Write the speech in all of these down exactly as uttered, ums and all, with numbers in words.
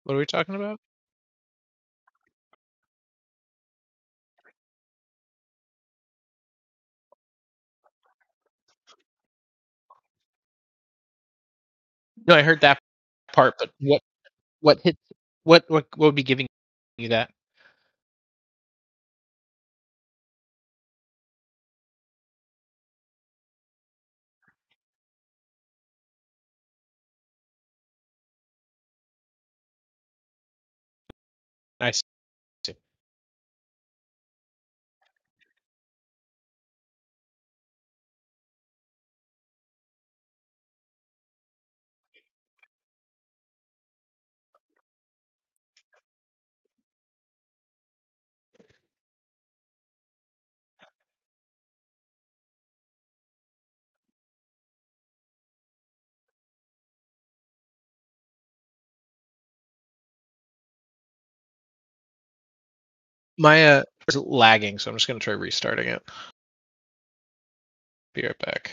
What are we talking about? No, I heard that part, but what what hits what what what would be giving you that? I see. My, uh, is lagging, so I'm just gonna try restarting it. Be right back.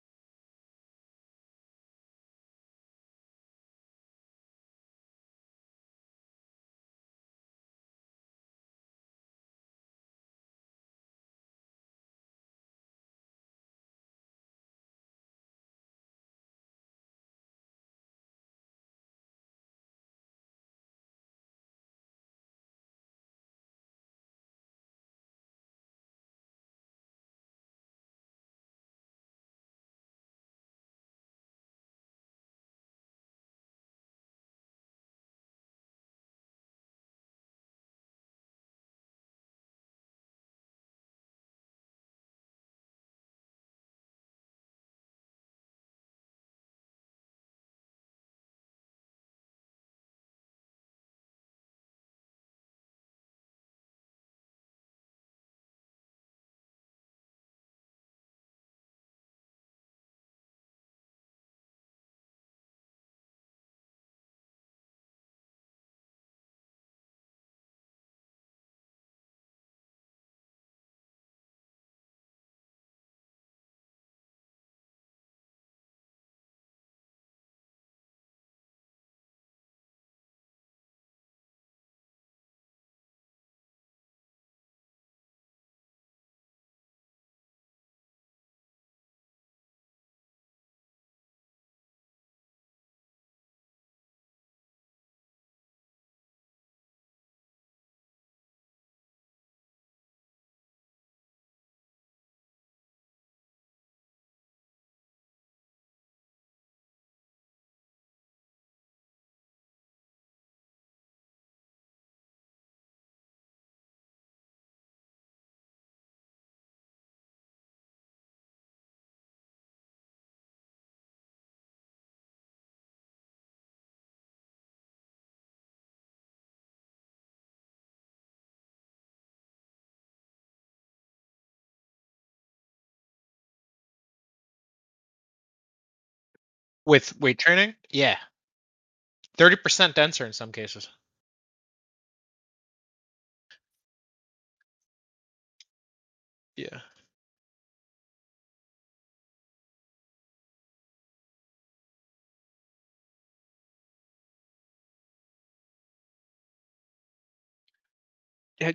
With weight training? Yeah. thirty percent denser in some cases. Yeah. Yeah,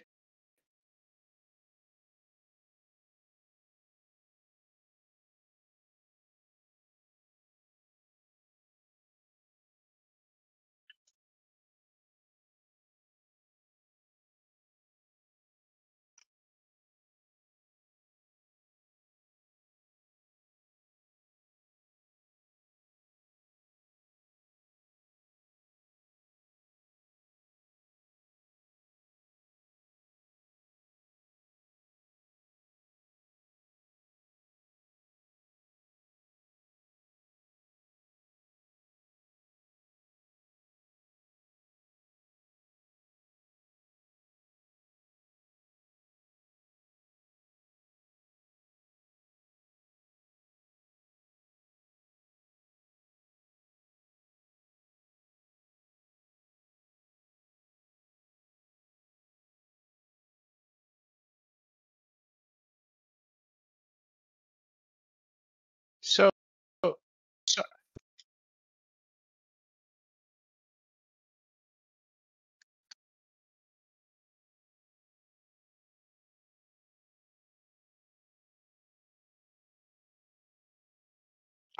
so so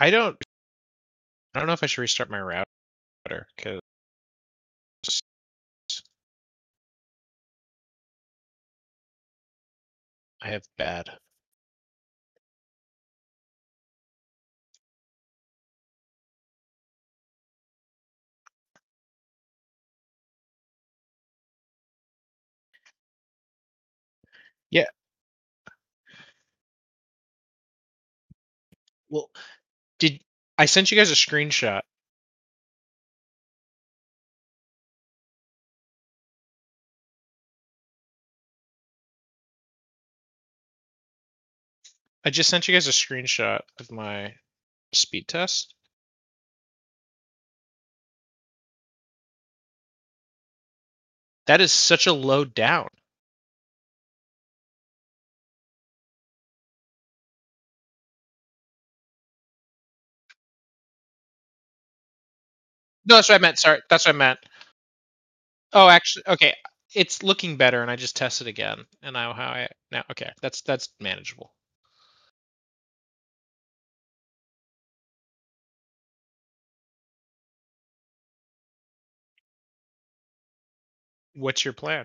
I don't I don't know if I should restart my router because I have bad. Yeah. Well, did I sent you guys a screenshot? I just sent you guys a screenshot of my speed test. That is such a low down. No, that's what I meant. Sorry, that's what I meant. Oh, actually, okay. It's looking better, and I just tested again, and now how I now okay. That's that's manageable. What's your plan?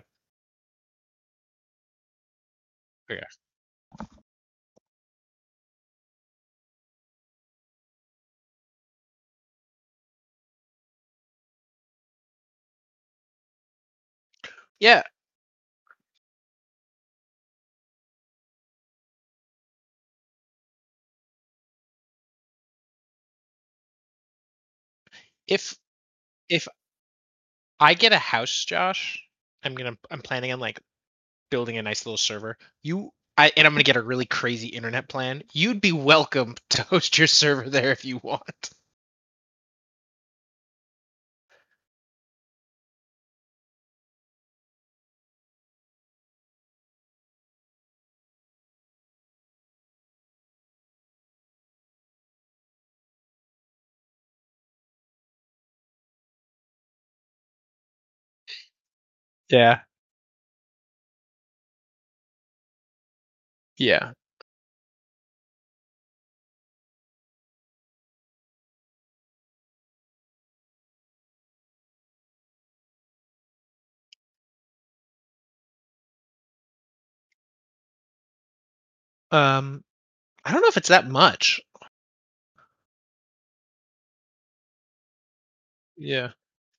Okay. Yeah. If if I get a house, Josh, I'm gonna I'm planning on like building a nice little server. You I and I'm gonna get a really crazy internet plan. You'd be welcome to host your server there if you want. Yeah. Yeah. Um, I don't know if it's that much. Yeah.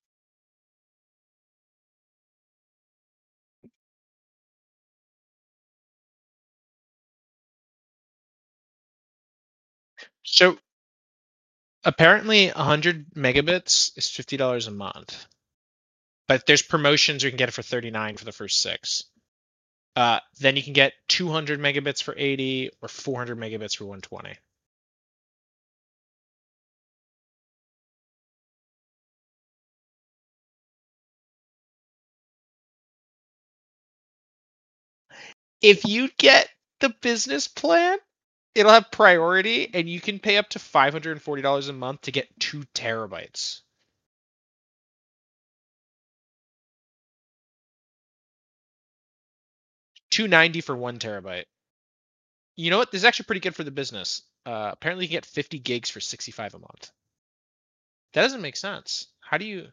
So apparently, one hundred megabits is fifty dollars a month, but there's promotions you can get it for thirty-nine for the first six. Uh, then you can get two hundred megabits for eighty or four hundred megabits for one hundred twenty. If you get the business plan, it'll have priority, and you can pay up to five hundred forty dollars a month to get two terabytes. two hundred ninety for one terabyte. You know what? This is actually pretty good for the business. Uh, apparently, you can get fifty gigs for sixty-five a month. That doesn't make sense. How do you?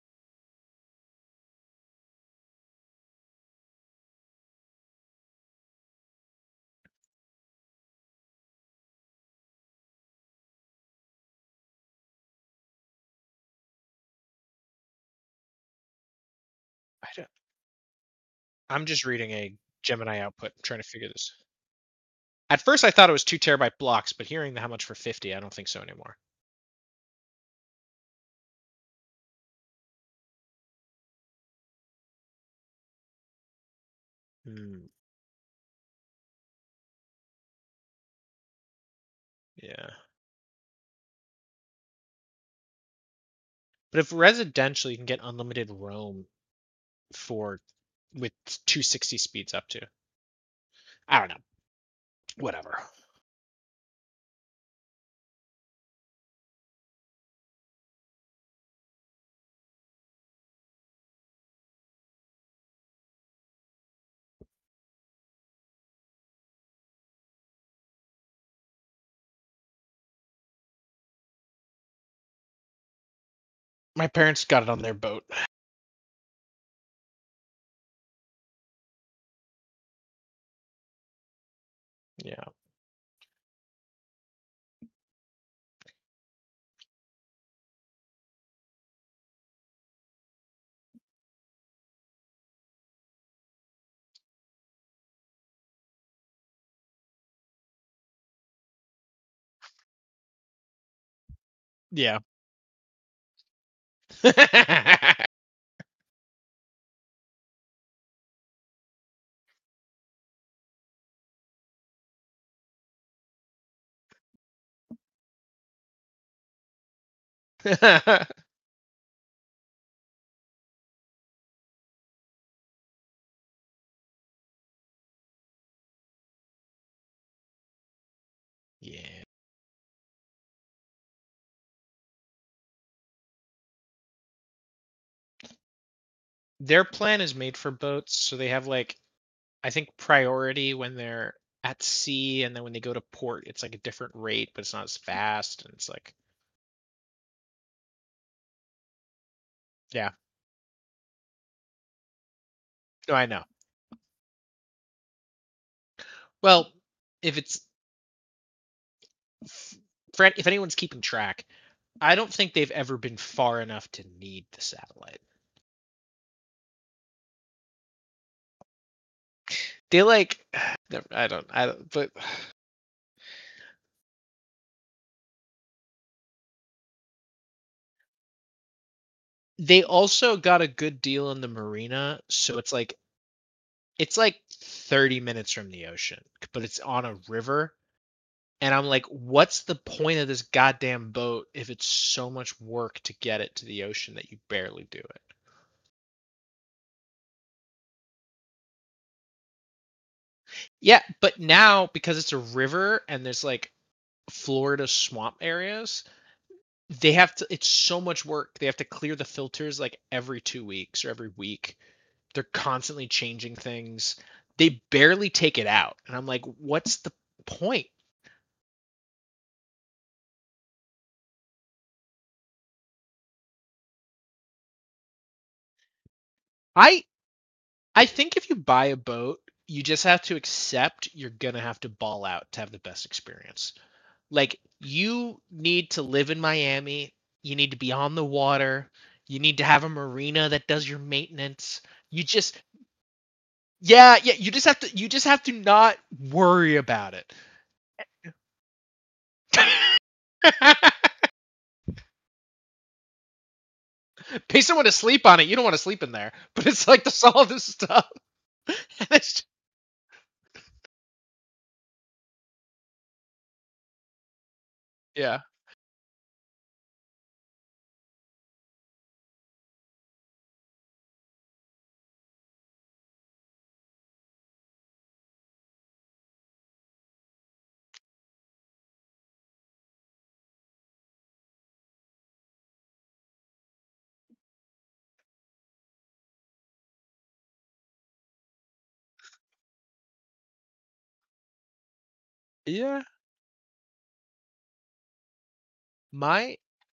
I don't, I'm just reading a Gemini output, trying to figure this. At first, I thought it was two terabyte blocks, but hearing how much for fifty, I don't think so anymore. Hmm. Yeah. But if residential, you can get unlimited roam for with two sixty speeds up to. I don't know. Whatever. My parents got it on their boat. Yeah. Yeah. Yeah. Their plan is made for boats, so they have like I think priority when they're at sea, and then when they go to port, it's like a different rate, but it's not as fast, and it's like yeah. No, I know. Well, if it's for if anyone's keeping track, I don't think they've ever been far enough to need the satellite. They like I don't I don't but they also got a good deal in the marina, so it's like it's like thirty minutes from the ocean, but it's on a river. And I'm like, what's the point of this goddamn boat if it's so much work to get it to the ocean that you barely do it? Yeah, but now because it's a river and there's like Florida swamp areas, they have to it's so much work. They have to clear the filters like every two weeks or every week. They're constantly changing things. They barely take it out. And I'm like, what's the point? I I think if you buy a boat, you just have to accept you're gonna have to ball out to have the best experience. Like you need to live in Miami, you need to be on the water, you need to have a marina that does your maintenance. You just yeah, yeah, you just have to you just have to not worry about it. Pay someone to sleep on it. You don't want to sleep in there, but it's like to solve this stuff. And it's yeah. Yeah. My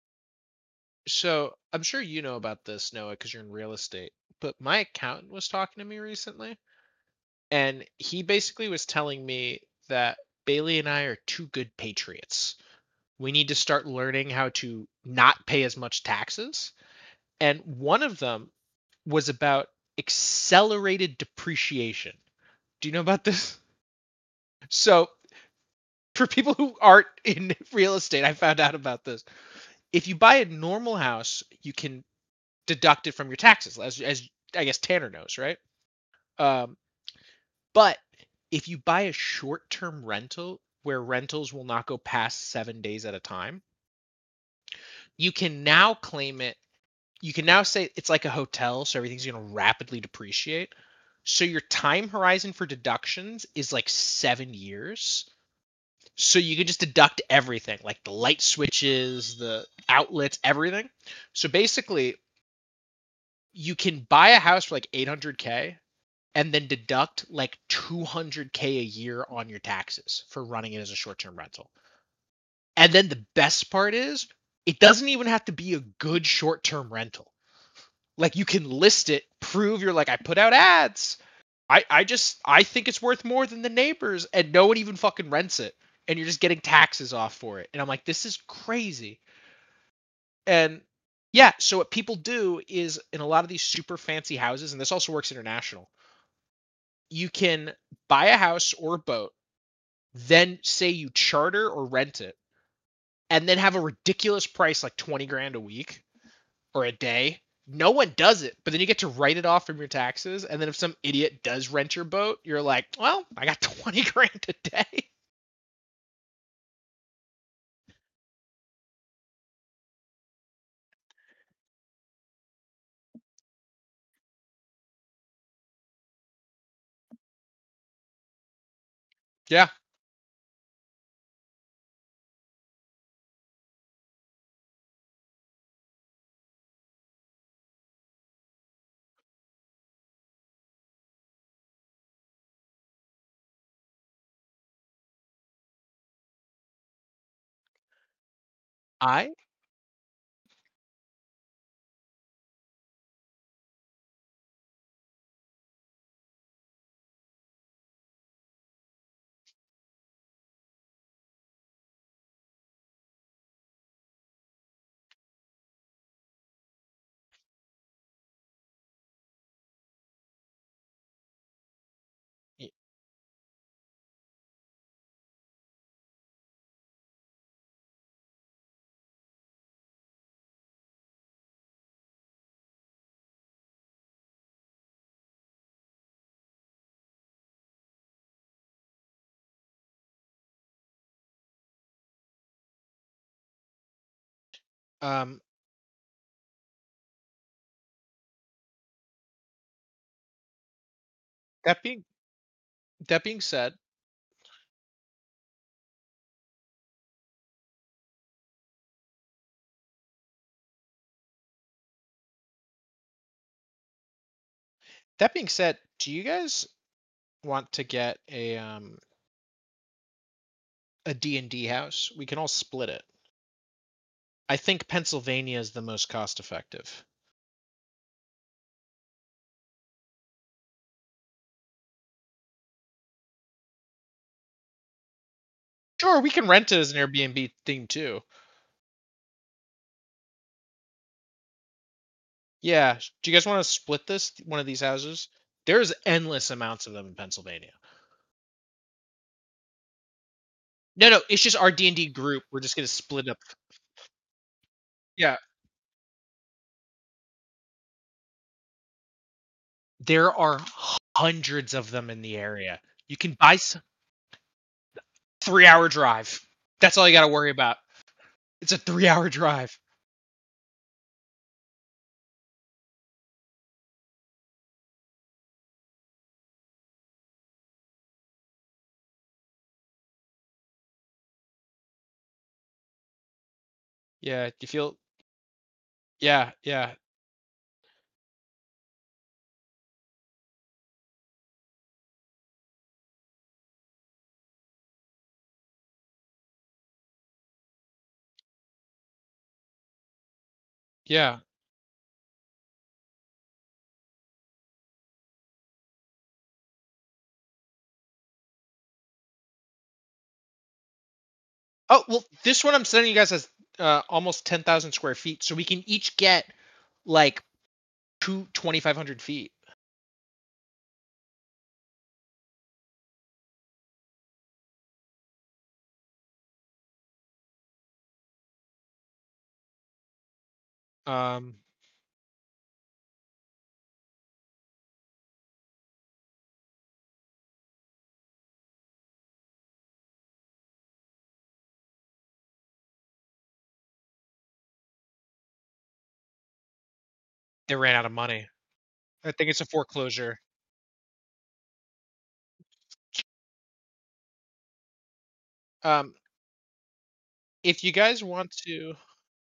so I'm sure you know about this, Noah, because you're in real estate. But my accountant was talking to me recently, and he basically was telling me that Bailey and I are two good patriots. We need to start learning how to not pay as much taxes. And one of them was about accelerated depreciation. Do you know about this? So, for people who aren't in real estate, I found out about this. If you buy a normal house, you can deduct it from your taxes, as, as I guess Tanner knows, right? Um, but if you buy a short term rental where rentals will not go past seven days at a time, you can now claim it. You can now say it's like a hotel, so everything's going to rapidly depreciate. So your time horizon for deductions is like seven years. So you can just deduct everything, like the light switches, the outlets, everything. So basically, you can buy a house for like eight hundred k and then deduct like two hundred k a year on your taxes for running it as a short-term rental. And then the best part is It doesn't even have to be a good short-term rental. Like you can list it, prove you're like, I put out ads. I, I just I think it's worth more than the neighbors, and no one even fucking rents it. And you're just getting taxes off for it. And I'm like, this is crazy. And yeah, so what people do is in a lot of these super fancy houses, and this also works international, you can buy a house or a boat, then say you charter or rent it, and then have a ridiculous price like twenty grand a week or a day. No one does it, but then you get to write it off from your taxes. And then if some idiot does rent your boat, you're like, well, I got twenty grand a day. Yeah. I um that being that being said, that being said, do you guys want to get a um a D and D house? We can all split it. I think Pennsylvania is the most cost effective. Sure, we can rent it as an Airbnb thing too. Yeah. Do you guys want to split this one of these houses? There's endless amounts of them in Pennsylvania. No, no, it's just our D and D group. We're just gonna split up. Yeah, there are hundreds of them in the area. You can buy some three hour drive. That's all you got to worry about. It's a three hour drive. Yeah, you feel. Yeah, yeah, yeah. Oh well, this one I'm sending you guys has uh, almost ten thousand square feet, so we can each get like two twenty five hundred feet. Um, they ran out of money. I think it's a foreclosure. Um, if you guys want to,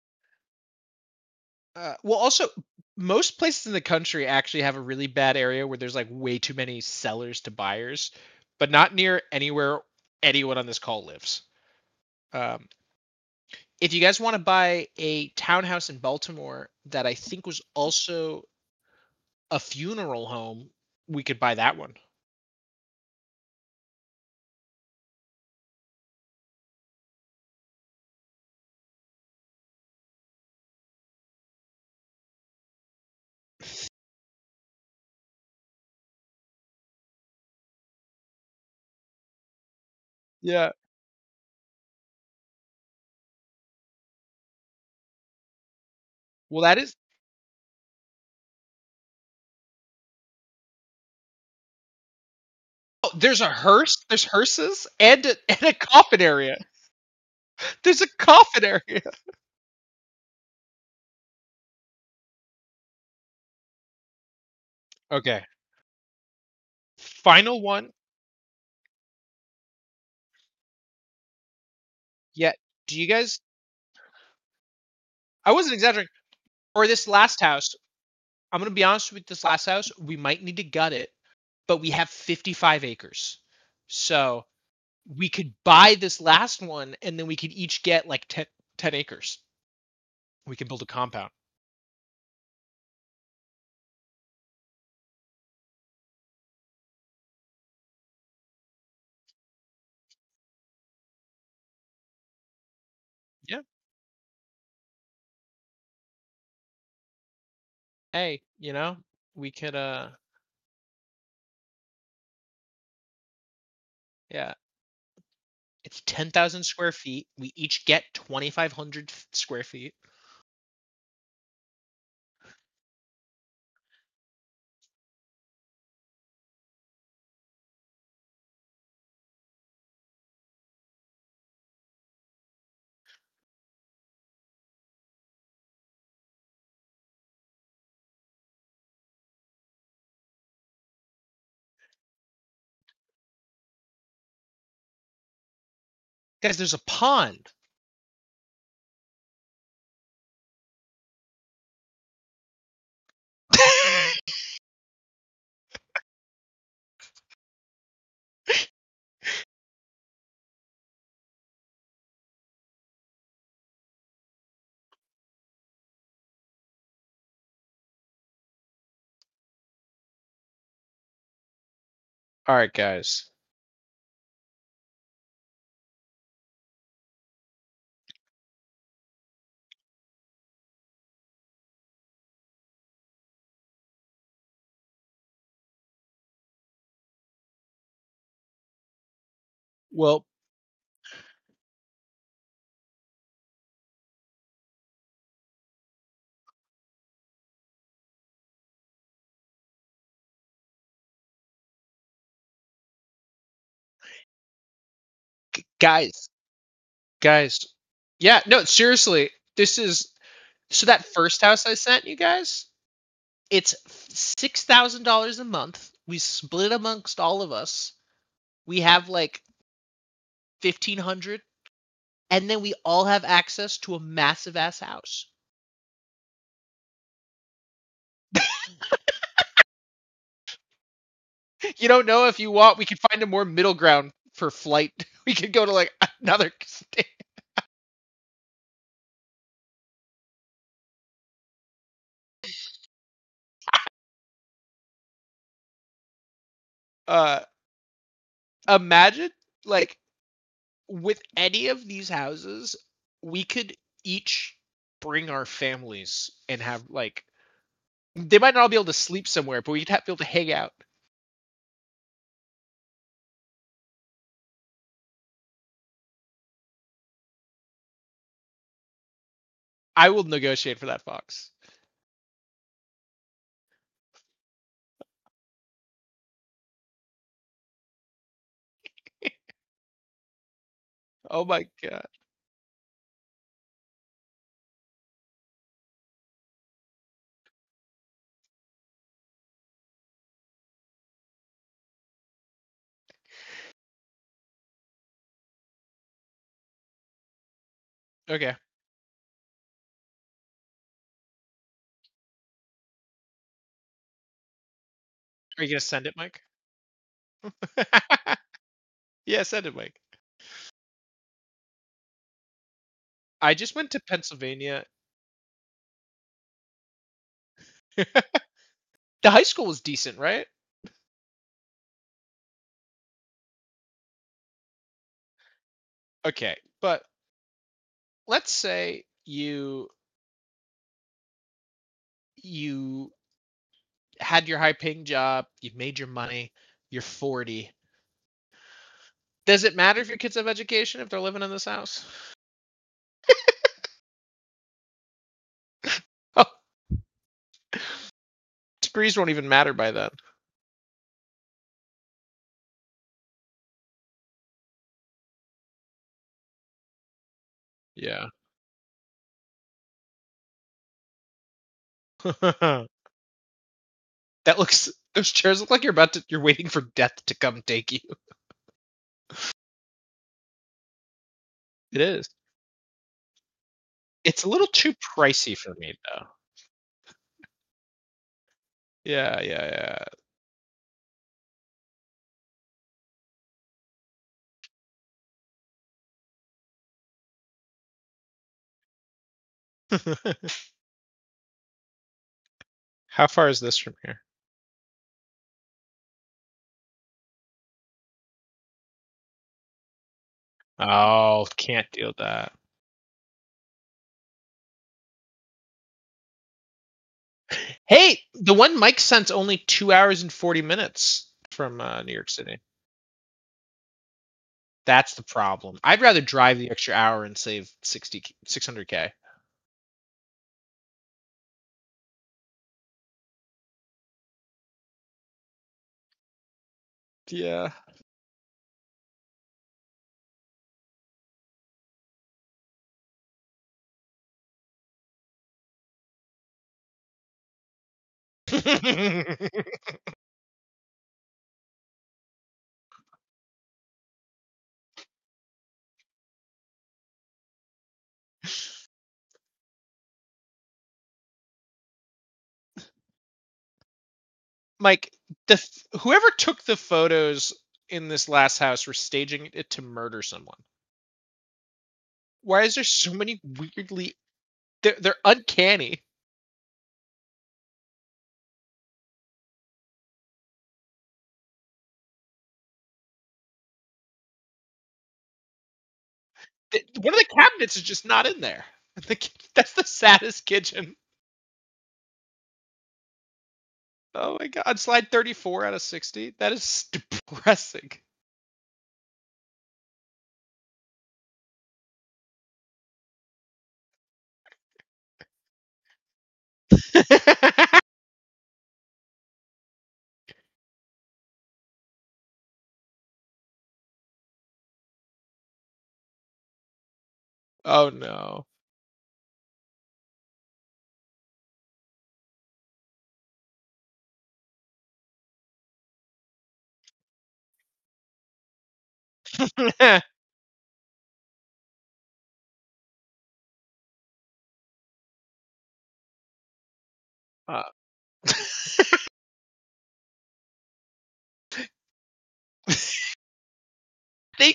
uh, well, also most places in the country actually have a really bad area where there's like way too many sellers to buyers, but not near anywhere anyone on this call lives. Um, if you guys want to buy a townhouse in Baltimore that I think was also a funeral home, we could buy that one. Yeah. Well, that is. Oh, there's a hearse. There's hearses and a, and a coffin area. There's a coffin area. Okay. Final one. Yeah. Do you guys? I wasn't exaggerating. Or this last house. I'm gonna be honest with this last house. We might need to gut it, but we have fifty-five acres, so we could buy this last one, and then we could each get like ten, ten acres. We can build a compound. Yeah. Hey, you know, we could. Uh. Yeah. It's ten thousand square feet. We each get twenty-five hundred square feet. Guys, there's a pond. All right, guys. Well, guys, guys. Yeah, no, seriously. This is so that first house I sent you guys, it's six thousand dollars a month. We split amongst all of us. We have like fifteen hundred, and then we all have access to a massive ass house. You don't know if you want. We could find a more middle ground for flight. We could go to like another state. Uh, imagine like with any of these houses, we could each bring our families and have like they might not be able to sleep somewhere, but we'd have to be able to hang out. I will negotiate for that, Fox. Oh my god. Okay. Are you gonna send it, Mike? Yeah, send it, Mike. I just went to Pennsylvania. The high school was decent, right? Okay, but let's say you you had your high paying job, you've made your money, you're forty. Does it matter if your kids have education if they're living in this house? Oh, degrees won't even matter by then. Yeah. That looks those chairs look like you're about to you're waiting for death to come take you. It is. It's a little too pricey for me though. Yeah, yeah, yeah. How far is this from here? Oh, can't deal with that. Hey, the one Mike sent's only two hours and forty minutes from uh, New York City. That's the problem. I'd rather drive the extra hour and save sixty, six hundred k. Yeah. Mike, the whoever took the photos in this last house were staging it to murder someone. Why is there so many weirdly? They're, they're uncanny. The- One of the cabinets is just not in there. The, that's the saddest kitchen. Oh my god, slide thirty-four out of sixty. That is depressing. Oh no. uh, they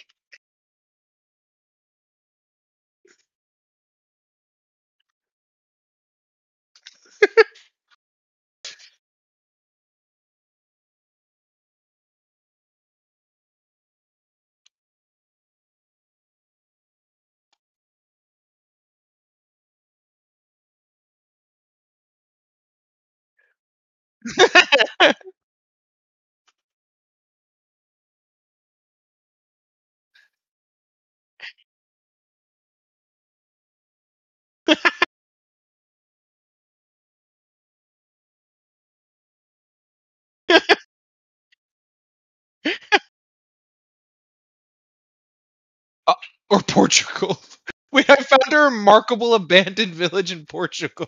uh, or Portugal. Wait, I found a remarkable abandoned village in Portugal.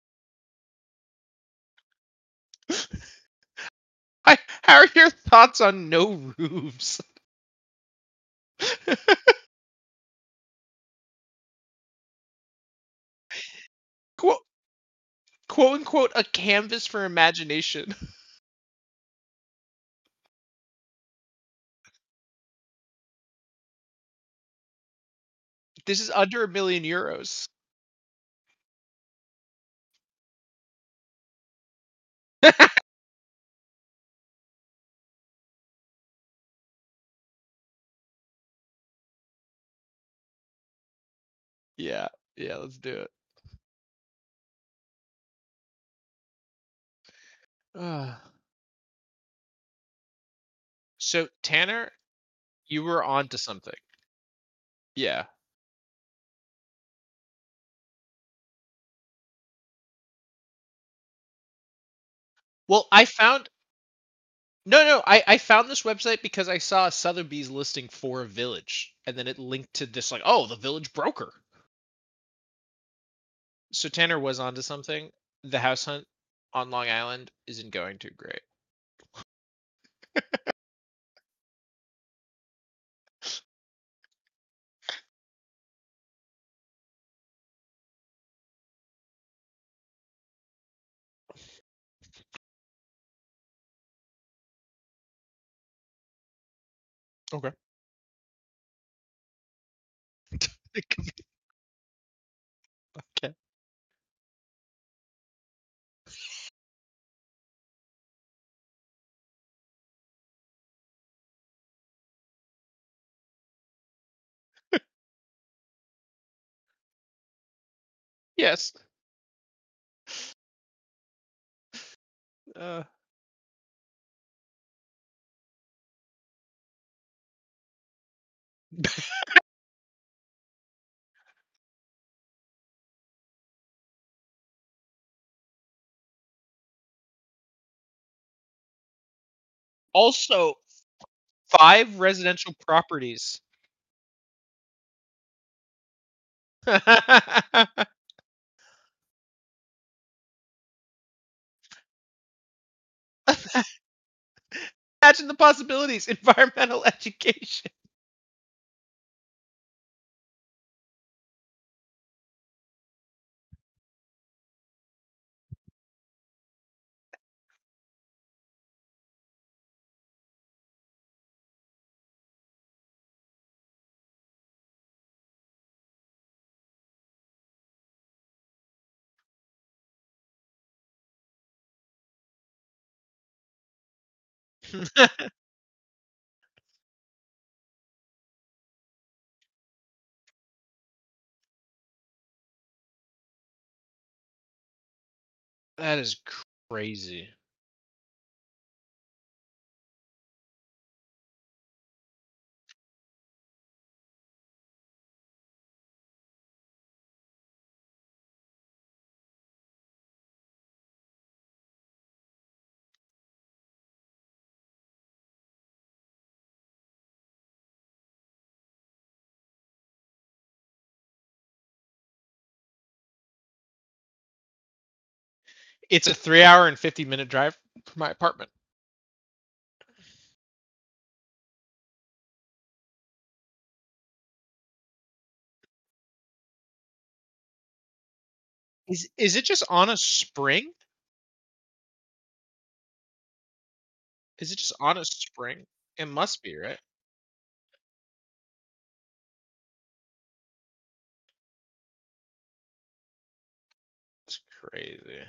I, how are your thoughts on no roofs? quote, quote unquote a canvas for imagination. This is under a million euros. Yeah, yeah, let's do it. Uh, so Tanner, you were on to something. Yeah. Well, I found no, no, I I found this website because I saw Sotheby's listing for a village, and then it linked to this like, oh, the village broker. So Tanner was onto something. The house hunt on Long Island isn't going too great. Okay. Okay. Yes. Uh, also, five residential properties. Imagine the possibilities. Environmental education. That is crazy. It's a three hour and fifty minute drive from my apartment. Is is it just on a spring? Is it just on a spring? It must be, right? It's crazy.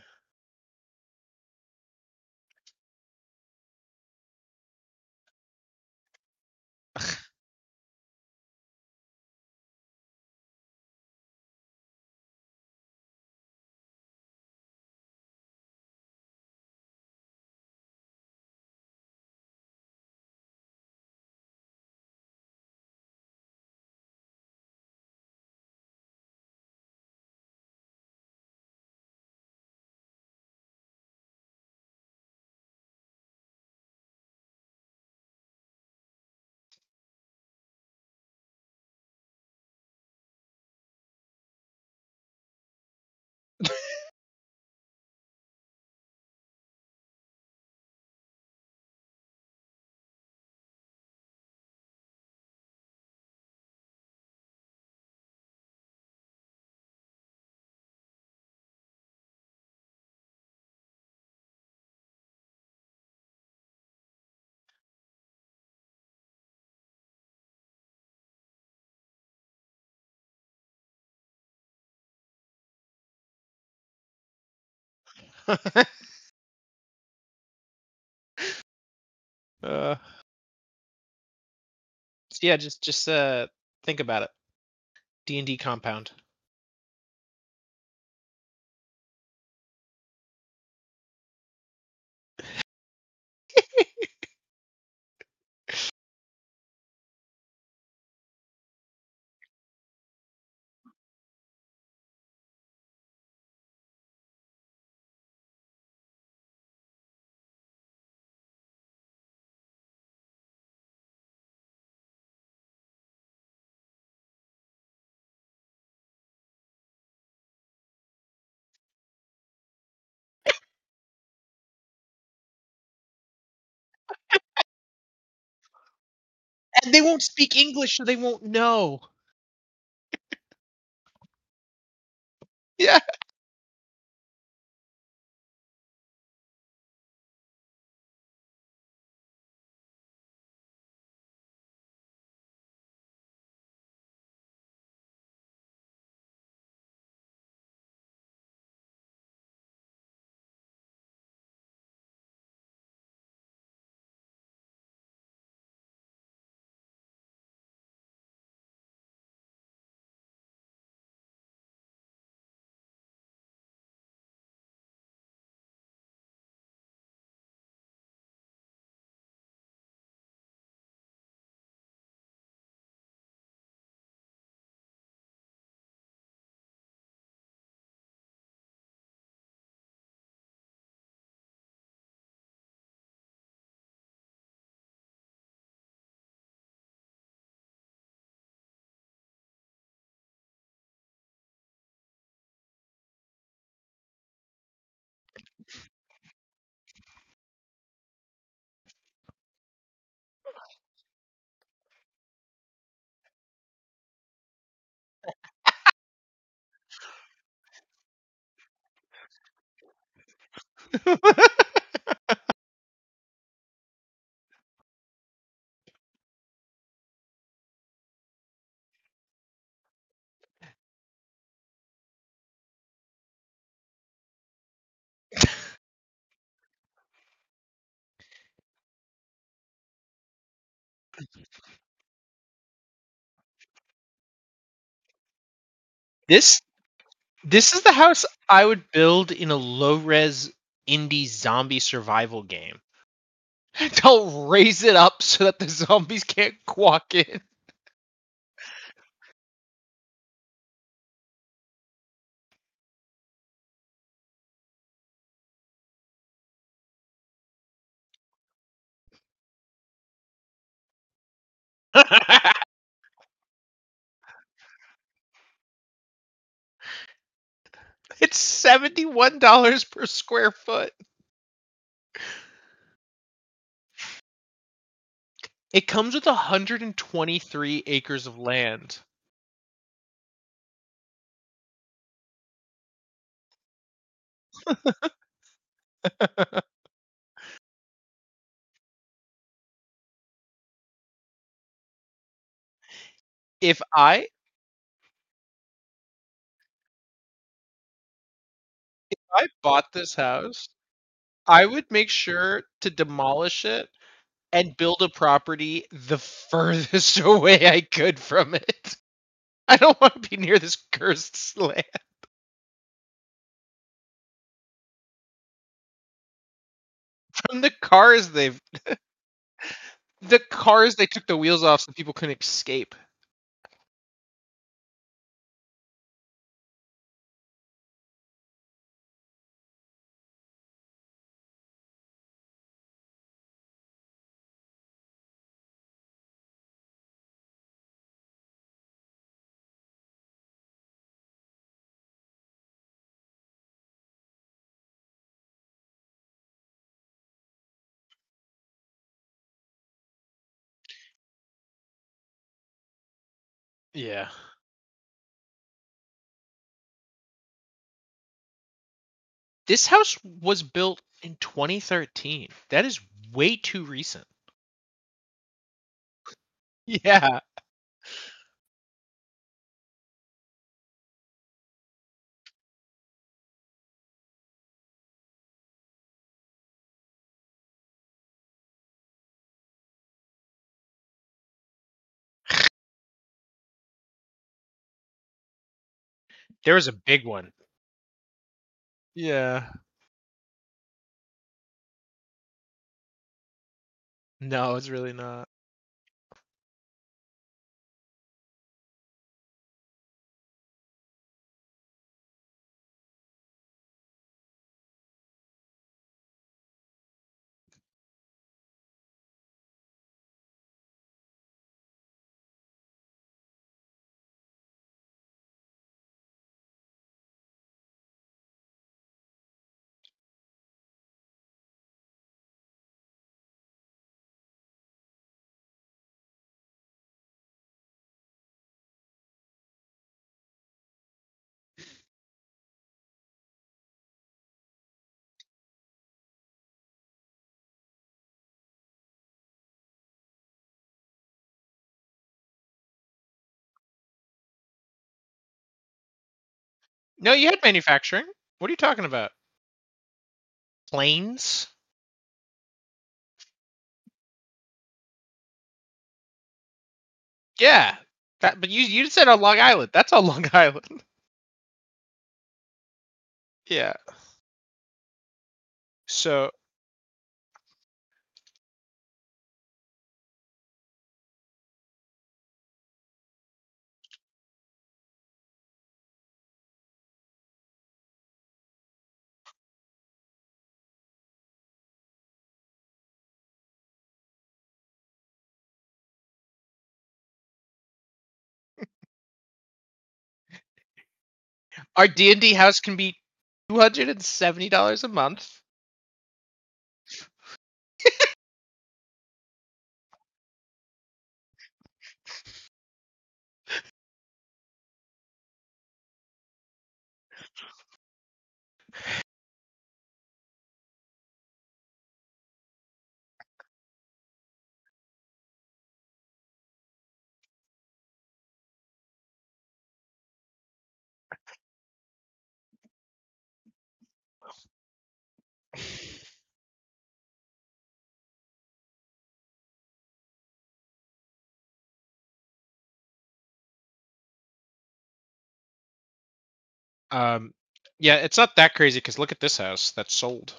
uh, so yeah, just just uh think about it. D and D compound. And they won't speak English, so they won't know. Yeah. This this is the house I would build in a low res indie zombie survival game. They'll raise it up so that the zombies can't walk in. It's seventy-one dollars per square foot. It comes with one hundred twenty-three acres of land. If I if I bought this house, I would make sure to demolish it and build a property the furthest away I could from it. I don't want to be near this cursed land. From the cars they've the cars they took the wheels off so people couldn't escape. Yeah. This house was built in twenty thirteen. That is way too recent. Yeah. There was a big one. Yeah. No, it's really not. No, you had manufacturing. What are you talking about? Planes? Yeah. That, but you you said on Long Island. That's on Long Island. Yeah. So our D and D house can be two hundred and seventy dollars a month. Um, yeah, it's not that crazy because look at this house that's sold.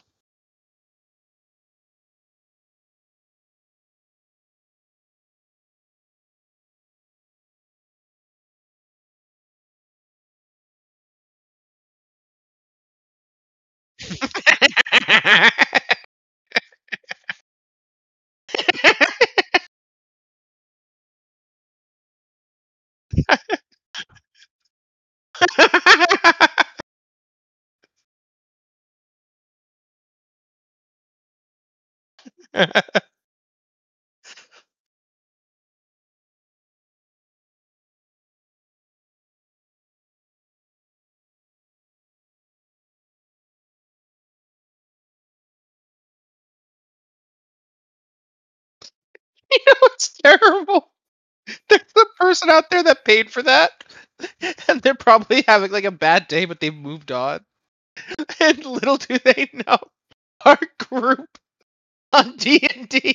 You know what's terrible? There's a person out there that paid for that, and they're probably having like a bad day, but they've moved on. And little do they know, our group on D and D.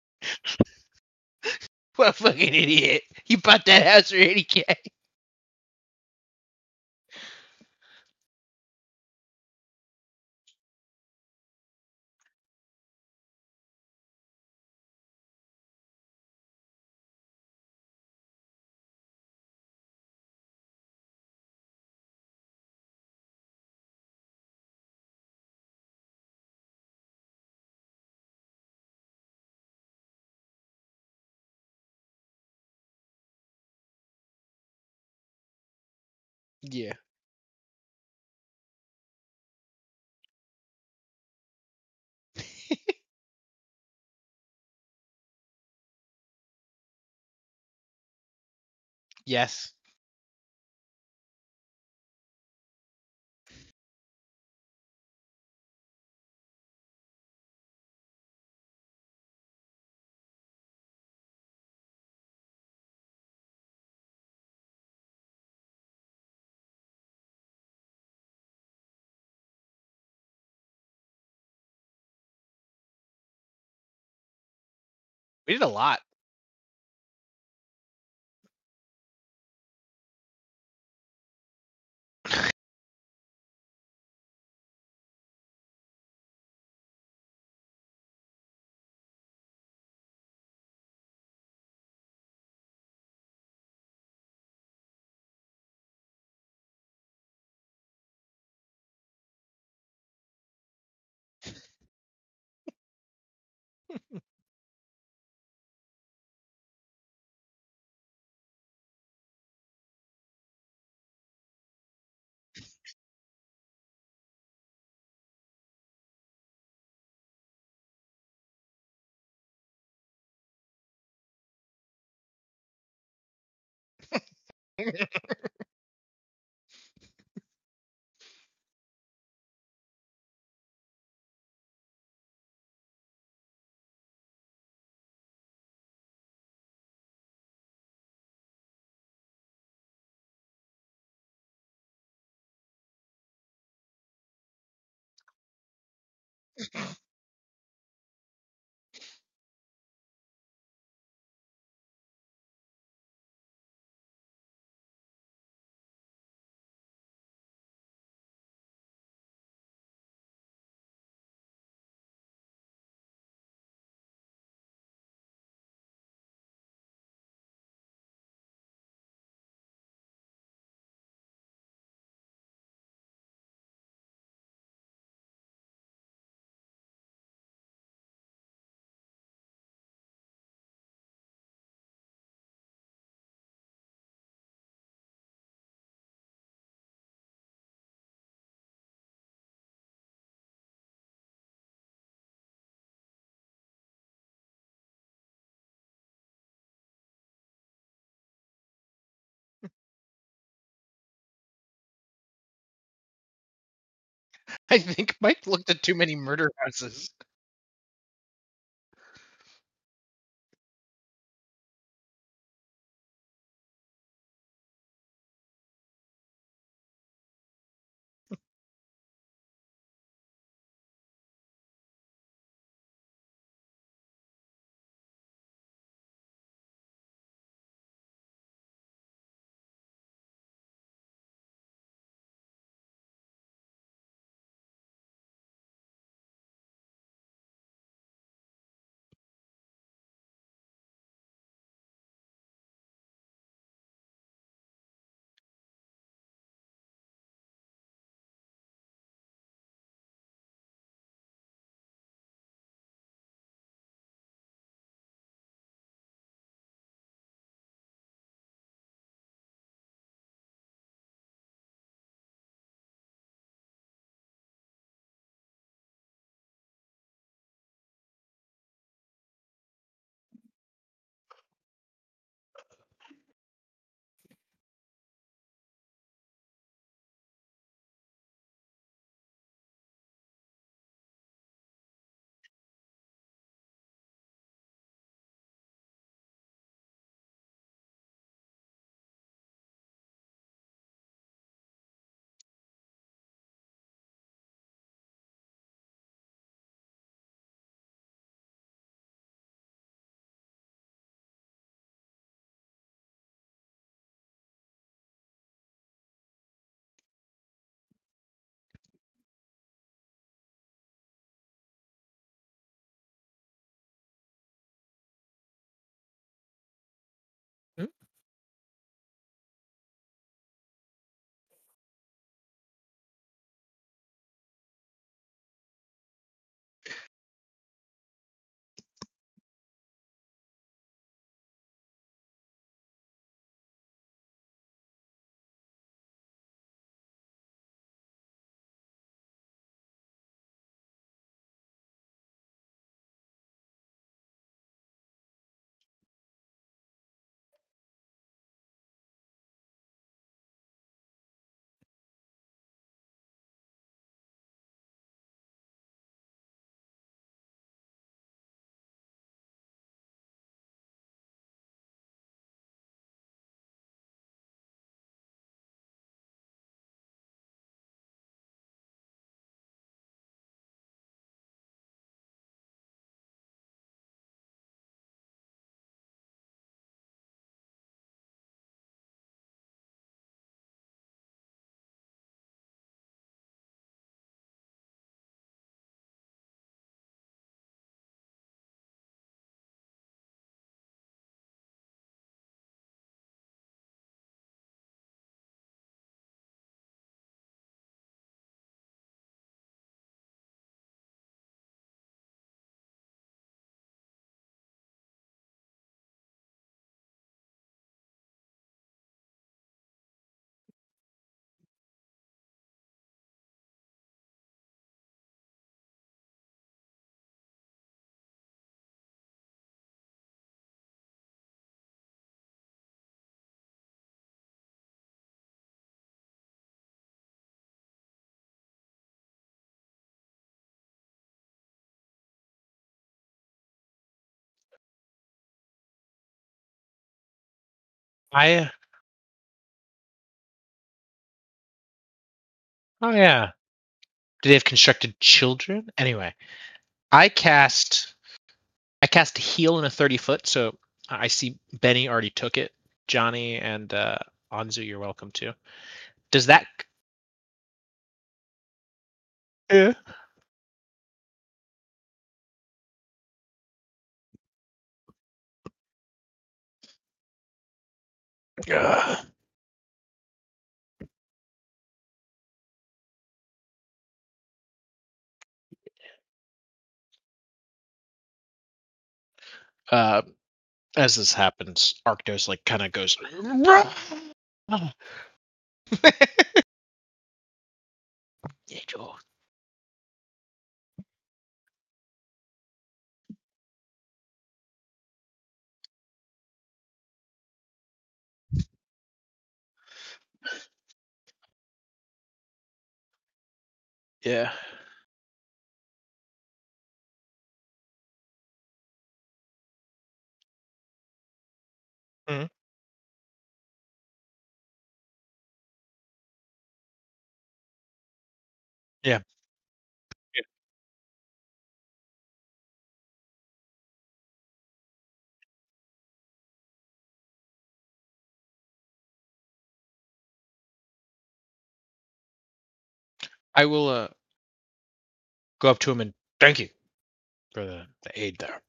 What a fucking idiot! You bought that house for eighty k. Yeah. Yes. We did a lot. I think Mike looked at too many murder houses. I oh yeah. Do they have constructed children? Anyway, I cast I cast heal in a thirty foot, so I see Benny already took it. Johnny and uh, Anzu, you're welcome to. Does that? Yeah. Ugh. Uh, as this happens, Arctos like kind of goes. Yeah, Joe. Yeah. Mhm. Yeah. Yeah. I will uh, go up to him and thank you for the, the aid there.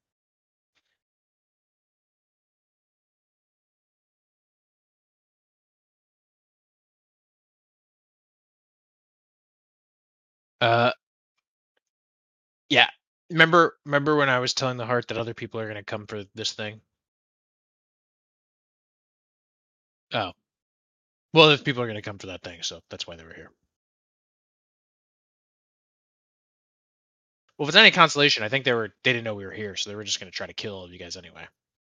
Uh, yeah. Remember, remember when I was telling the heart that other people are gonna come for this thing? Oh, well, if people are gonna come for that thing, so that's why they were here. Well, if it's any consolation, I think they were they didn't know we were here, so they were just gonna try to kill all of you guys anyway.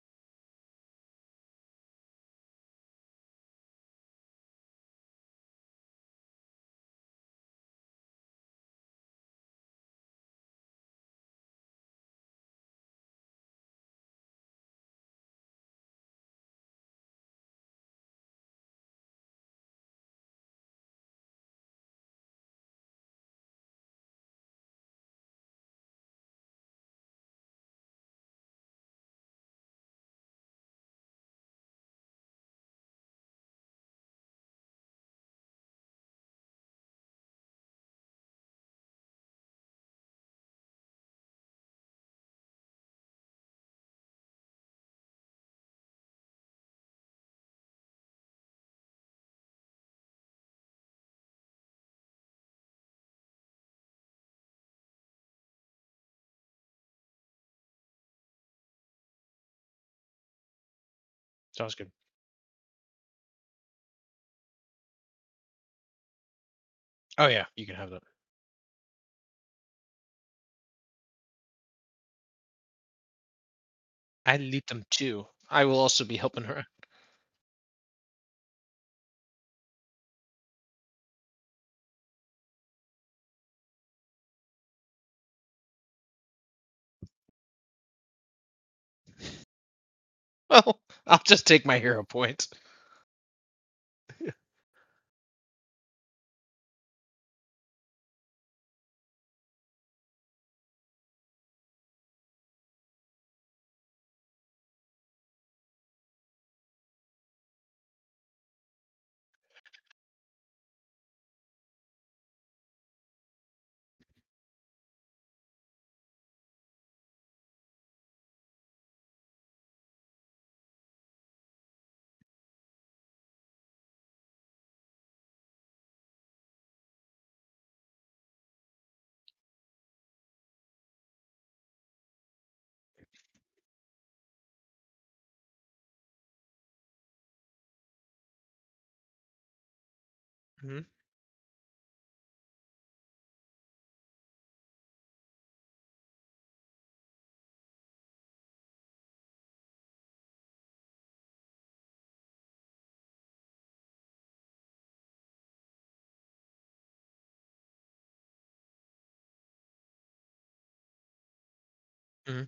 Sounds good. Oh yeah, you can have that. I lead them too. I will also be helping her. Well, I'll just take my hero point. Hmm. Hmm.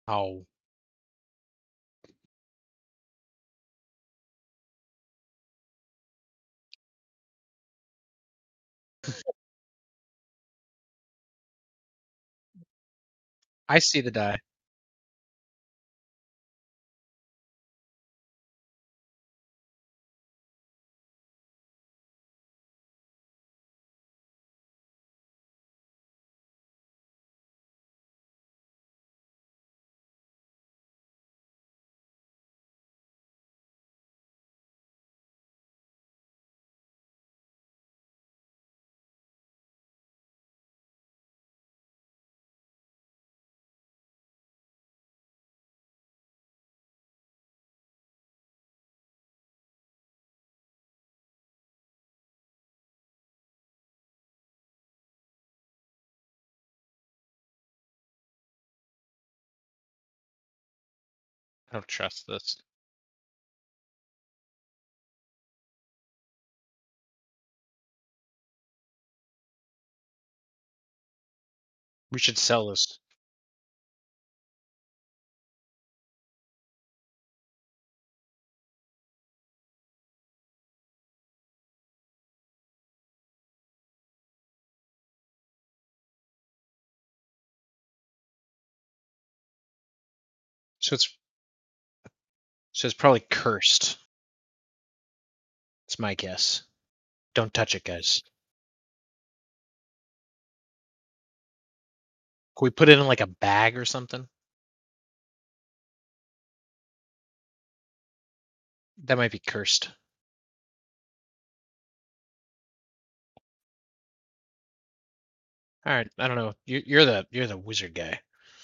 Oh. I see the die. I don't trust this. We should sell this. So it's so it's probably cursed. It's my guess. Don't touch it, guys. Can we put it in like a bag or something? That might be cursed. All right, I don't know. You're, you're the you're the wizard guy.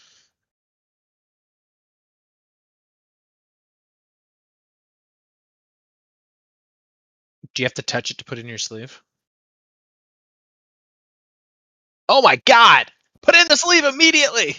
Do you have to touch it to put it in your sleeve? Oh my god! Put it in the sleeve immediately!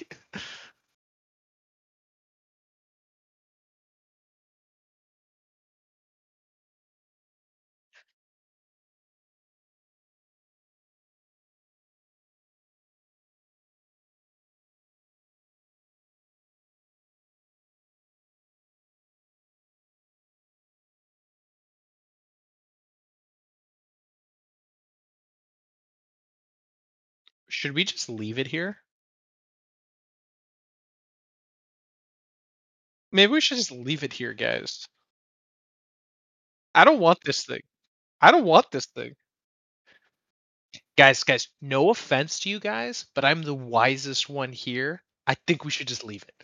Should we just leave it here? Maybe we should just leave it here, guys. I don't want this thing. I don't want this thing. Guys, guys, no offense to you guys, but I'm the wisest one here. I think we should just leave it.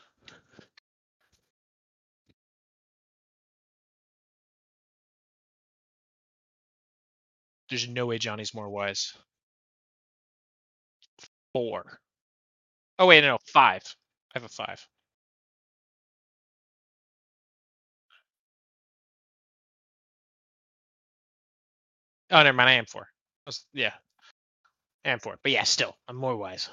There's no way Johnny's more wise. Four. Oh wait, no, five. I have a five. Oh, never mind. I am four. I was, yeah, I am four. But yeah, still, I'm more wise.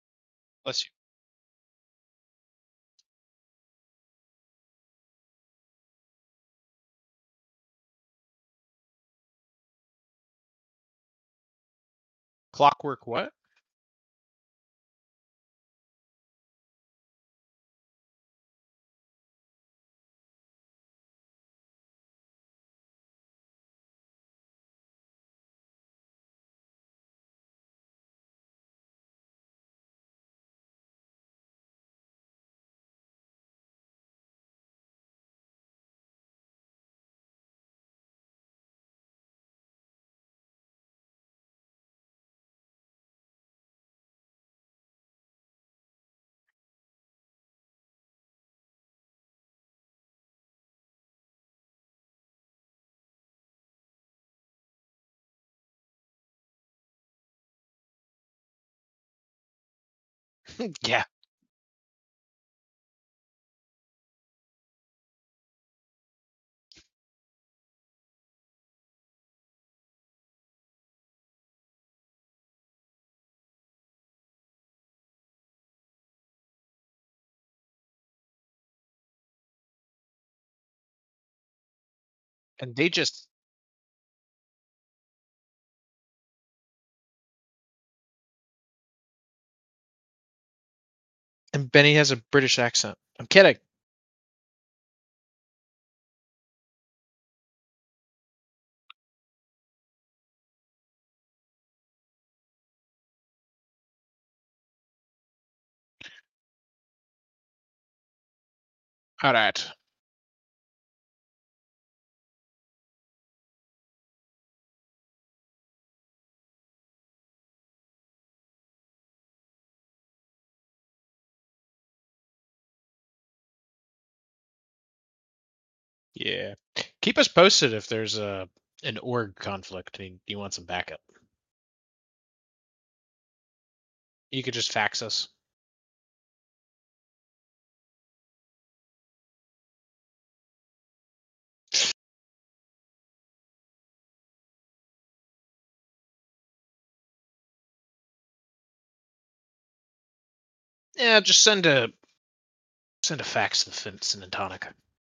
Bless you. Clockwork what? Yeah. And they just and Benny has a British accent. I'm kidding. All right. Yeah. Keep us posted if there's a an org conflict and you want some backup. You could just fax us. Yeah, just send a send a fax to the Vincent and Tonic.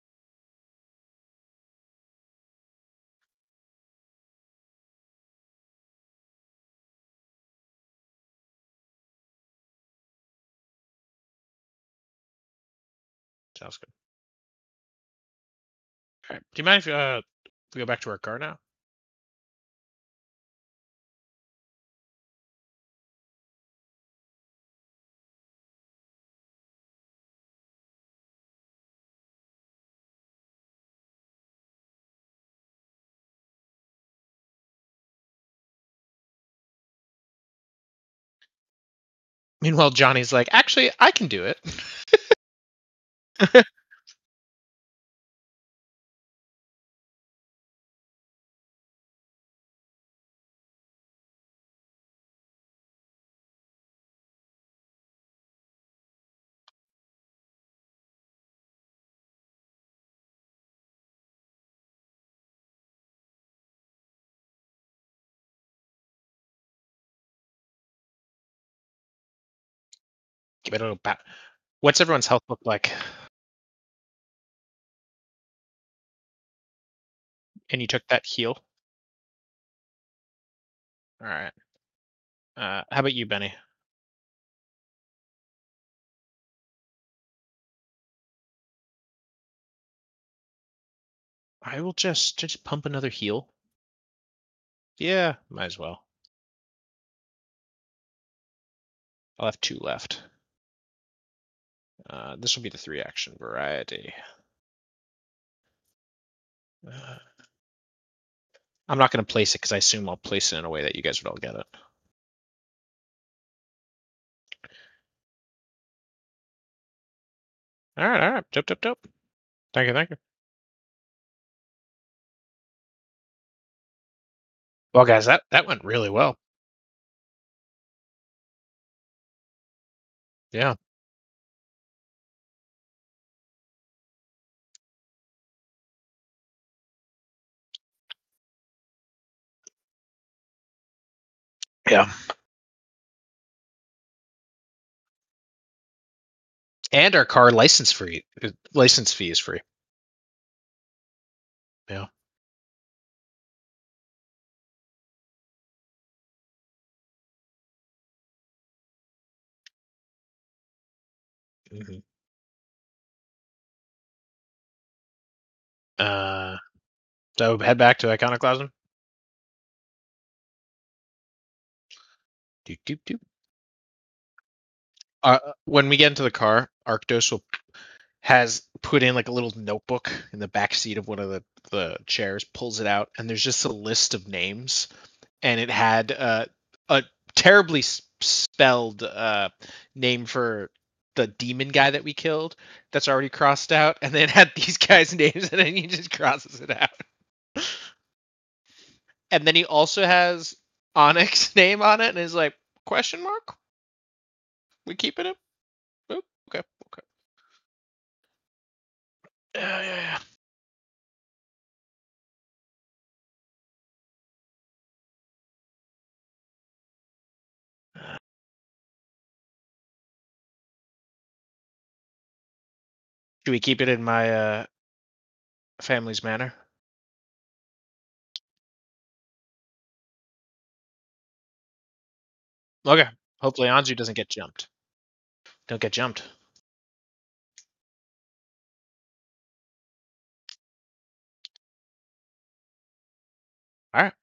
Sounds good. All right. Do you mind if uh, we go back to our car now? Meanwhile, Johnny's like, actually, I can do it. Give it a little bat. What's everyone's health look like? And you took that heal. All right. Uh, how about you, Benny? I will just just pump another heal. Yeah, might as well. I'll have two left. Uh, this will be the three action variety. Uh, I'm not going to place it because I assume I'll place it in a way that you guys would all get it. All right, all right. Dope, dope, dope. Thank you, thank you. Well, guys, that, that went really well. Yeah. Yeah. And our car license free. License fee is free. Yeah. hmm Uh, so head back to Iconoclasm. Doot, doot, doot. Uh, when we get into the car, Arctos will has put in like a little notebook in the back seat of one of the, the chairs, pulls it out, and there's just a list of names, and it had uh, a terribly spelled uh, name for the demon guy that we killed that's already crossed out, and then it had these guys' names, and then he just crosses it out. And then he also has Onyx name on it, and is like question mark. We keeping it? Oh, okay, okay. Yeah, yeah, yeah. Do we keep it in my uh, family's manor? Okay. Hopefully Anzu doesn't get jumped. Don't get jumped. All right.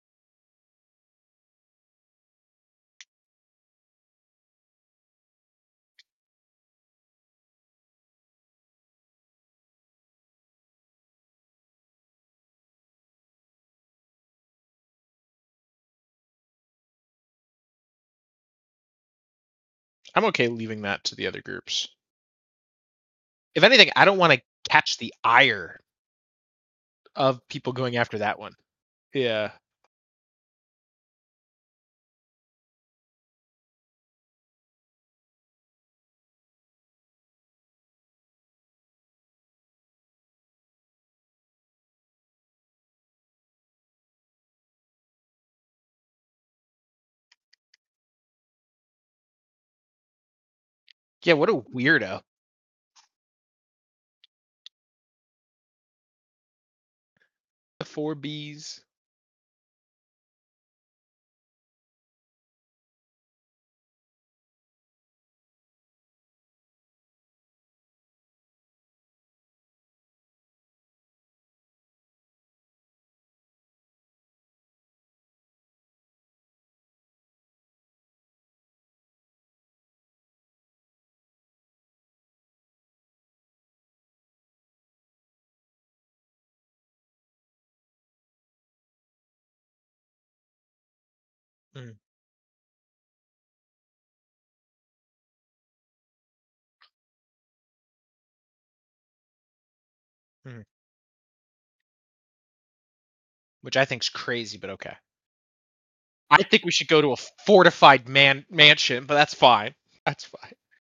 I'm okay leaving that to the other groups. If anything, I don't want to catch the ire of people going after that one. Yeah. Yeah, what a weirdo. The four Bs. Mm, mm. Which I think's crazy, but okay. I think we should go to a fortified man mansion, but that's fine. That's fine.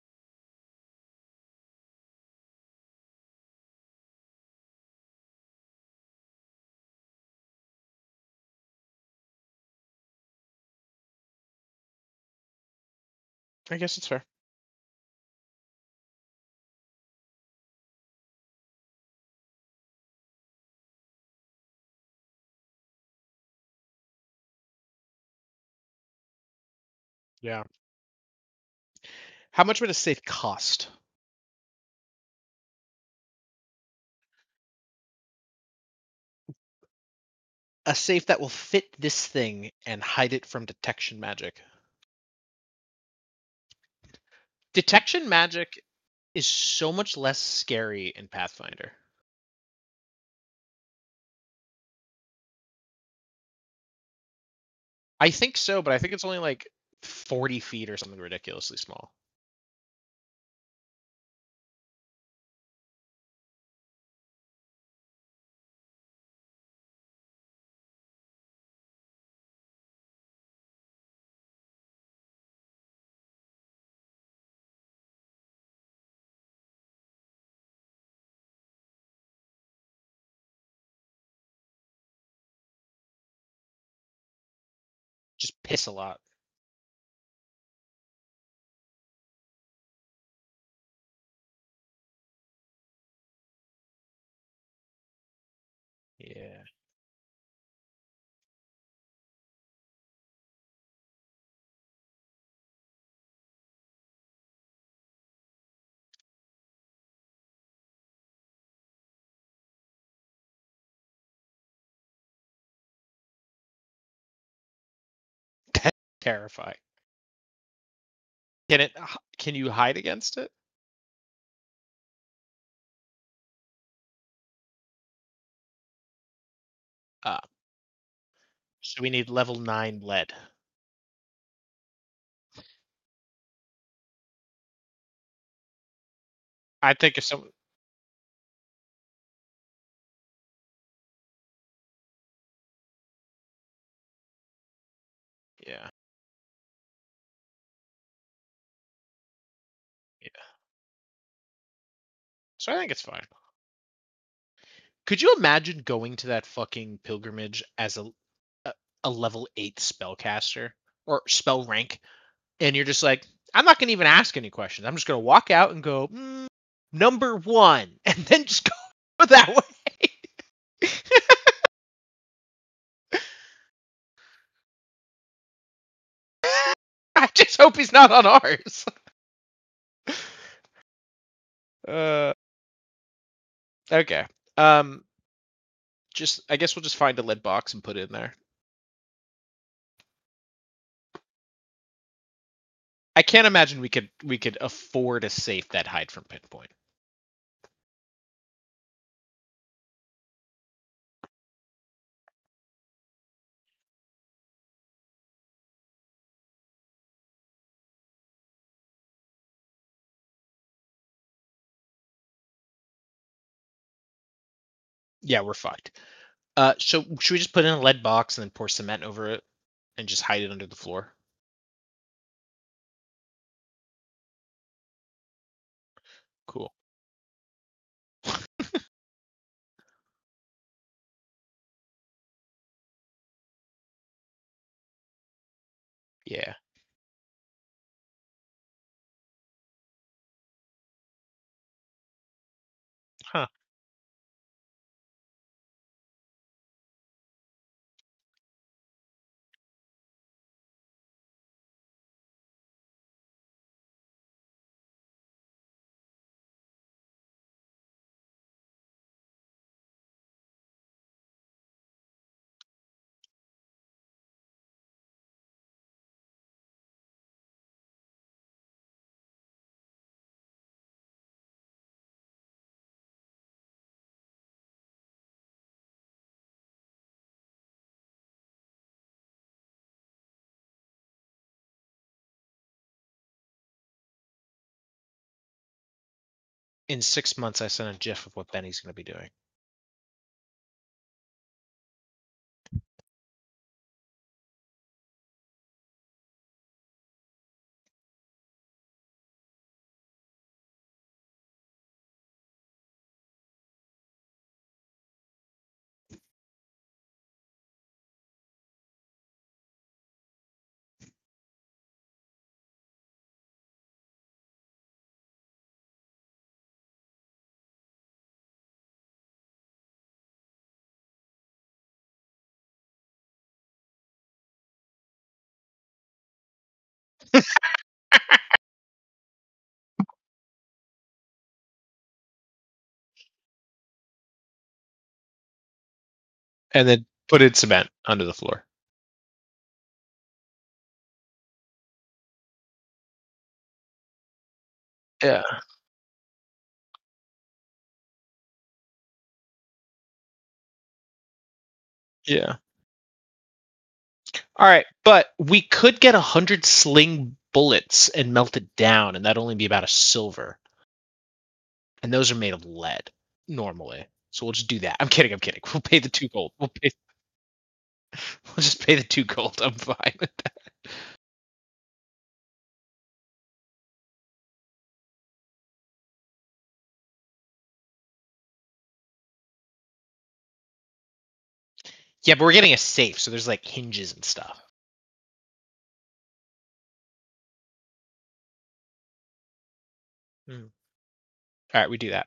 I guess it's fair. Yeah. How much would a safe cost? A safe that will fit this thing and hide it from detection magic. Detection magic is so much less scary in Pathfinder. I think so, but I think it's only like forty feet or something ridiculously small. Just piss a lot. Yeah. terrifying. Can it? Can you hide against it? Uh, so we need level nine lead. I think if someone, yeah, yeah. So I think it's fine. Could you imagine going to that fucking pilgrimage as a a, a level eight spellcaster or spell rank, and you're just like, I'm not gonna even ask any questions. I'm just gonna walk out and go mm, number one, and then just go that way. I just hope he's not on ours. Uh, okay. Um, just I guess we'll just find a lead box and put it in there. I can't imagine we could we could afford a safe that hide from pinpoint. Yeah, we're fucked. Uh, so should we just put in a lead box and then pour cement over it and just hide it under the floor? Cool. Yeah. Huh. In six months, I sent a GIF of what Benny's going to be doing. And then put in cement under the floor. Yeah. Yeah. All right, but we could get a hundred sling bullets and melt it down, and that'd only be about a silver. And those are made of lead normally. So we'll just do that. I'm kidding. I'm kidding. We'll pay the two gold. We'll pay. We'll just pay the two gold. I'm fine with that. Yeah, but we're getting a safe, so there's like hinges and stuff. Hmm. All right, we do that.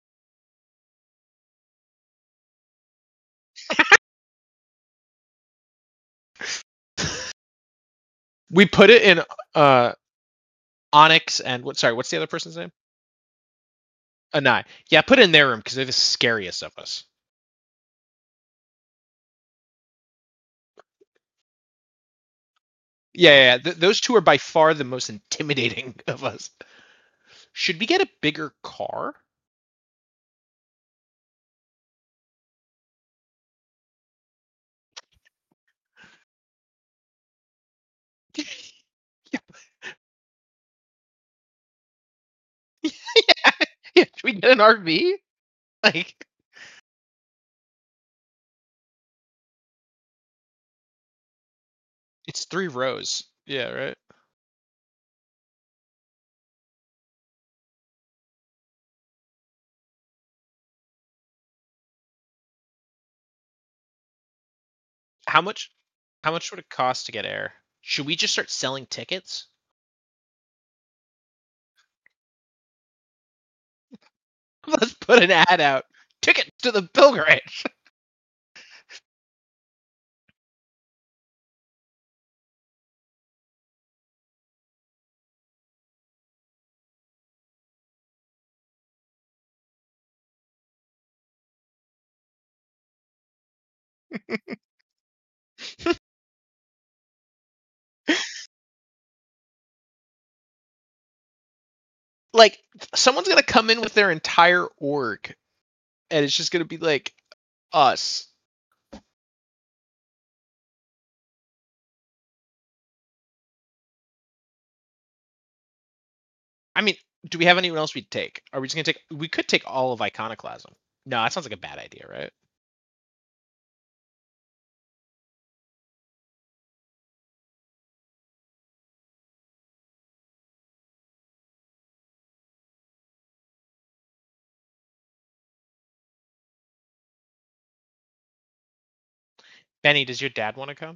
We put it in uh Onyx and what? Sorry, what's the other person's name? Anai. Yeah, put it in their room because they're the scariest of us. Yeah, yeah, yeah. Th- those two are by far the most intimidating of us. Should we get a bigger car? Yeah, yeah. Should we get an R V? Like, it's three rows. Yeah, right. How much? How much would it cost to get air? Should we just start selling tickets? Let's put an ad out. Tickets to the pilgrimage. Like, someone's gonna come in with their entire org, and it's just gonna be like us. I mean, do we have anyone else we'd take? Are we just gonna take? We could take all of Iconoclasm. No, that sounds like a bad idea, right? Benny, does your dad want to come?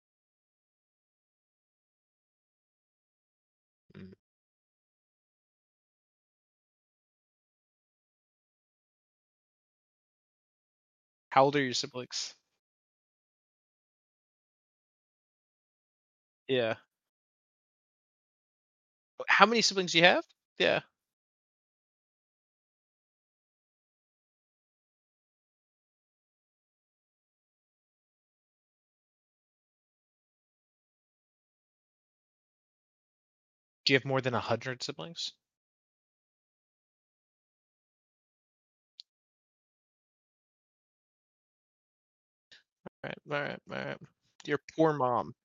Mm. How old are your siblings? Yeah. How many siblings do you have? Yeah. Do you have more than a hundred siblings? All right, all right, all right. Your poor mom.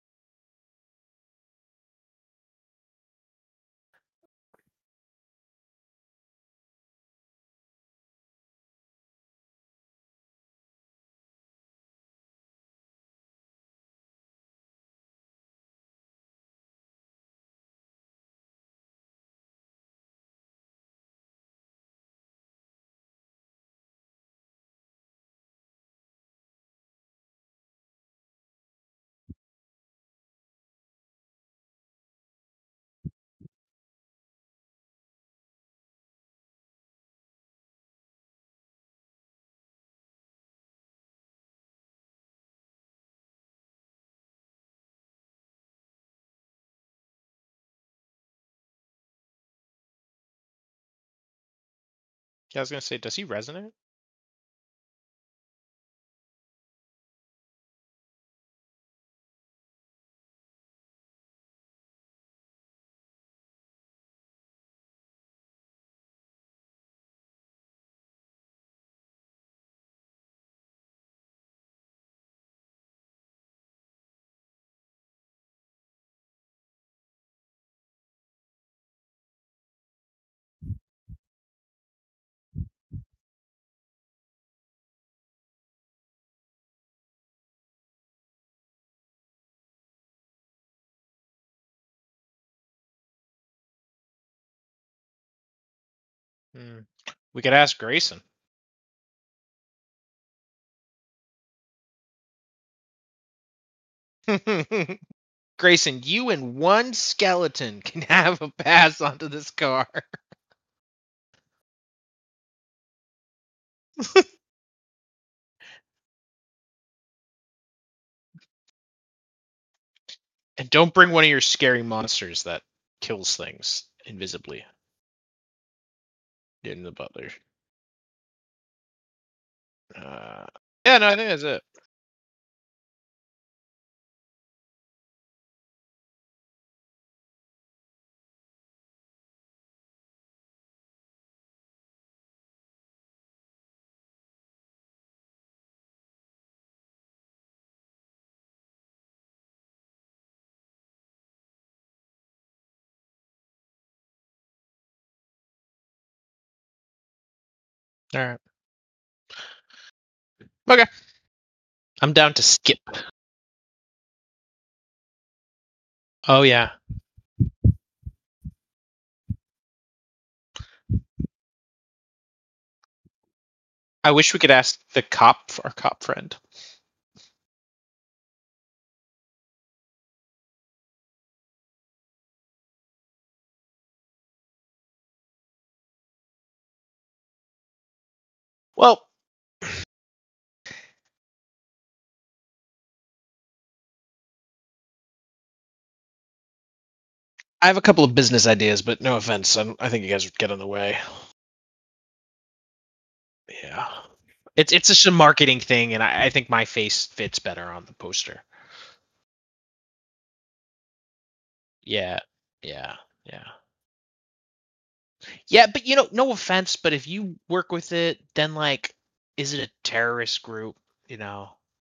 Yeah, I was gonna say, does he resonate? Hmm. We could ask Grayson. Grayson, you and one skeleton can have a pass onto this car. And don't bring one of your scary monsters that kills things invisibly in the butler. Uh, yeah, no, I think that's it. All right. Okay. I'm down to skip. Oh yeah. I wish we could ask the cop, our cop friend. Well, I have a couple of business ideas, but no offense. I, I think you guys would get in the way. Yeah. It's it's just a marketing thing, and I, I think my face fits better on the poster. Yeah. Yeah. Yeah. Yeah, but you know, no offense, but if you work with it, then like, is it a terrorist group? You know?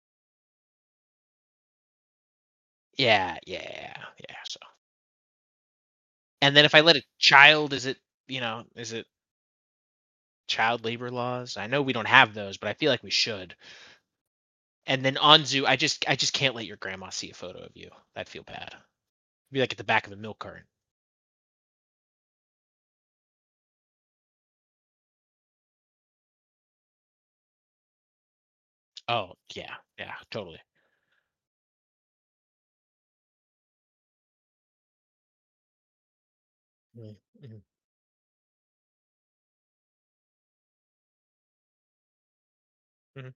Yeah, yeah, yeah. So, and then if I let a child, is it, you know, is it child labor laws? I know we don't have those, but I feel like we should. And then Anzu, I just, I just can't let your grandma see a photo of you. I'd feel bad. Be like at the back of a milk carton. Oh yeah, yeah, totally. Mm-hmm. Mm-hmm.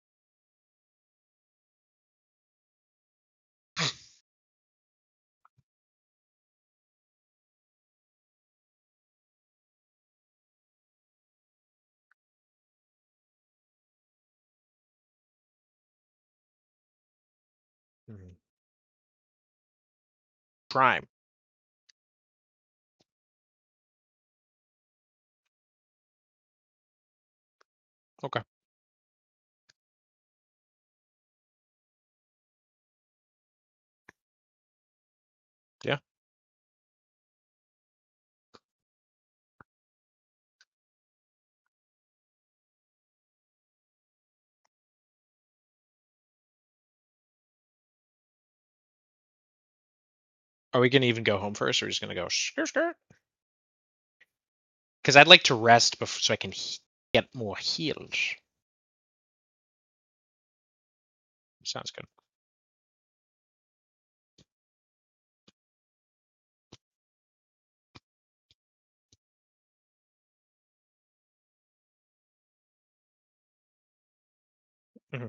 Mm-hmm. Prime. Okay. Yeah. Are we gonna even go home first, or are we just gonna go skirt skirt? Because I'd like to rest before, so I can he- get more heals. Sounds good. Mhm.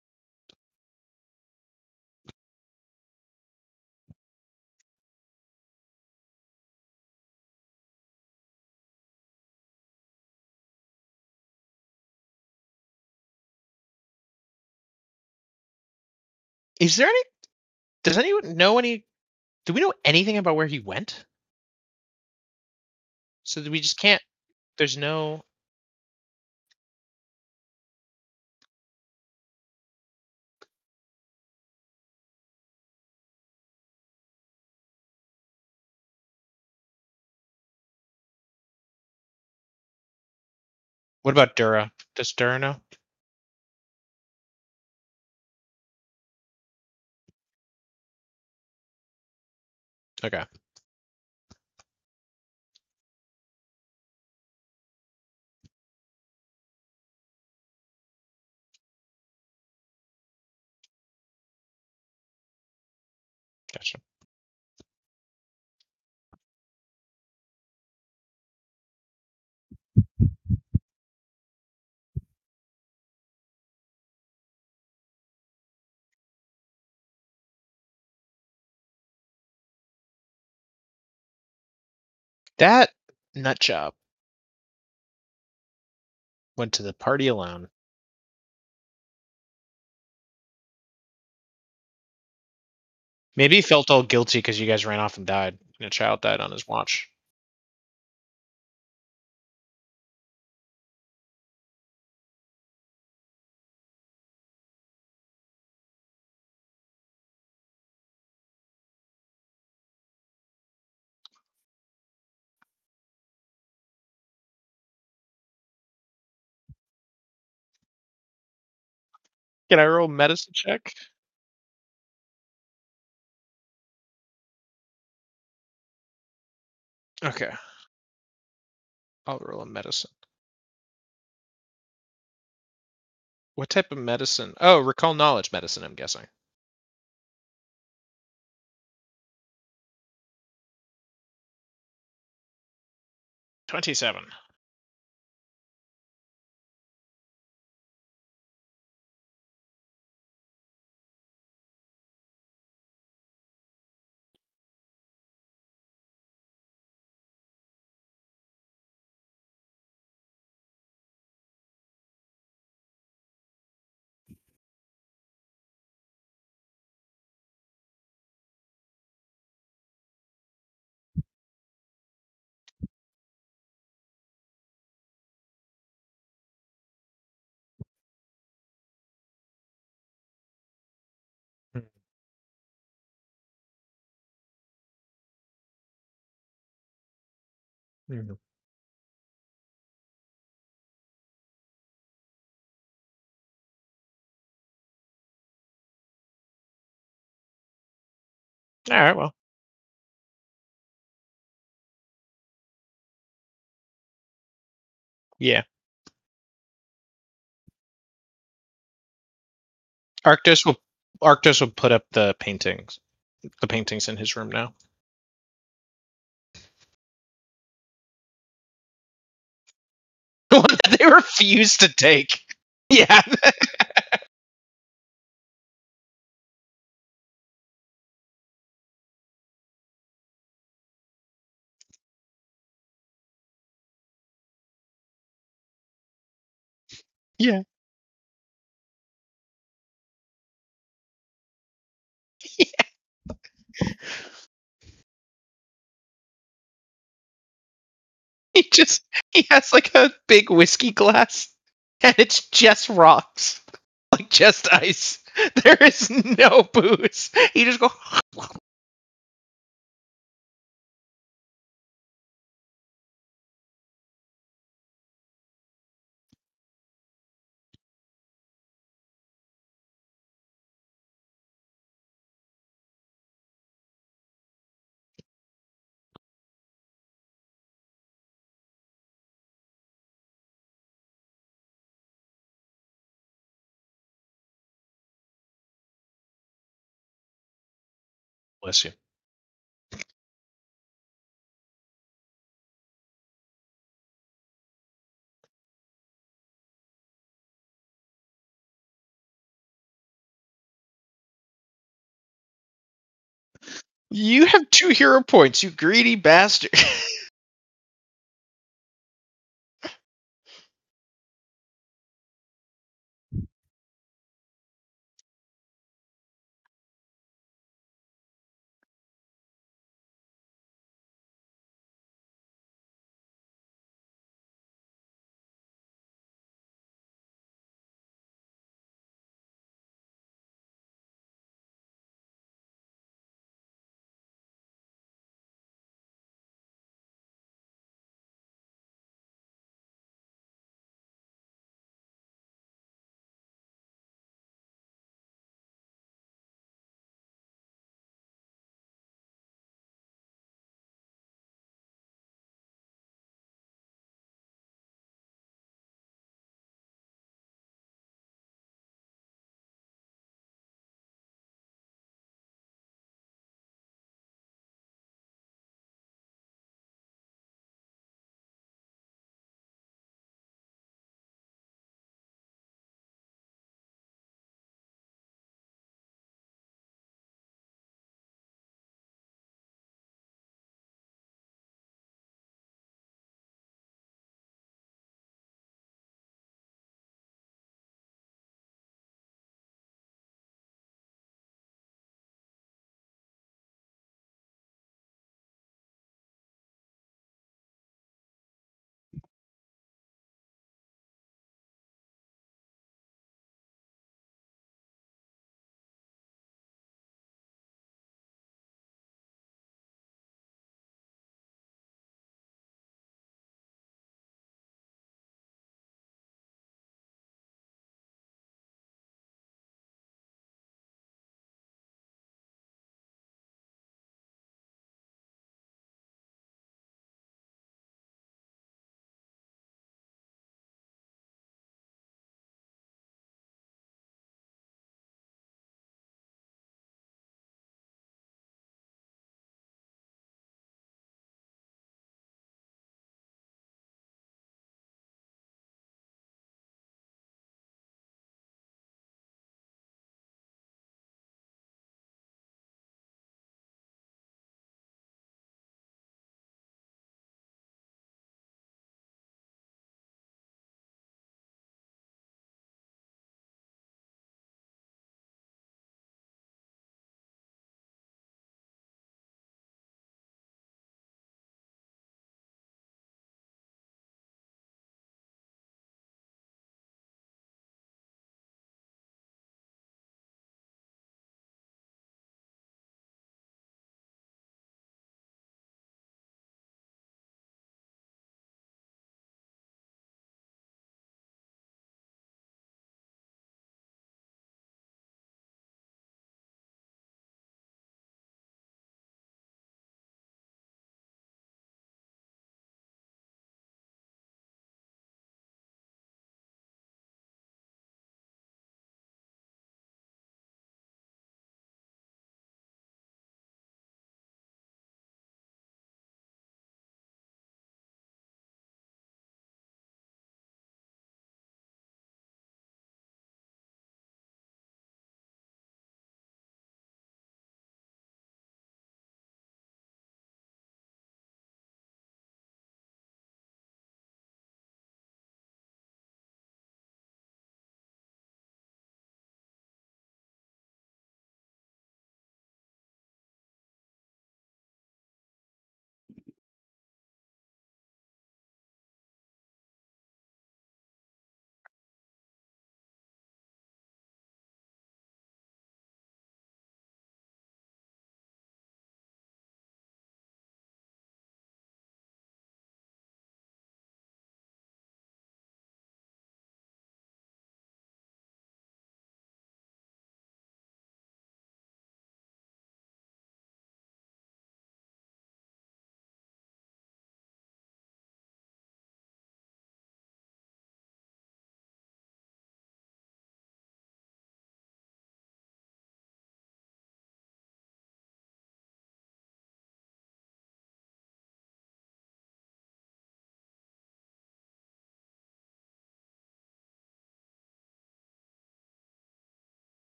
Is there any? Does anyone know any? Do we know anything about where he went? So that we just can't. There's no. What about Dura? Does Dura know? Okay. Gotcha. That nut job went to the party alone. Maybe he felt all guilty because you guys ran off and died. And a child died on his watch. Can I roll medicine check? Okay. I'll roll a medicine. What type of medicine? Oh, recall knowledge medicine, I'm guessing. twenty-seven. Mm-hmm. All right, well. Yeah. Arctos will Arctos will put up the paintings. The paintings in his room now. One that they refuse to take. Yeah. Yeah. He just he has like a big whiskey glass and it's just rocks. Like just ice. There is no booze. He just go bless you. You have two hero points, you greedy bastard.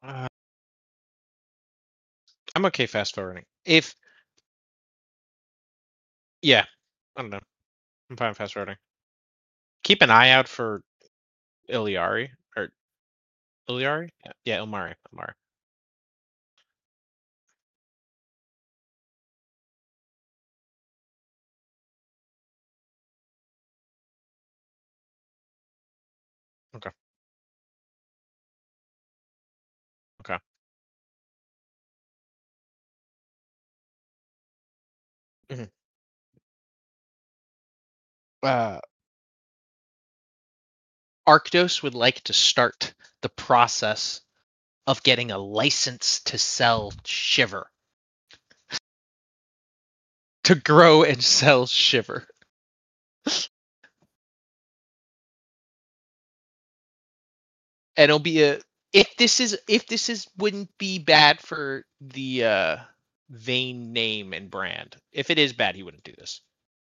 Uh, I'm okay fast forwarding. If yeah, I don't know. I'm fine fast forwarding. Keep an eye out for Iliari or Iliari. Yeah, yeah, Ilmari. Ilmari. Okay. Okay. Mhm. Uh, Arctos would like to start the process of getting a license to sell Shiver, to grow and sell Shiver. And it'll be a if this is if this is wouldn't be bad for the uh Vane name and brand. If it is bad, he wouldn't do this.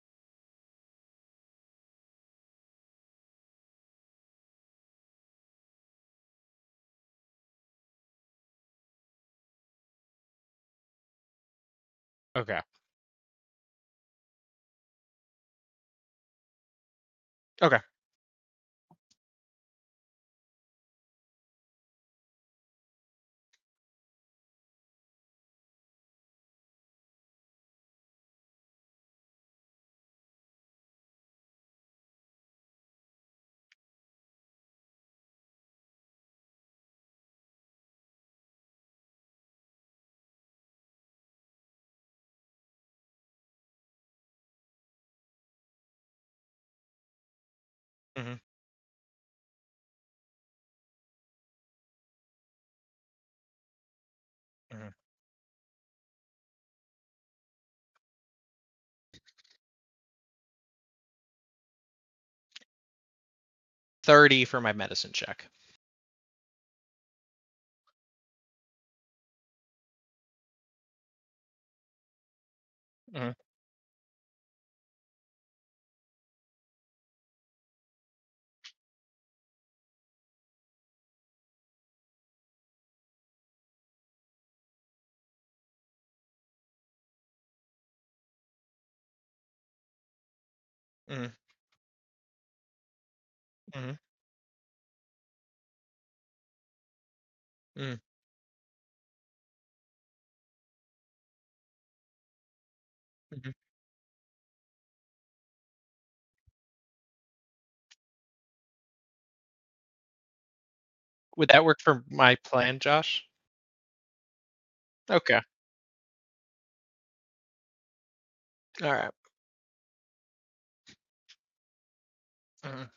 Okay. Okay. hmm hmm thirty for my medicine check. hmm hmm hmm hmm hmm Would that work for my plan, Josh? Okay. All right. Mhm.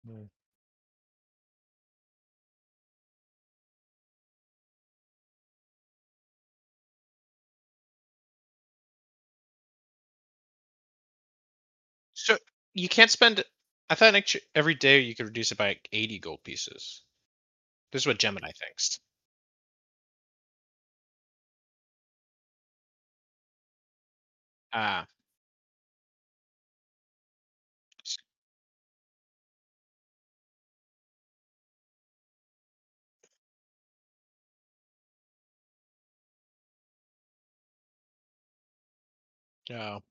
Mm. So you can't spend. I thought actu- every day you could reduce it by like eighty gold pieces. This is what Gemini thinks. Ah, oh,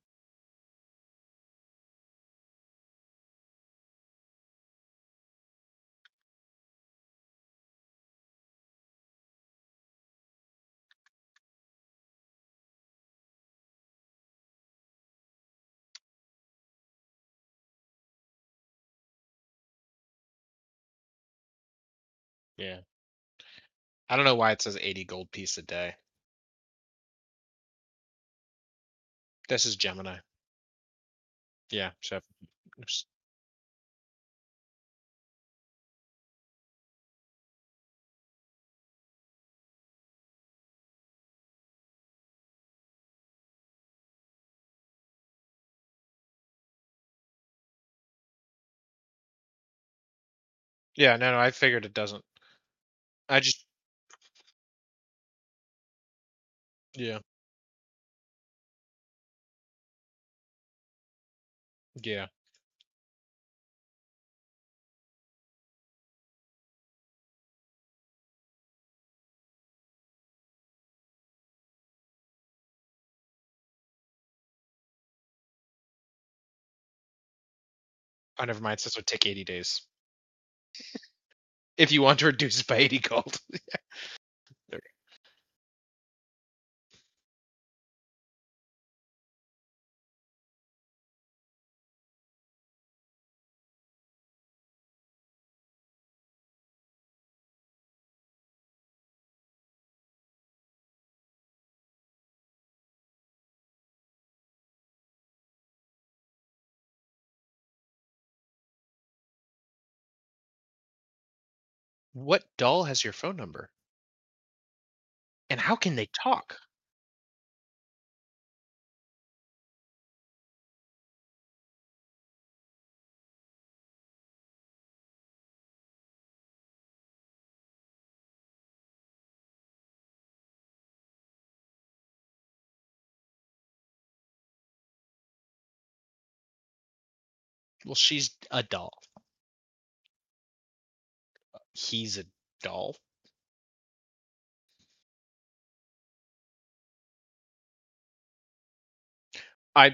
yeah. I don't know why it says eighty gold piece a day. This is Gemini. Yeah. So yeah, no, no. I figured it doesn't. I just yeah, yeah. Oh, never mind. This would take eighty days if you want to reduce it by eighty gold. There. What doll has your phone number? And how can they talk? Well, she's a doll. He's a doll. I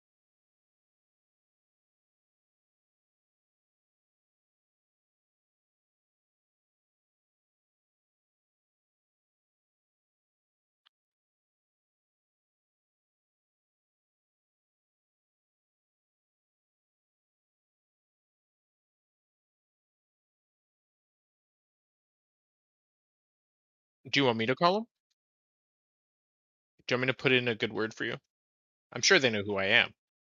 do you want me to call him? Do you want me to put in a good word for you? I'm sure they know who I am.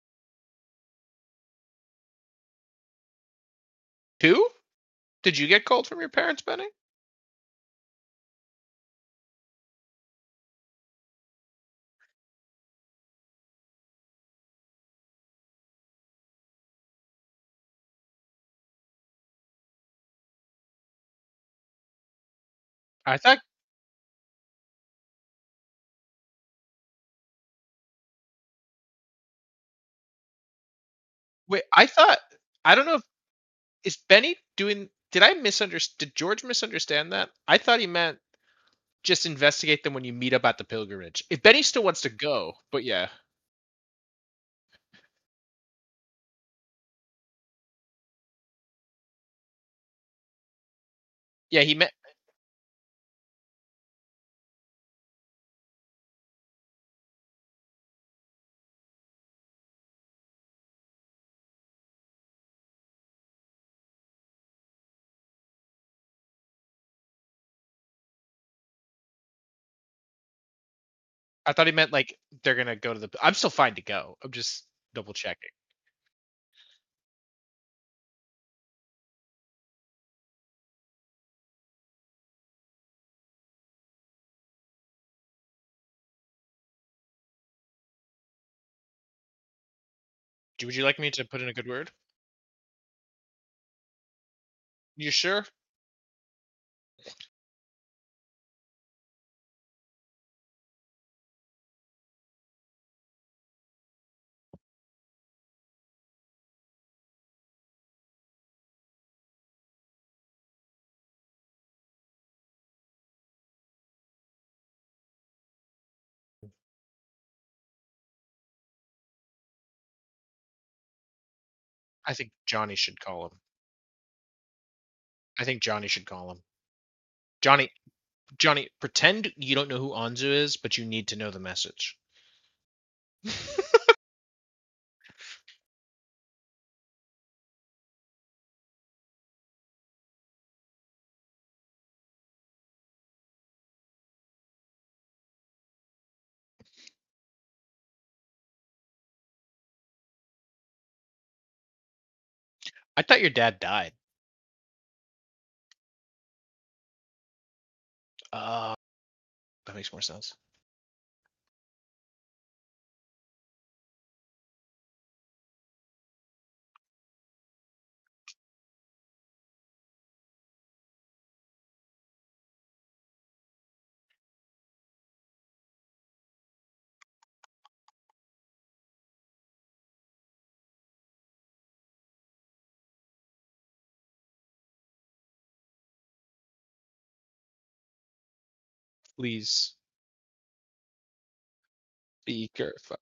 Who? Did you get called from your parents, Benny? I thought. Wait, I thought. I don't know if is Benny doing. Did I misunderstand? Did George misunderstand that? I thought he meant just investigate them when you meet up at the pilgrimage. If Benny still wants to go, but yeah, yeah, he meant. I thought he meant like they're gonna go to the. I'm still fine to go. I'm just double checking. Do- Would you like me to put in a good word? You sure? I think Johnny should call him. I think Johnny should call him. Johnny, Johnny, pretend you don't know who Anzu is, but you need to know the message. I thought your dad died. Oh, that makes more sense. Please be careful.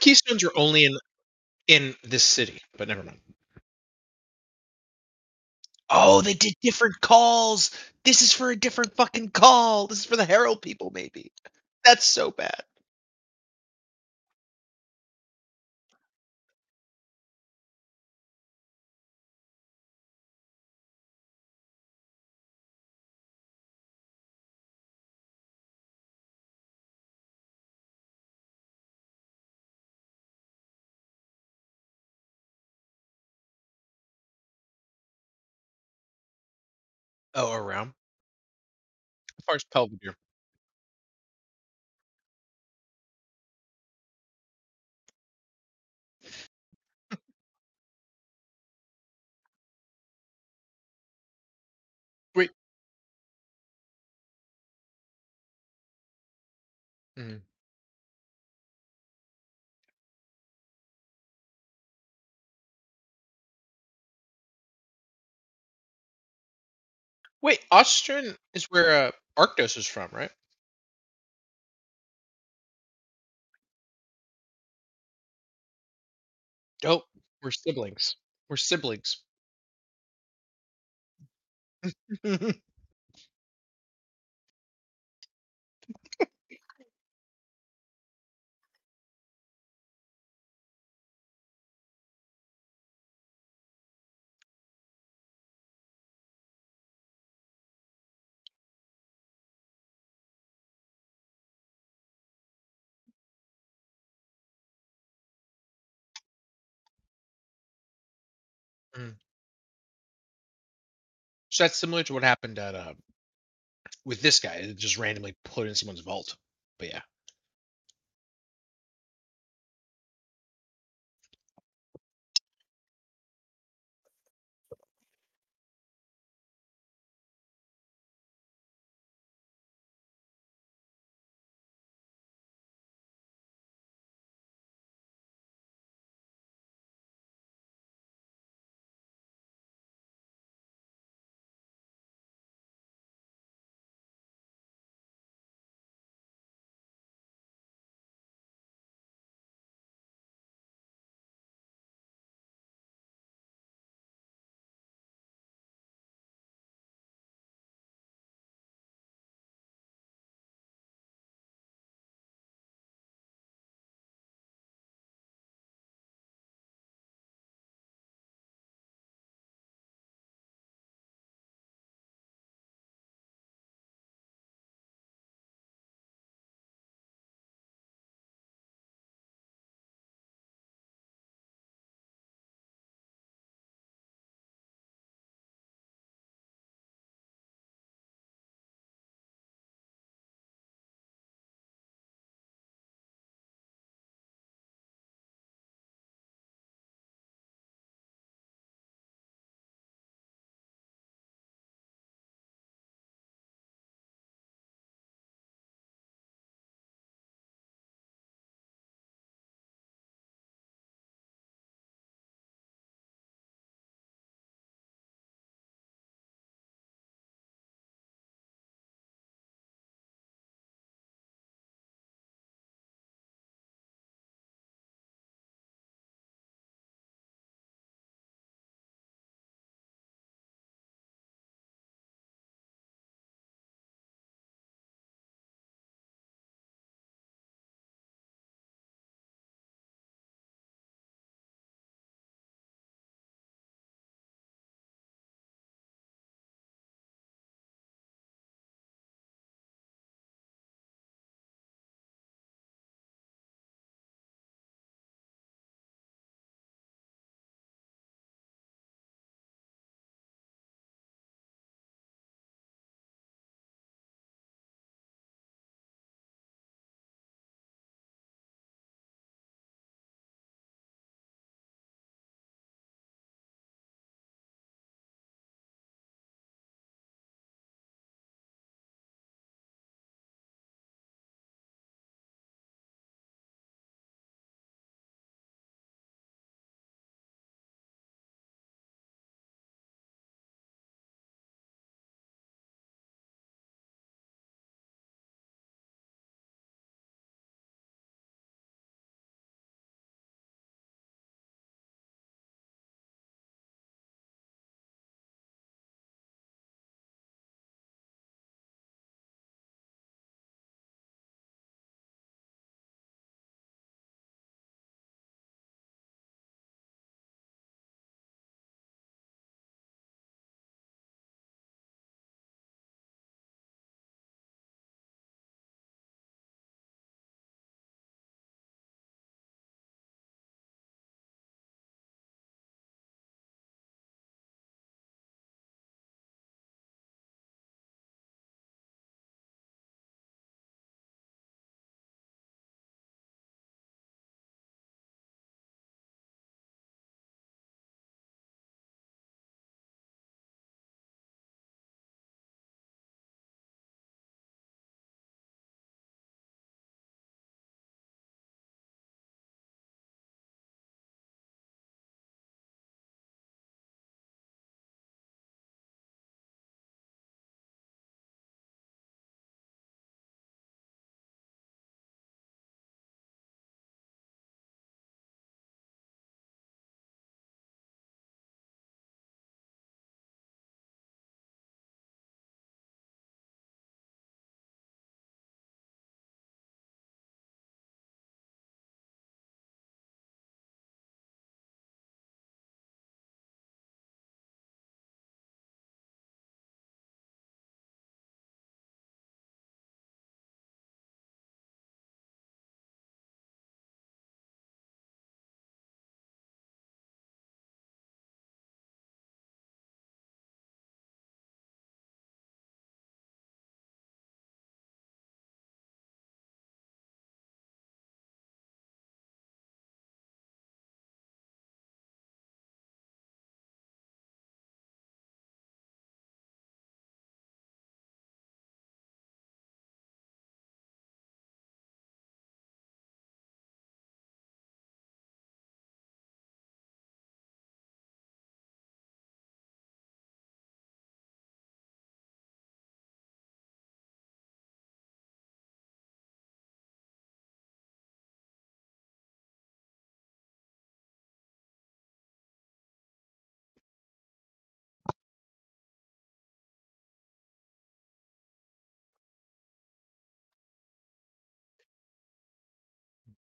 Keystones are only in in this city, but never mind. Oh, they did different calls. This is for a different fucking call. This is for the Herald people, maybe. That's so bad. Oh, around. As far as Belvedere. Wait. Mhm. Wait, Austrian is where uh, Arctos is from, right? Oh, we're siblings. We're siblings. Mm. So that's similar to what happened at uh, with this guy. It just randomly put in someone's vault. But yeah.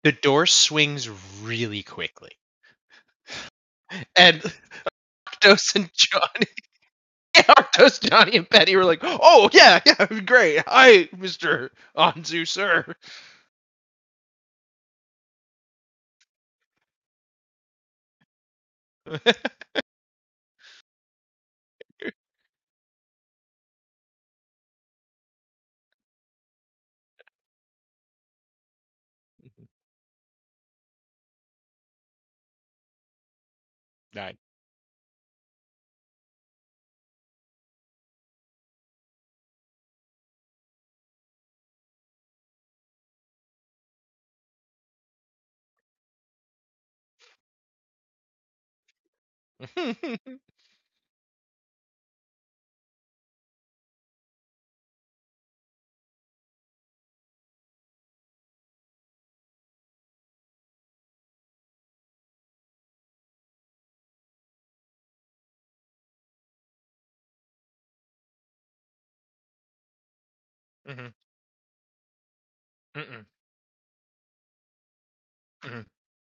The door swings really quickly, and Arctos and Johnny, Arctos, Johnny, and Penny were like, "Oh yeah, yeah, great. Hi, Mister Anzu, sir." Nine. Mhm. Mm-mm. Mhm.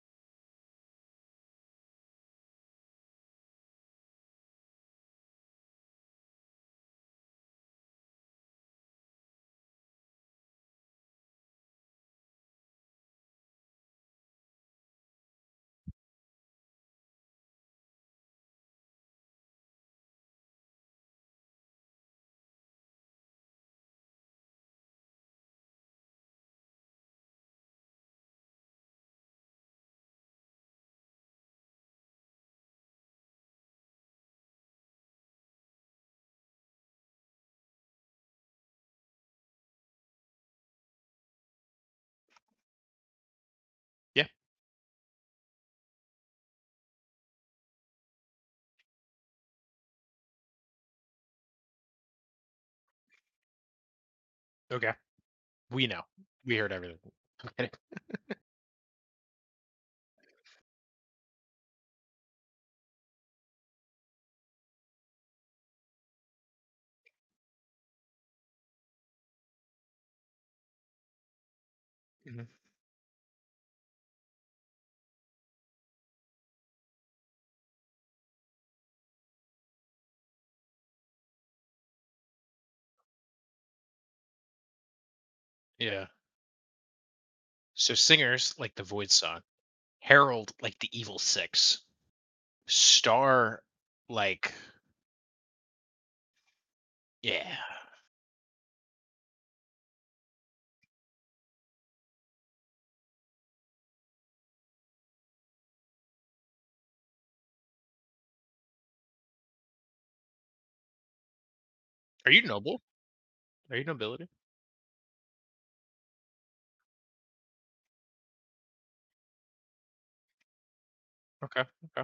Yeah. Okay. We know. We heard everything. I'm kidding. Mhm. Yeah. So singers like the Void Song, Herald like the Evil Six, Star like yeah. Are you noble? Are you nobility? Okay. Okay.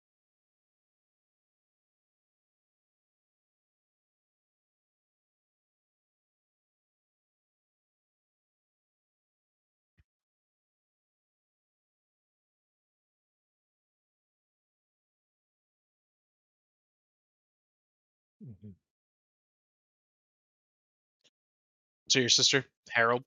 Mhm. So your sister, Harold?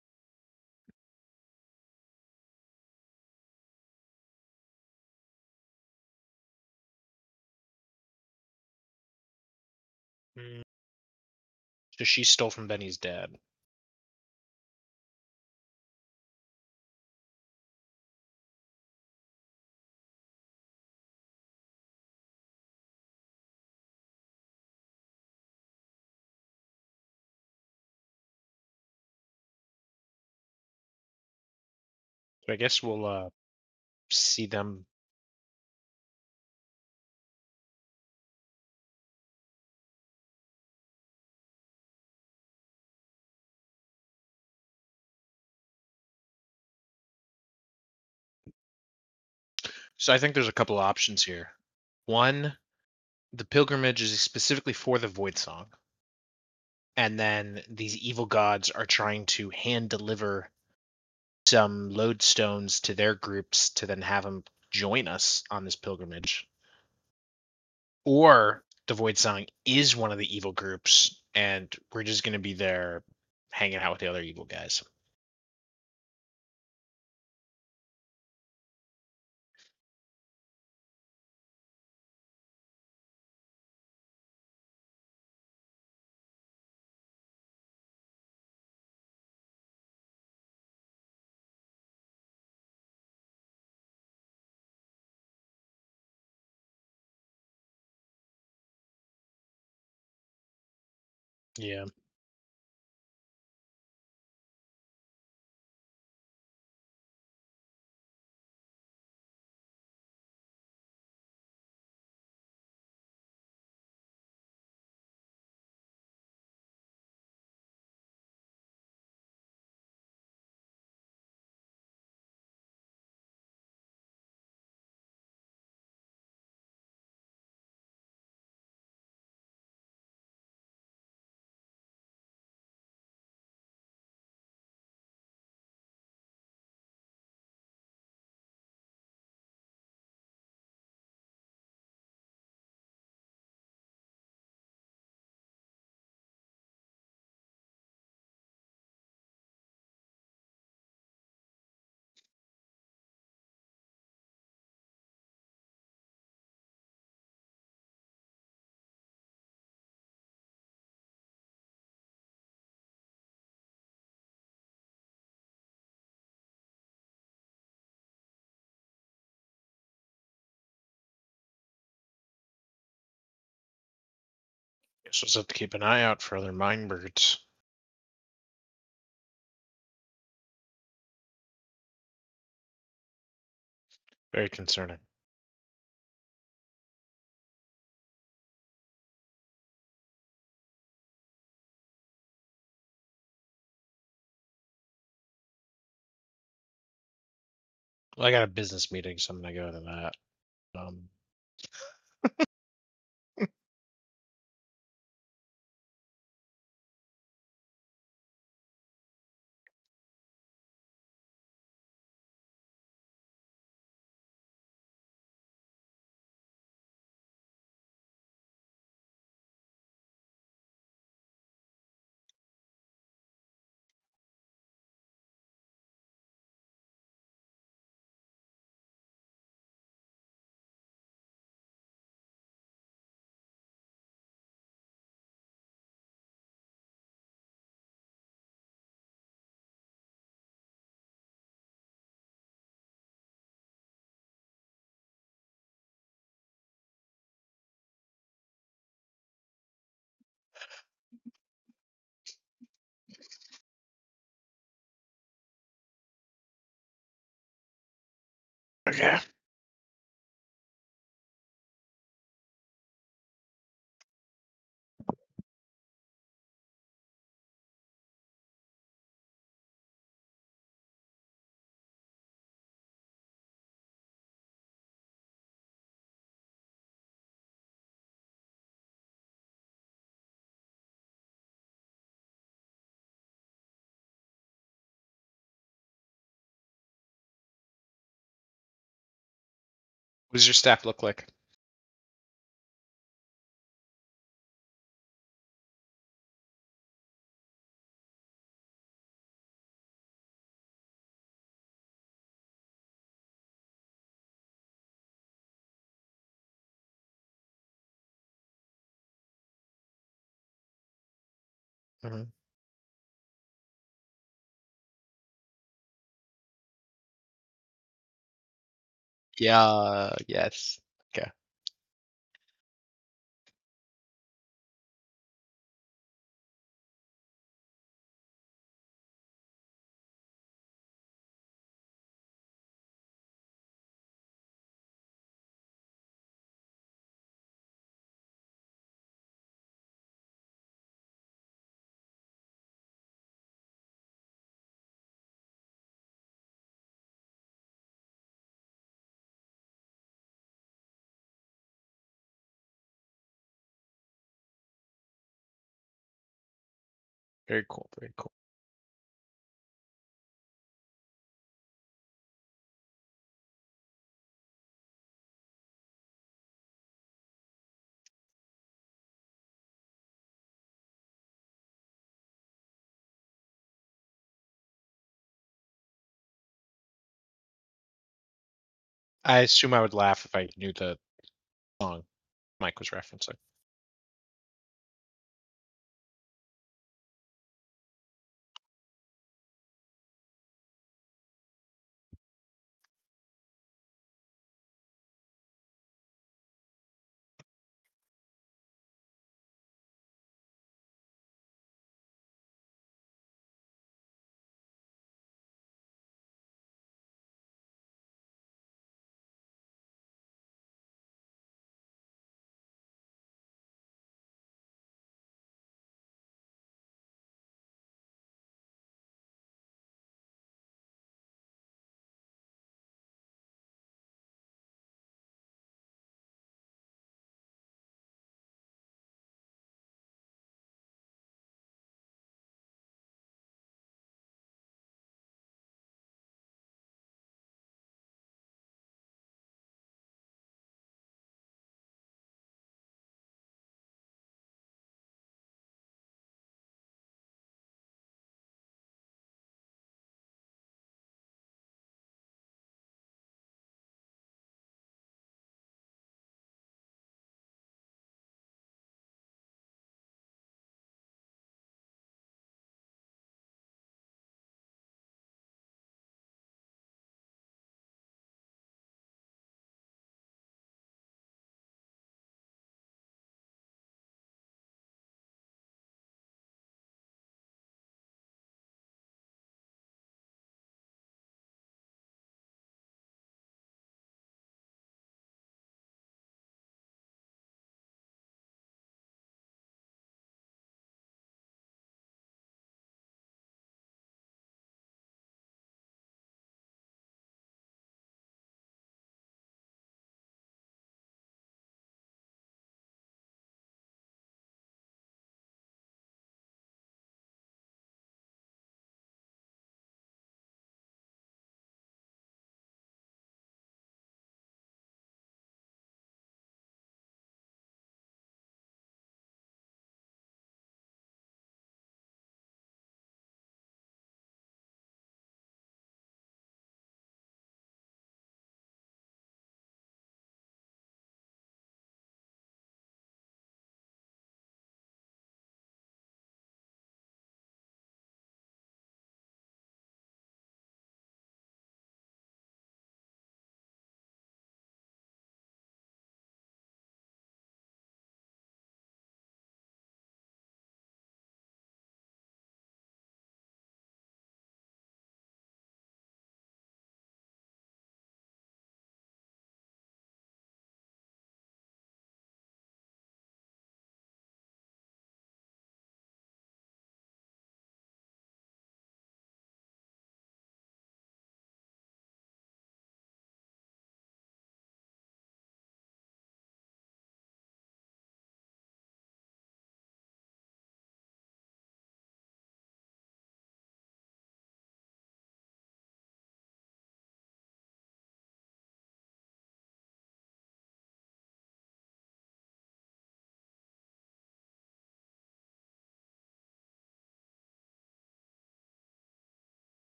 Mm. So she stole from Benny's dad. So I guess we'll uh see them. So I think there's a couple of options here. One, the pilgrimage is specifically for the Void Song, and then these evil gods are trying to hand deliver some lodestones to their groups to then have them join us on this pilgrimage. Or the Void Song is one of the evil groups, and we're just going to be there hanging out with the other evil guys. Yeah. Guess we'll just have to keep an eye out for other mine birds. Very concerning. Well, I got a business meeting, so I'm gonna go to that. Um, okay. What does your staff look like? Mhm. Yeah. Yes. Okay. Very cool. Very cool. I assume I would laugh if I knew the song Mike was referencing.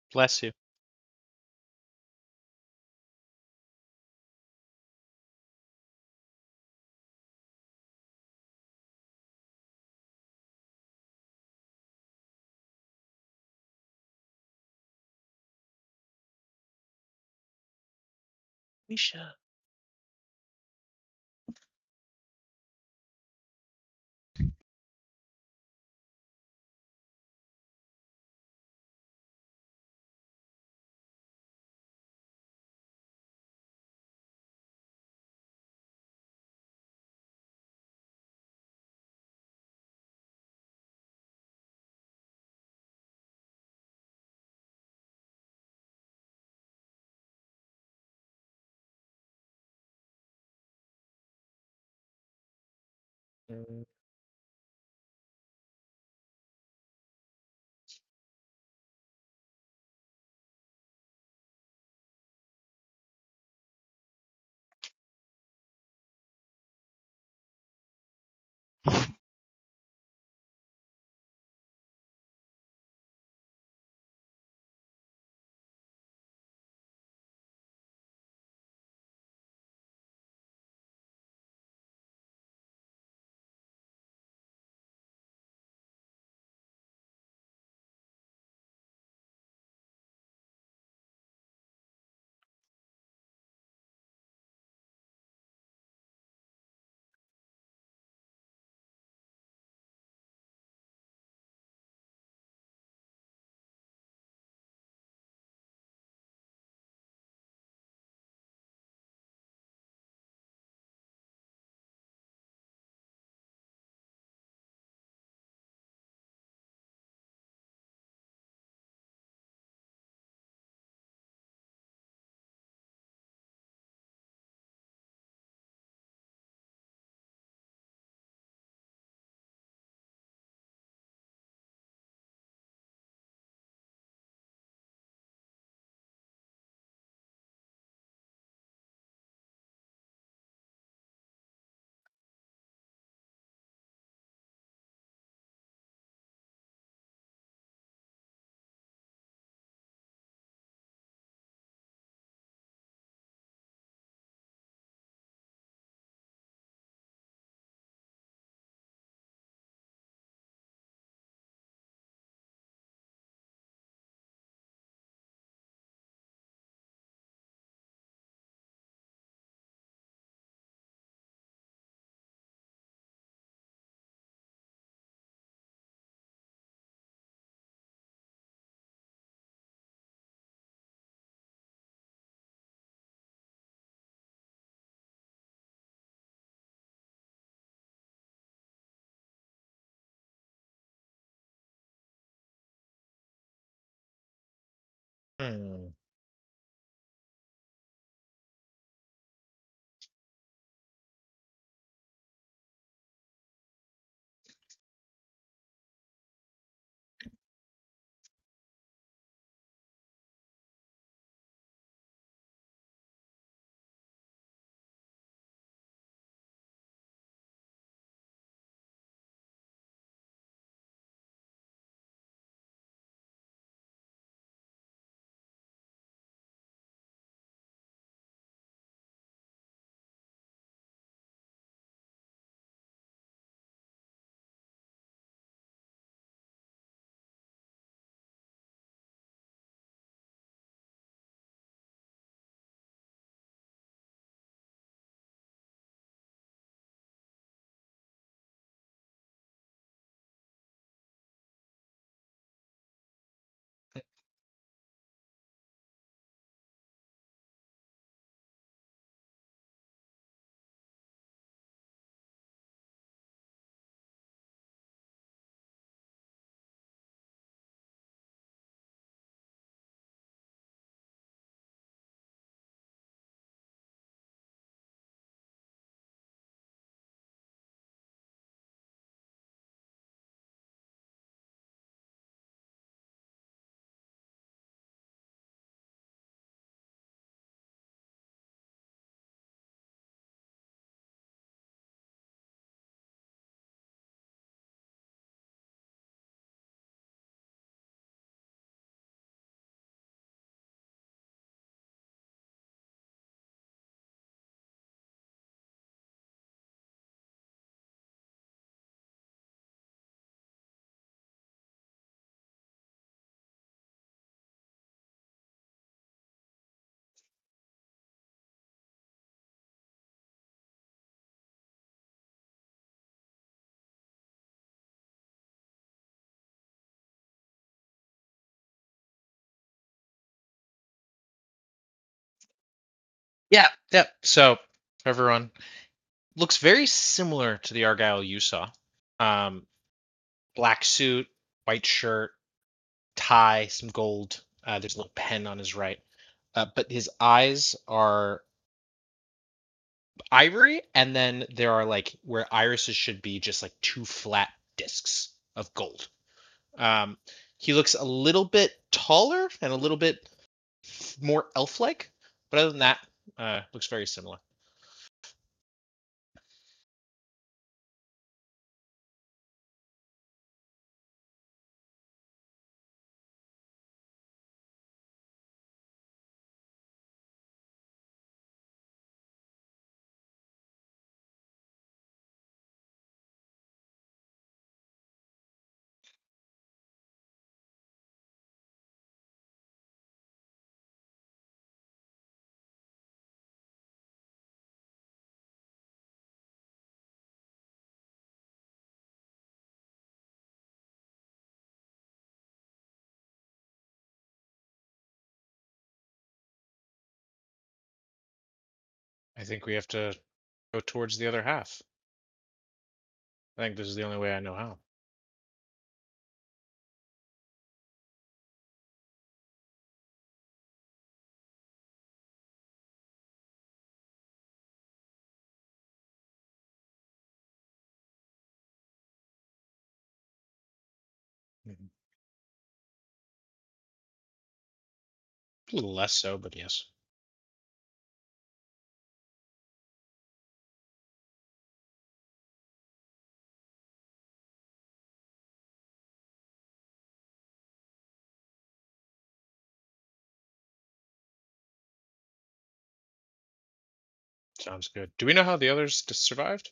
Bless you. Misha. Mm. Yeah, yeah. So everyone looks very similar to the Argyle you saw. Um, Black suit, white shirt, tie, some gold. Uh, there's a little pen on his right. Uh, but his eyes are ivory, and then there are like where irises should be, just like two flat discs of gold. Um, he looks a little bit taller and a little bit more elf-like, but other than that, uh, looks very similar. I think we have to go towards the other half. I think this is the only way I know how. Mhm. A little less so, but yes, sounds good. Do we know how the others just survived?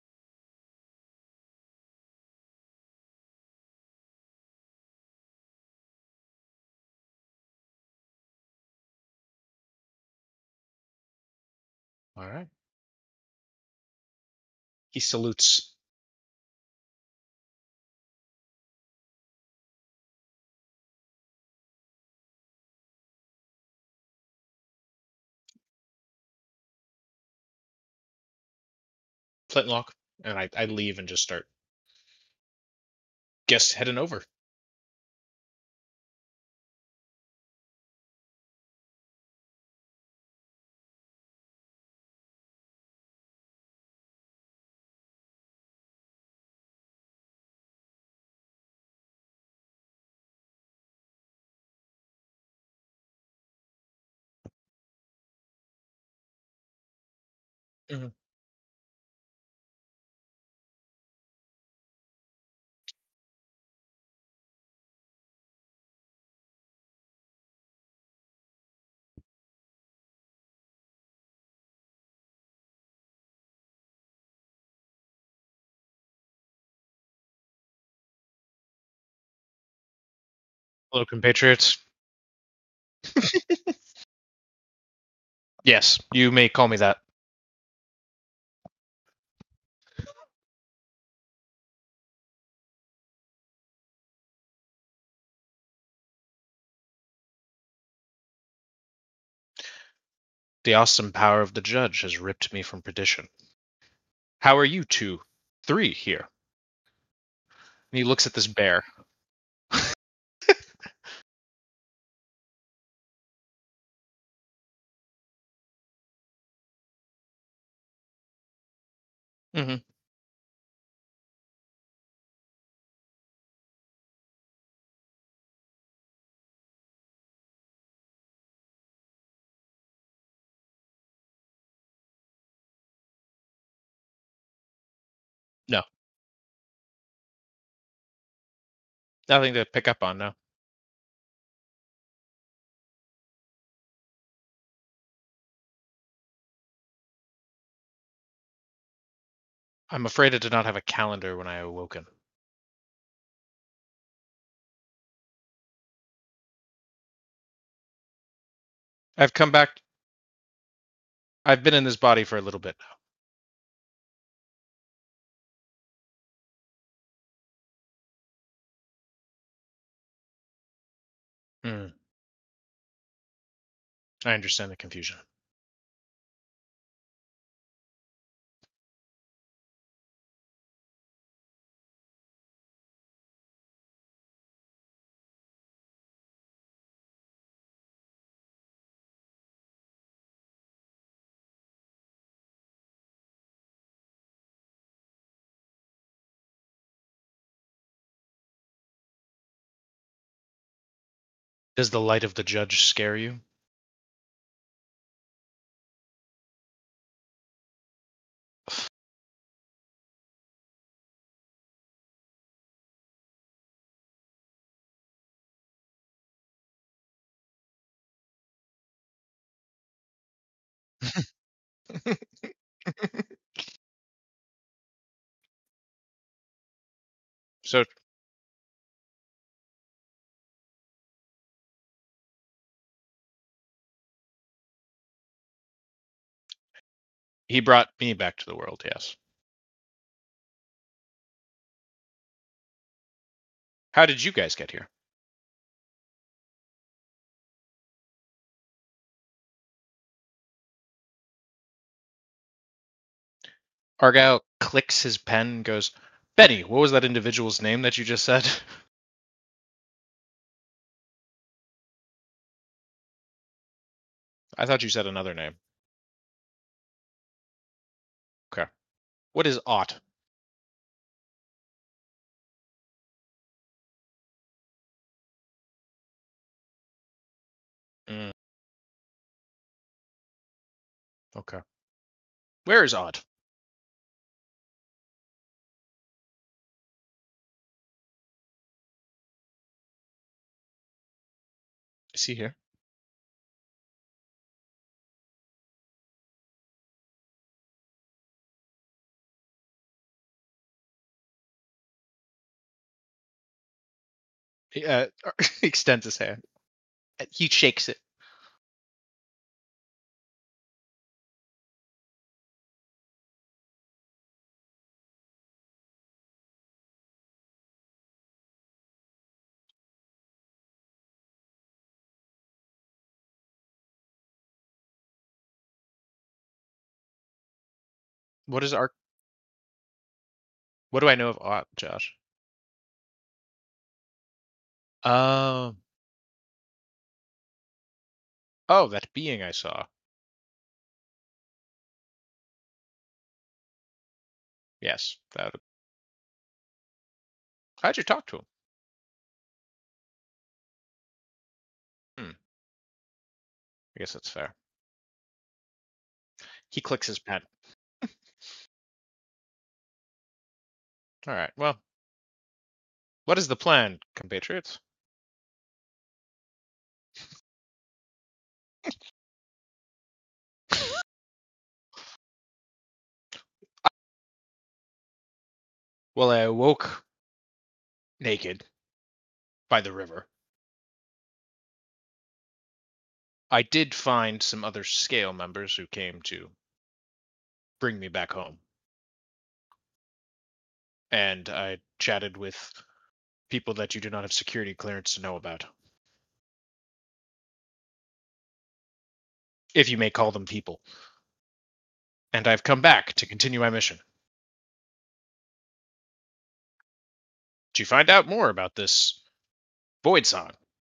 All right. He salutes. Flintlock, and I, I leave and just start, guess, heading over. Mhm. Hello, compatriots. Yes, you may call me that. The awesome power of the judge has ripped me from perdition. How are you two, three here? And he looks at this bear. Hmm. No, nothing to pick up on. No, I'm afraid I did not have a calendar when I awoken. I've come back. I've been in this body for a little bit now. Mm, I understand the confusion. Does the light of the judge scare you? So he brought me back to the world, yes. How did you guys get here? Argyle clicks his pen and goes, Betty, what was that individual's name that you just said? I thought you said another name. Okay. What is ought? Mm, okay. Where is ought? Is he here? He uh, extends his hand. He shakes it. What is our? What do I know of ought, Josh? Oh, oh, that being I saw. Yes, that. How'd you talk to him? Hmm. I guess that's fair. He clicks his pen. All right. Well, what is the plan, compatriots? Well, I awoke naked by the river. I did find some other scale members who came to bring me back home. And I chatted with people that you do not have security clearance to know about. If you may call them people. And I've come back to continue my mission. To find out more about this Void Song.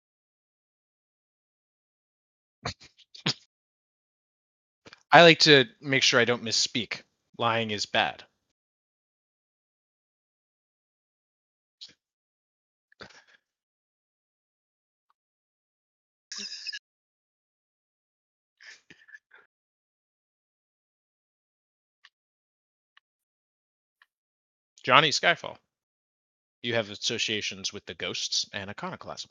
I like to make sure I don't misspeak. Lying is bad. Johnny Skyfall. You have associations with the ghosts and iconoclasm.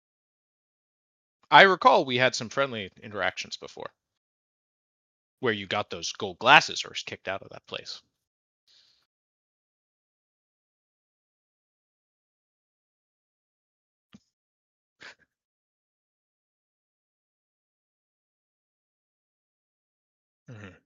I recall we had some friendly interactions before, where you got those gold glasses or was kicked out of that place. Mm-hmm.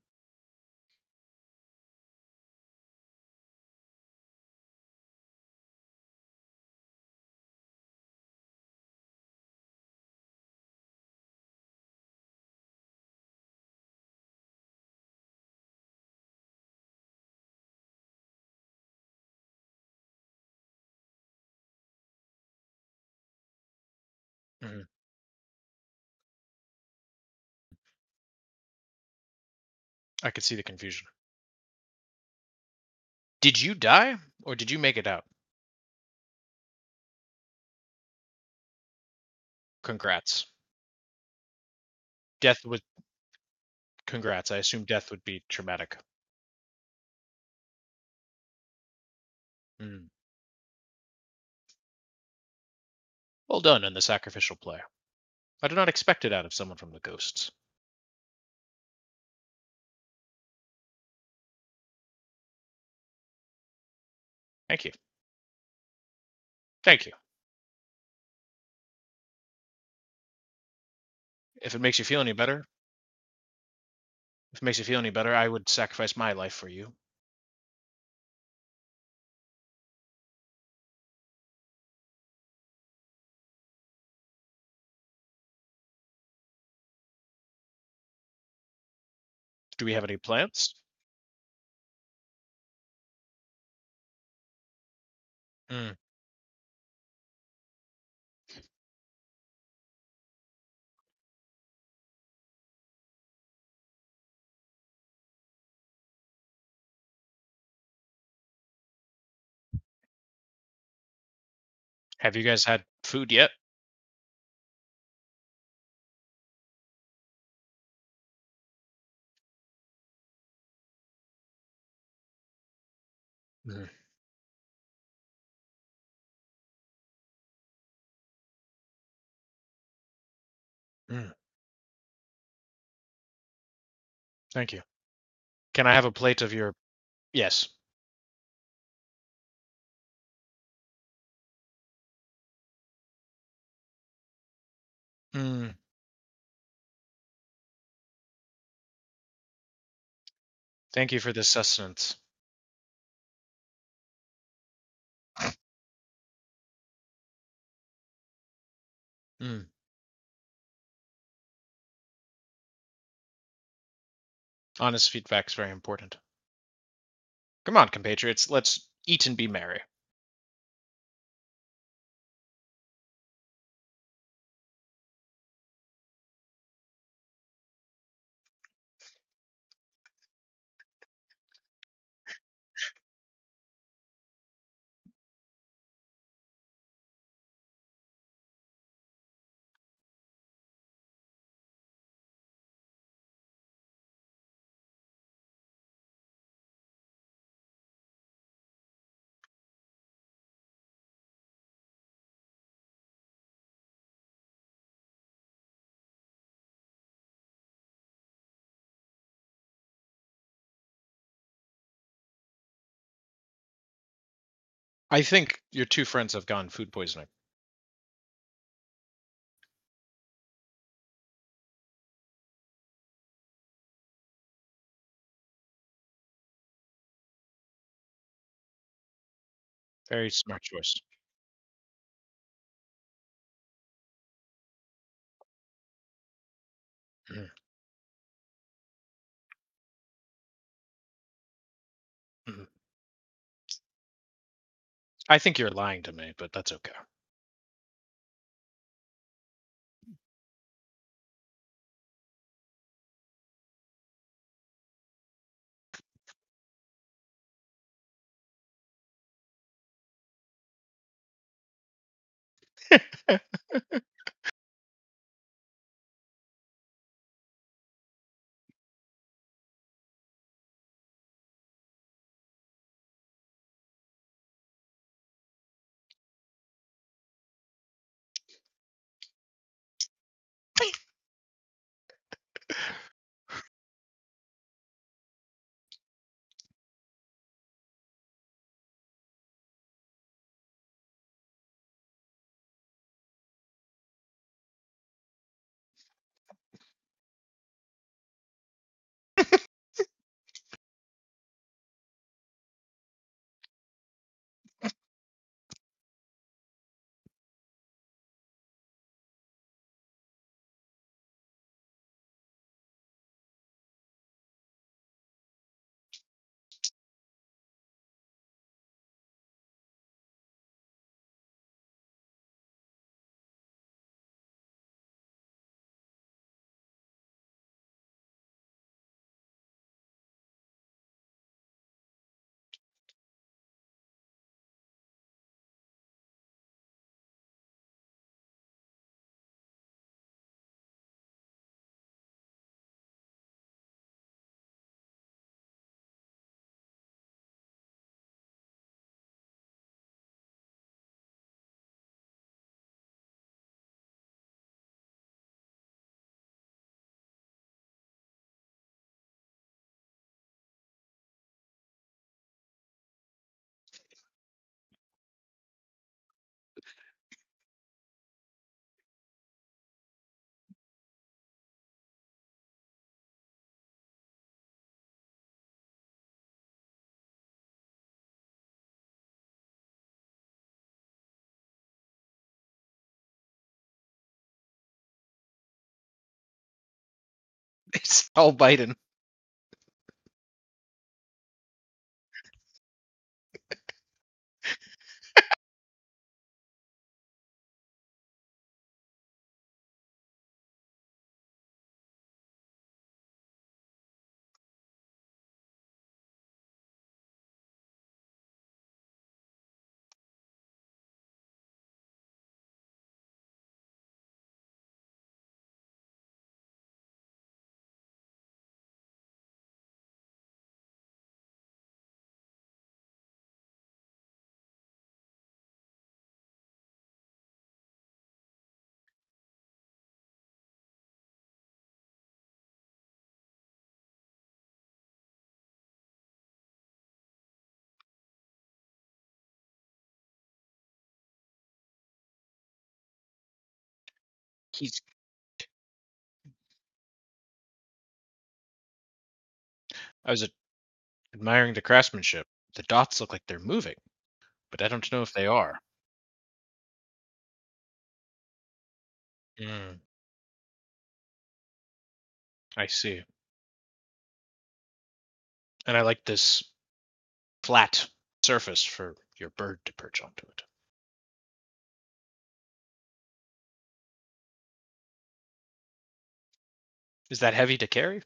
Mm-hmm. I could see the confusion. Did you die, or did you make it out? congrats. Death would congrats. I assume death would be traumatic. Mm. Well done in the sacrificial play. I did not expect it out of someone from the Ghosts. Thank you. Thank you. If it makes you feel any better, if it makes you feel any better, I would sacrifice my life for you. Do we have any plans? Mm. Have you guys had food yet? Mm. Mm. Thank you. Can I have a plate of your? Yes. Mm. Thank you for this sustenance. Mm. Honest feedback is very important. Come on, compatriots, let's eat and be merry. I think your two friends have gone food poisoning. Very smart choice. Mm. Mm. I think you're lying to me, but that's okay. All Biden. He's. I was admiring the craftsmanship. The dots look like they're moving, but I don't know if they are. Mm, I see. And I like this flat surface for your bird to perch onto it. Is that heavy to carry?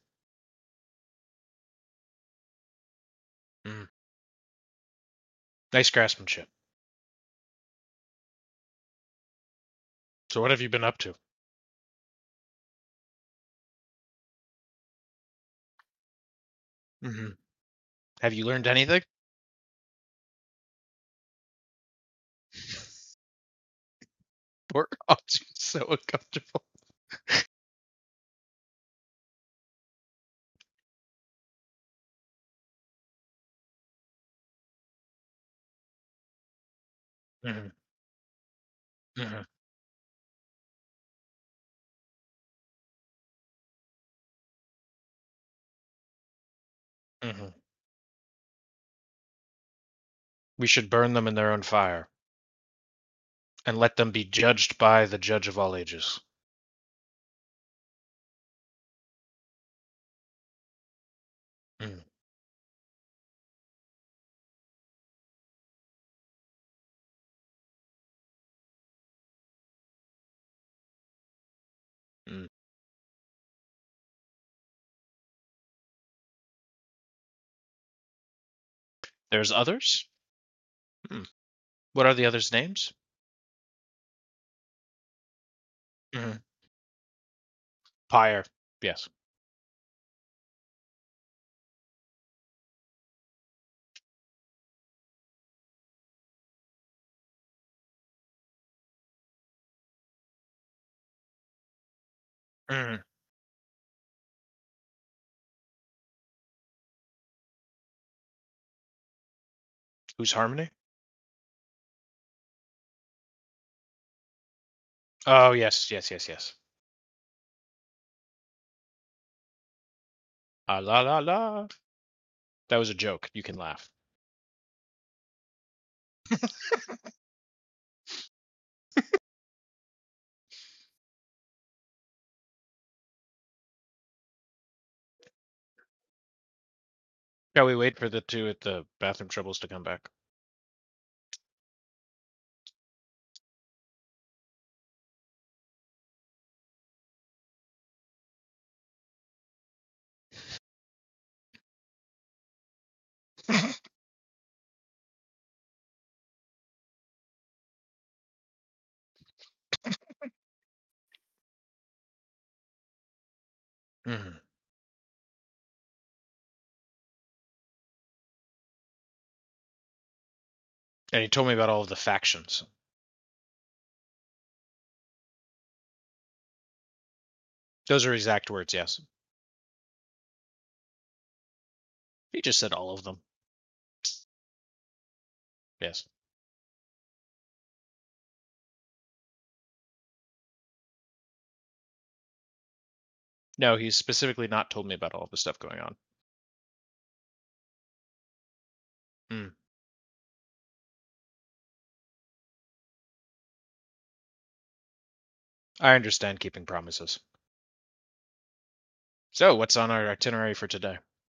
Mm. Nice craftsmanship. So what have you been up to? Hmm. Have you learned anything? Poor Audrey's so uncomfortable. Hmm. Hmm. Hmm. We should burn them in their own fire and let them be judged by the judge of all ages. Mm. Mm. There's others? Mm. What are the others' names? Mm. Pyre. Yes. Mm. Who's Harmony? Oh, yes, yes, yes, yes. Ah, la la la. That was a joke. You can laugh. Shall we wait for the two at the bathroom troubles to come back? Hmm. And he told me about all of the factions. Those are exact words, yes. He just said all of them. Yes. No, he's specifically not told me about all of the stuff going on. Hmm. I understand keeping promises. So, what's on our itinerary for today?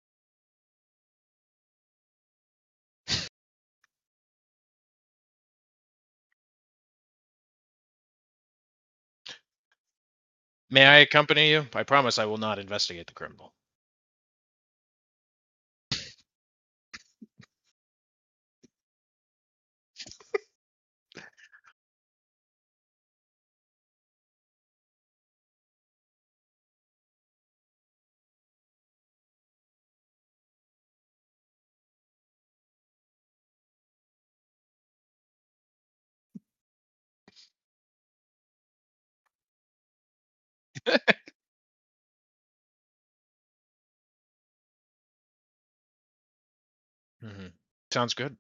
May I accompany you? I promise I will not investigate the criminal. Hmm. Sounds good.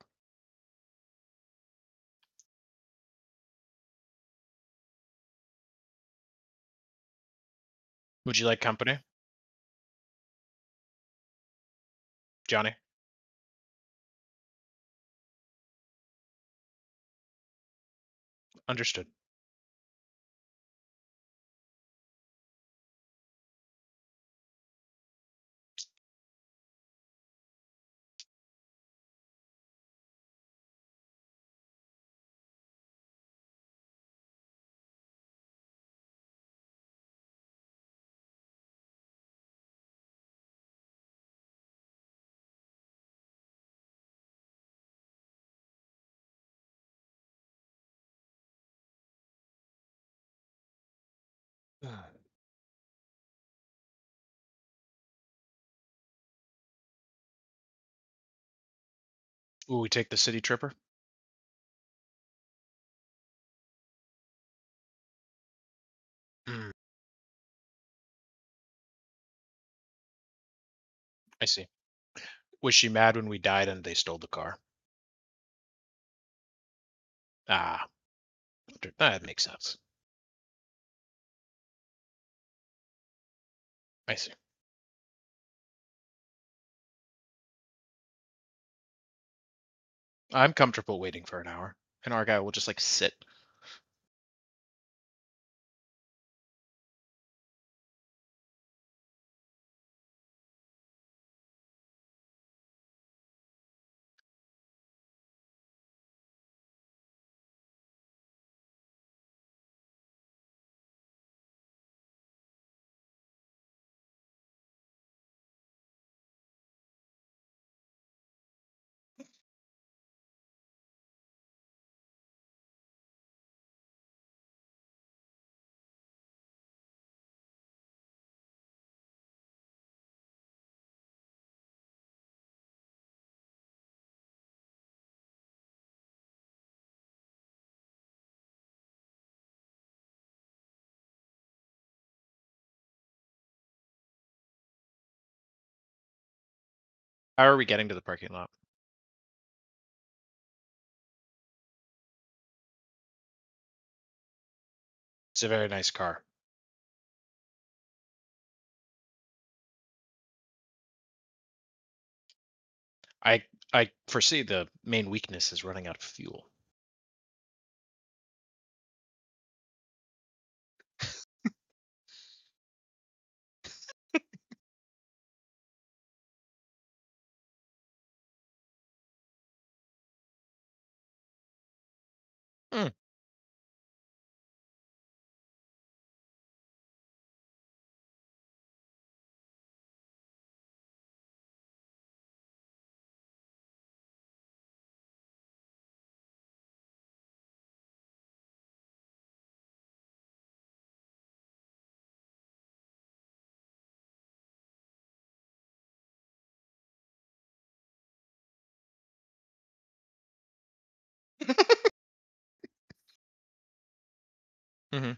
Would you like company, Johnny? Understood. Will we take the city tripper? Mm, I see. Was she mad when we died and they stole the car? Ah, that makes sense. I see. I'm comfortable waiting for an hour, and our guy will just like sit. How are we getting to the parking lot? It's a very nice car. I I foresee the main weakness is running out of fuel. Mm. Hmm.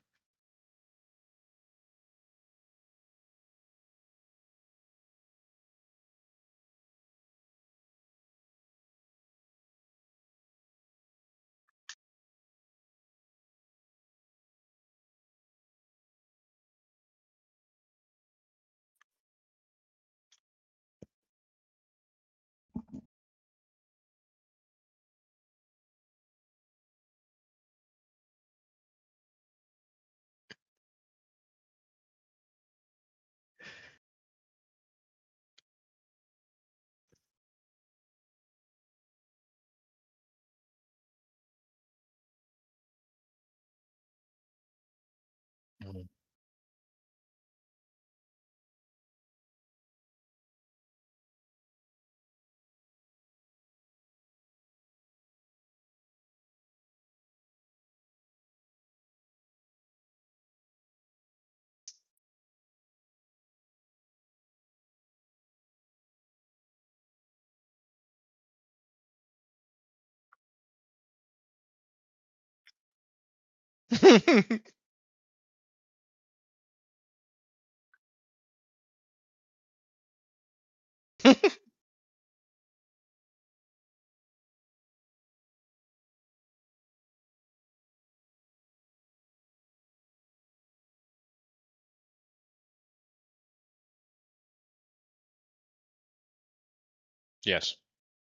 Yes.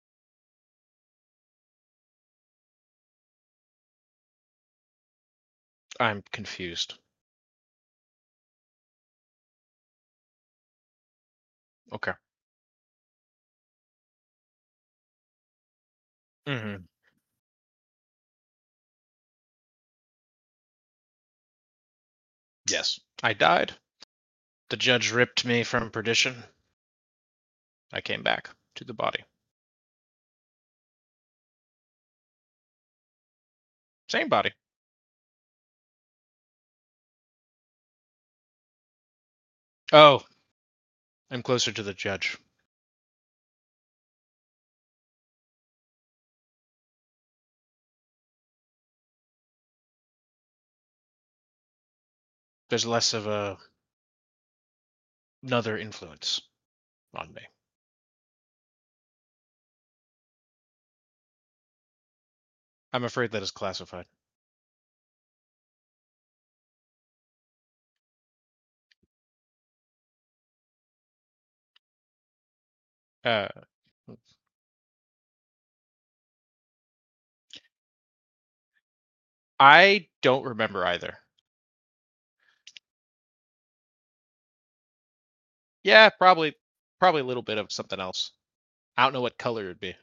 I'm confused. Okay. Hmm. Yes. I died. The judge ripped me from perdition. I came back to the body. Same body. Oh, I'm closer to the judge. There's less of a another influence on me. I'm afraid that is classified. Uh, I don't remember either. Yeah, probably, probably a little bit of something else. I don't know what color it'd be.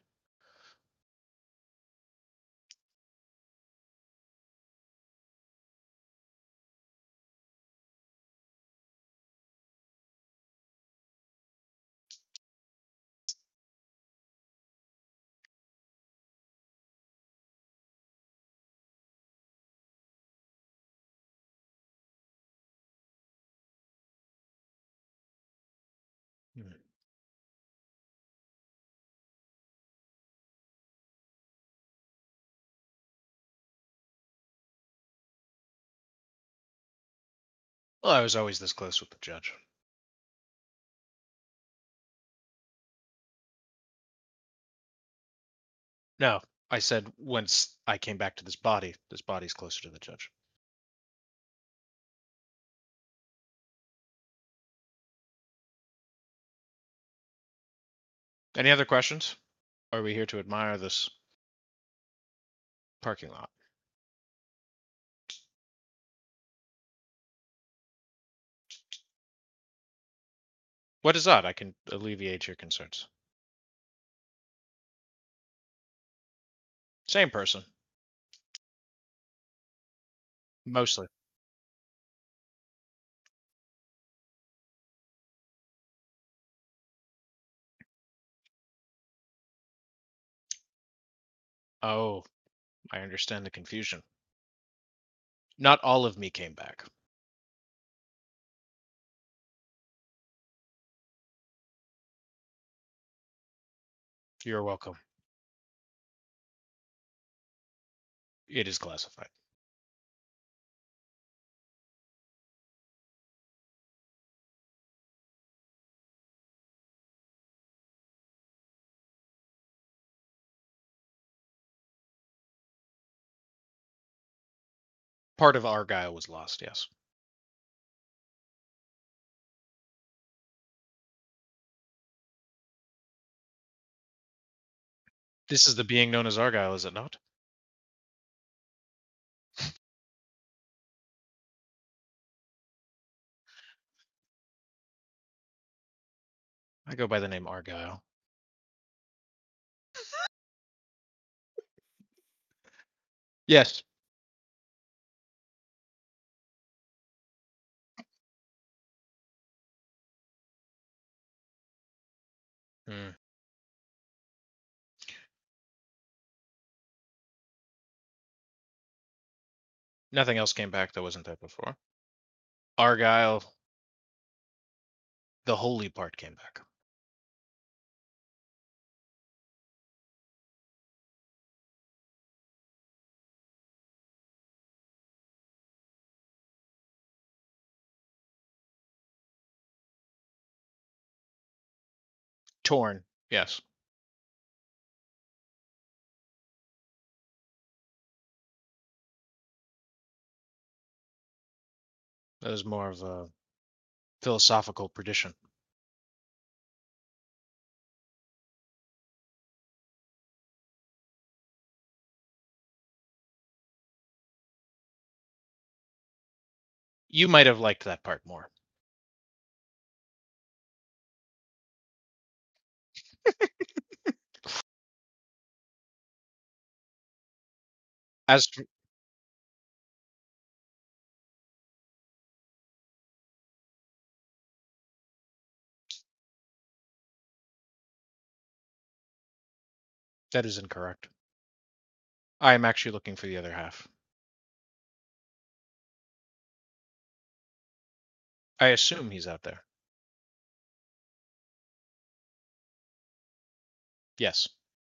Hmm. Well, I was always this close with the judge. No, I said once I came back to this body, this body's closer to the judge. Any other questions? Are we here to admire this parking lot? What is odd? I can alleviate your concerns. Same person, mostly. Oh, I understand the confusion. Not all of me came back. You're welcome. It is classified. Part of Argyle was lost, yes. This is the being known as Argyle, is it not? I go by the name Argyle. Yes. Hmm. Nothing else came back that wasn't there before. Argyle, the holy part came back. Torn. Yes. That is more of a philosophical perdition. You might have liked that part more. As for, that is incorrect. I am actually looking for the other half. I assume he's out there. Yes.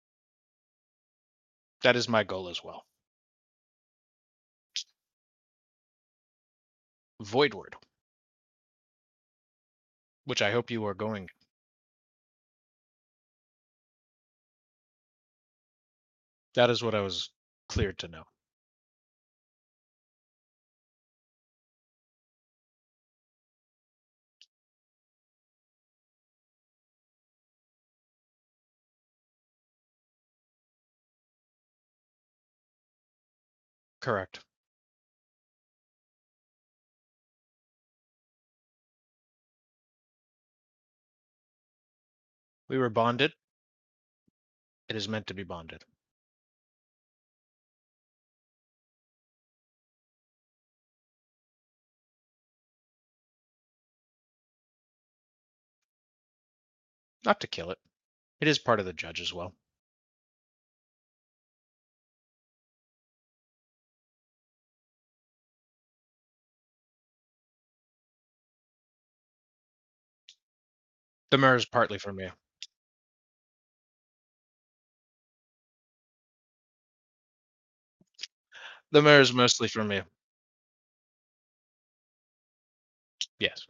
That is my goal as well. Voidward. Which I hope you are going. That is what I was cleared to know. Correct. We were bonded. It is meant to be bonded. Not to kill it. It is part of the judge as well. The mirror is partly for me. The mirror is mostly for me. Yes.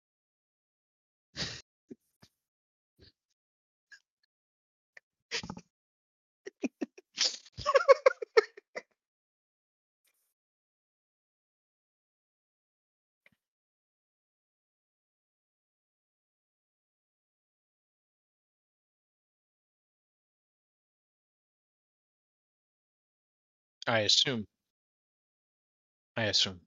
I assume. I assume.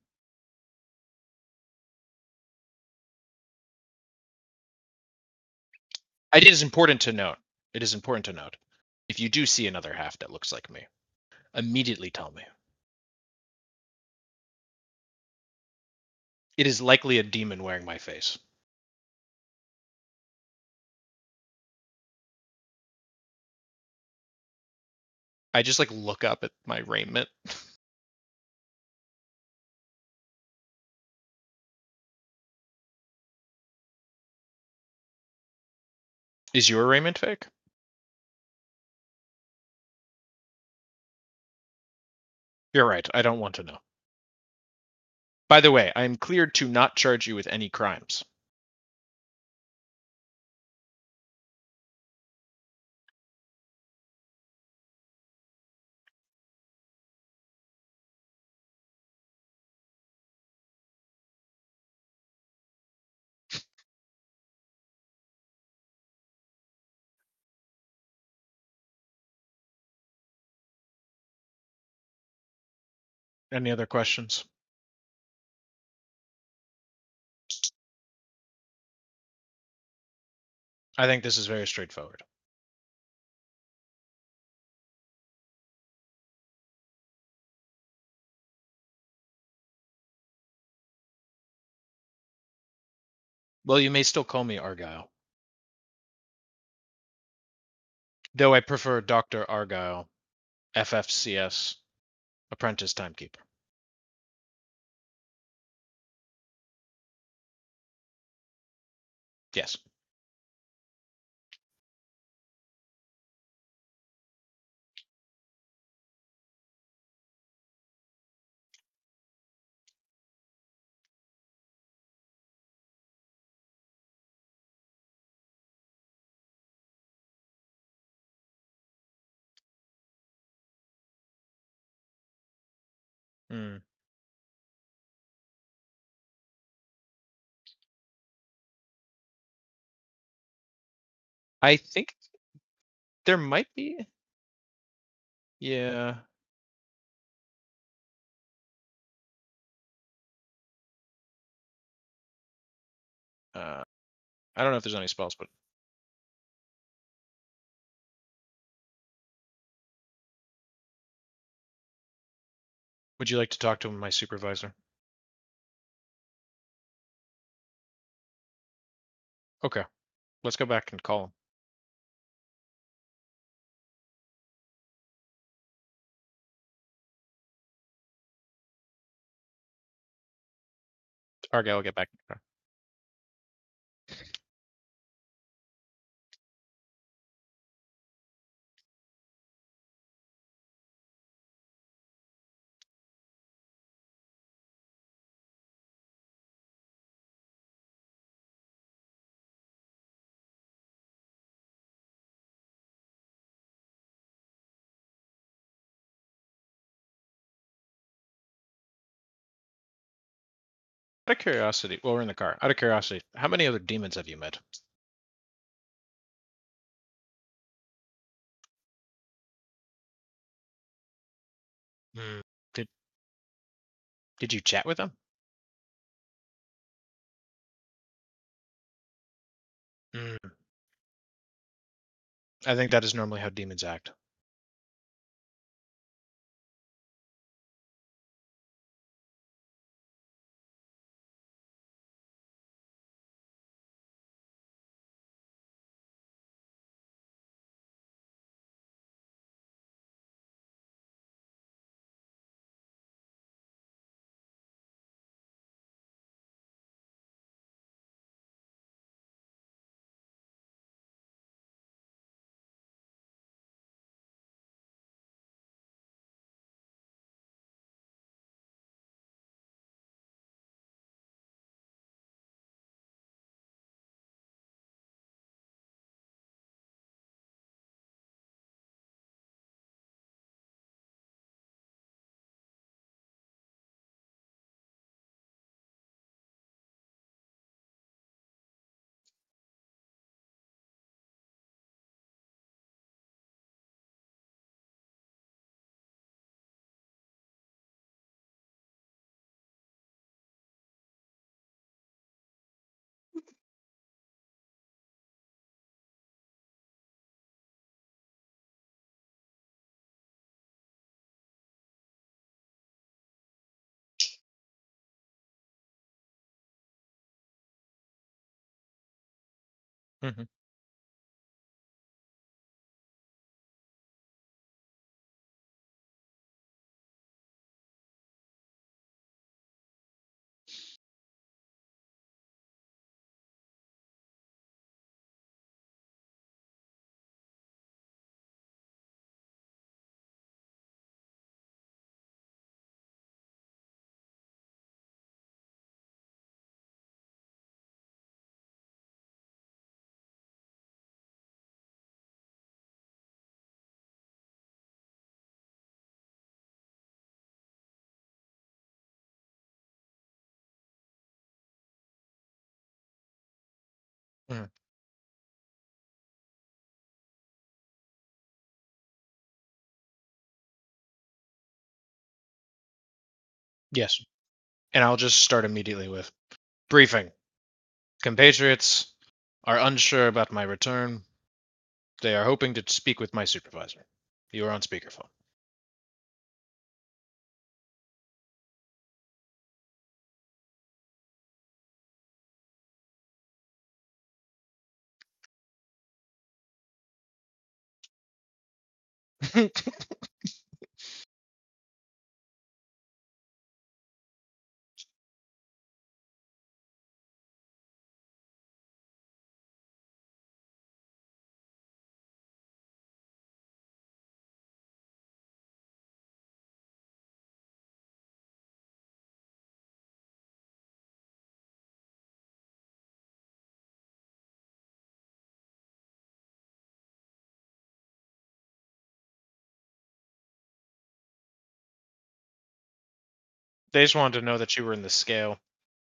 It is important to note. It is important to note. If you do see another half that looks like me, immediately tell me. It is likely a demon wearing my face. I just like look up at my raiment. Is your raiment fake? You're right. I don't want to know. By the way, I am cleared to not charge you with any crimes. Any other questions? I think this is very straightforward. Well, you may still call me Argyle. Though I prefer Doctor Argyle, F F C S, Apprentice Timekeeper. Yes. Mm. I think there might be. Yeah. Uh, I don't know if there's any spells, but would you like to talk to my supervisor? Okay, let's go back and call him. Argyle will get back in the car. Out of curiosity, well, we're in the car. Out of curiosity, how many other demons have you met? Hmm. Did Did you chat with them? Hmm. I think that is normally how demons act. Hmm. Hmm. Yes, and I'll just start immediately with briefing. Compatriots are unsure about my return. They are hoping to speak with my supervisor. You are on speakerphone. They just wanted to know that you were in the scale.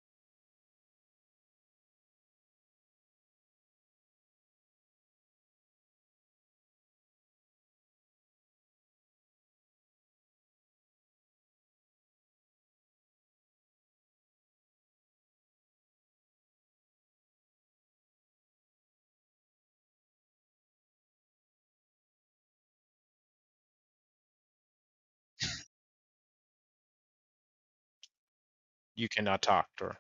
You cannot talk, or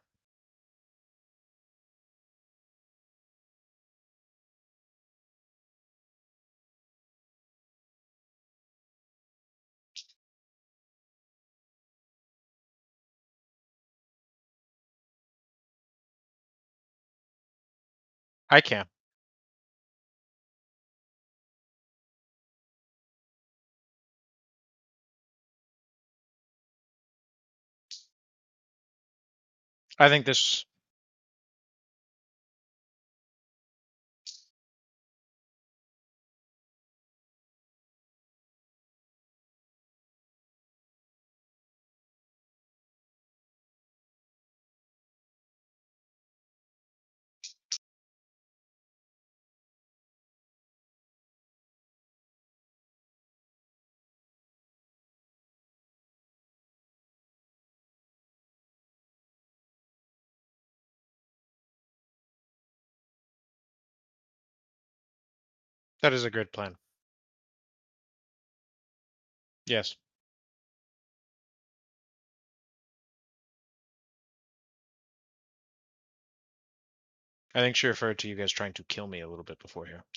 I can. I think this that is a good plan. Yes. I think she referred to you guys trying to kill me a little bit before here.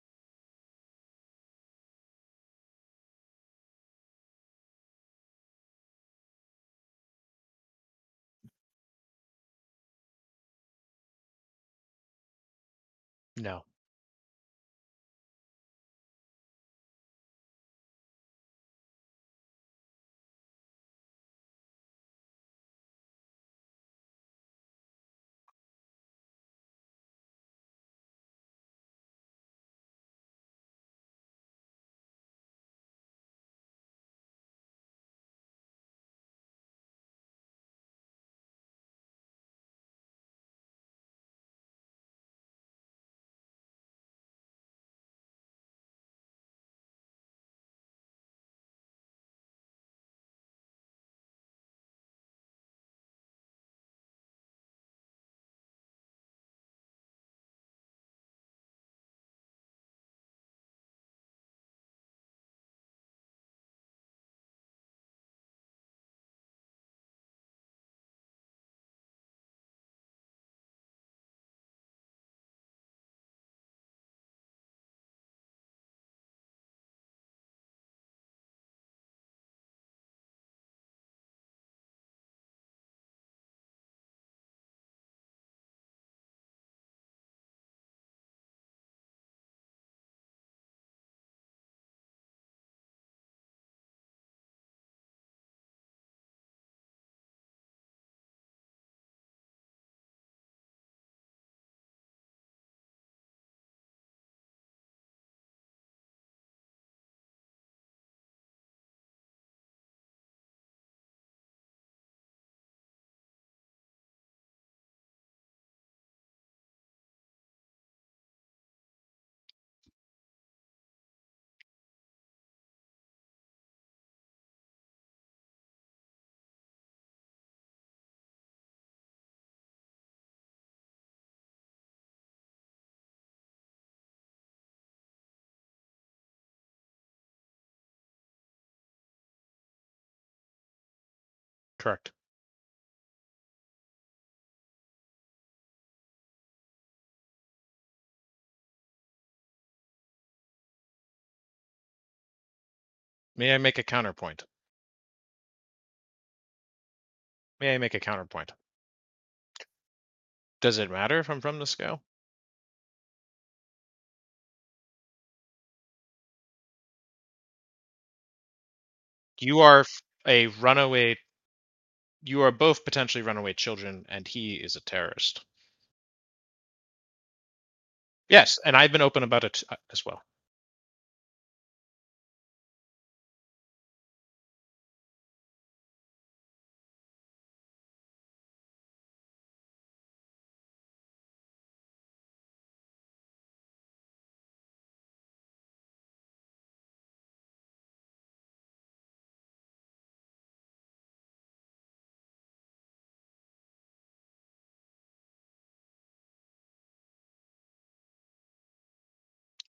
No. Correct. May I make a counterpoint? May I make a counterpoint? Does it matter if I'm from the scale? You are f- a runaway. You are both potentially runaway children, and he is a terrorist. Yes, and I've been open about it uh, as well.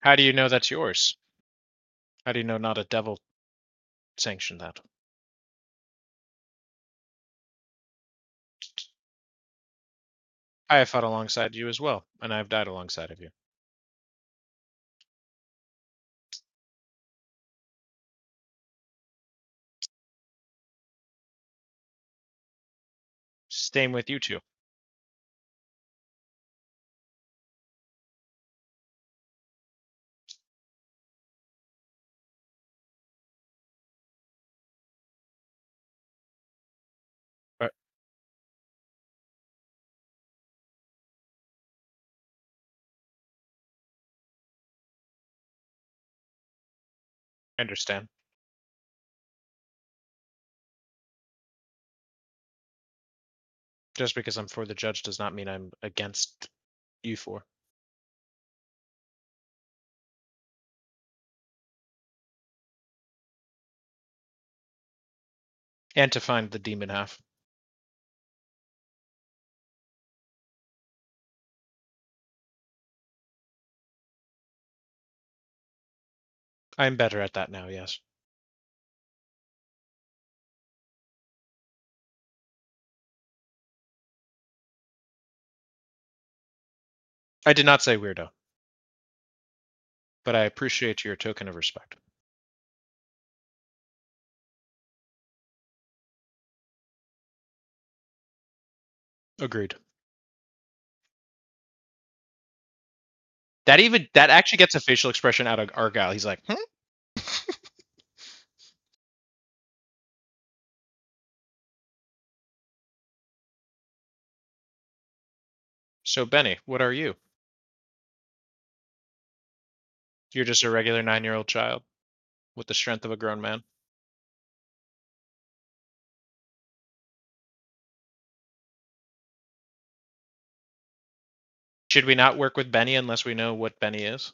How do you know that's yours? How do you know not a devil sanctioned that? I have fought alongside you as well, and I've died alongside of you. Same with you two. But I understand. Just because I'm for the judge does not mean I'm against you four. And to find the demon half. I'm better at that now, yes. I did not say weirdo, but I appreciate your token of respect. Agreed. That even that actually gets a facial expression out of Argyle. He's like, hmm? So Benny, what are you? You're just a regular nine-year-old child with the strength of a grown man. Should we not work with Benny unless we know what Benny is?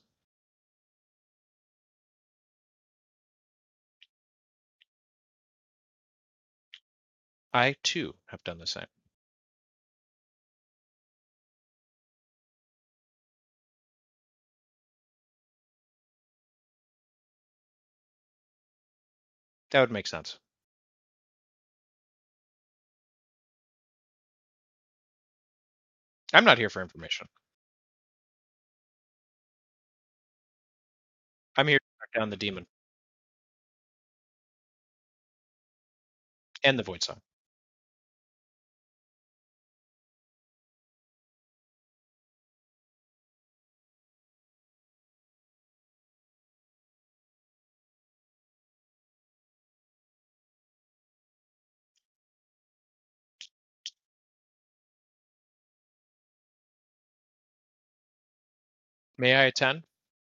I too have done the same. That would make sense. I'm not here for information. I'm here to track down the demon and the Void Song. May I attend?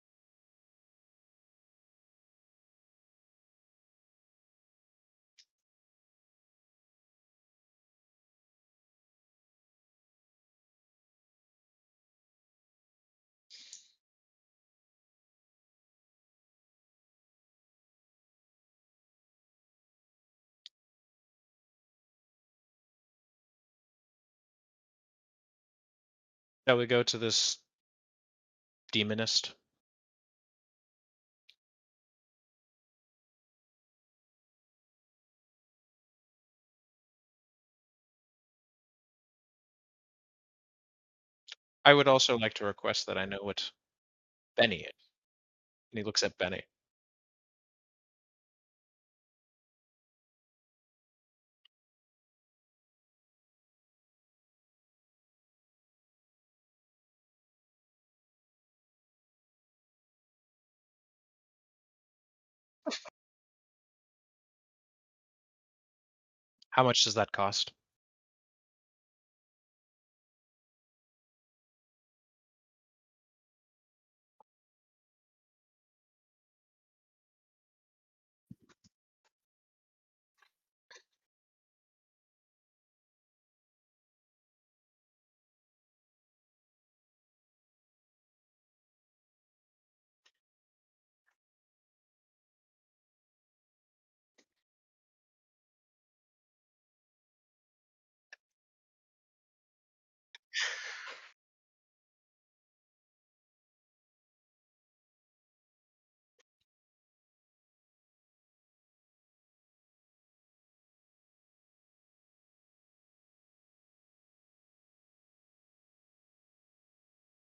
Shall we go to this demonist? I would also like to request that I know what Benny is. And he looks at Benny. How much does that cost?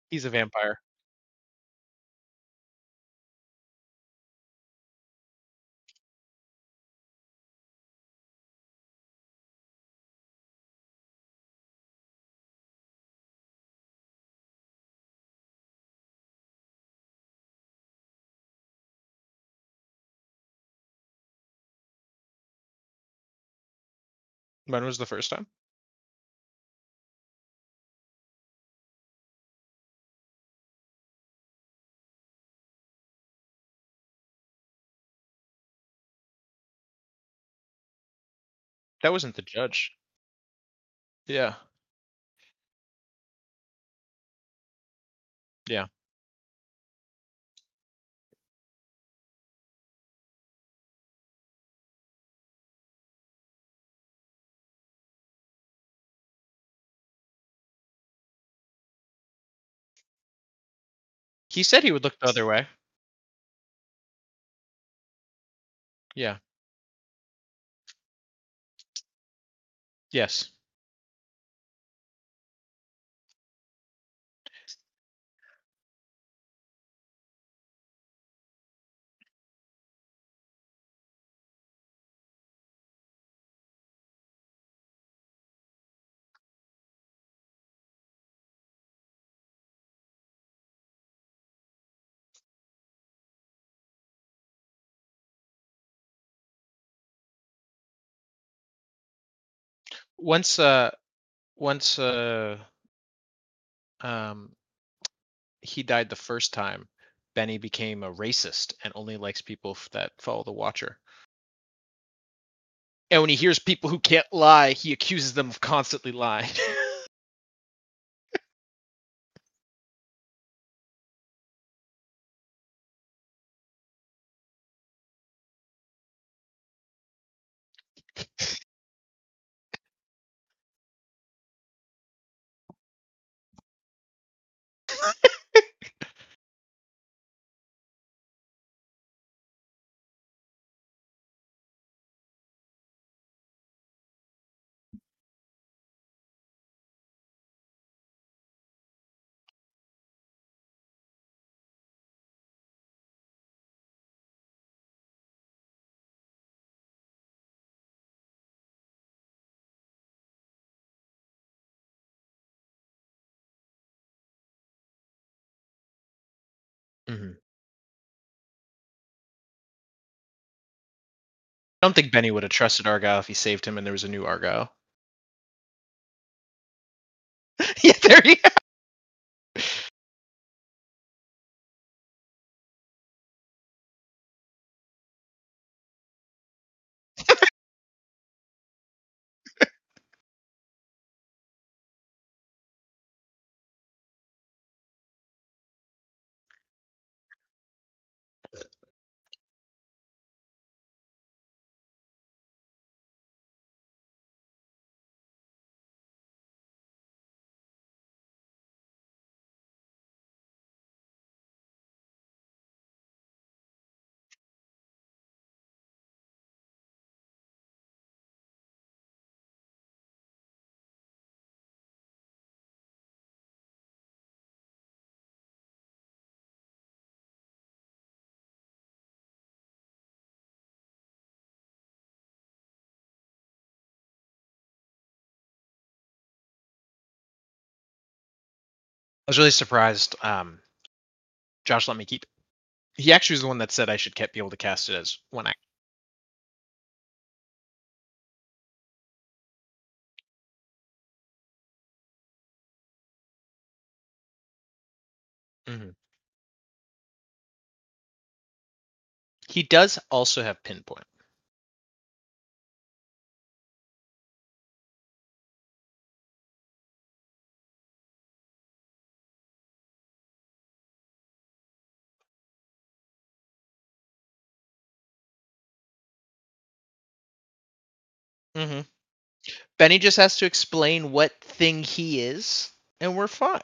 He's a vampire. When was the first time? That wasn't the judge. Yeah. Yeah. He said he would look the other way. Yeah. Yes. Once uh once uh um he died the first time, Benny became a racist and only likes people f- that follow the Watcher. And when he hears people who can't lie, he accuses them of constantly lying. Mhm. I don't think Benny would have trusted Argyle if he saved him and there was a new Argyle. Yeah, there you go. I was really surprised. Um, Josh let me keep. He actually was the one that said I should kept be able to cast it as one act. Mhm. He does also have pinpoint. Hmm. Benny just has to explain what thing he is, and we're fine.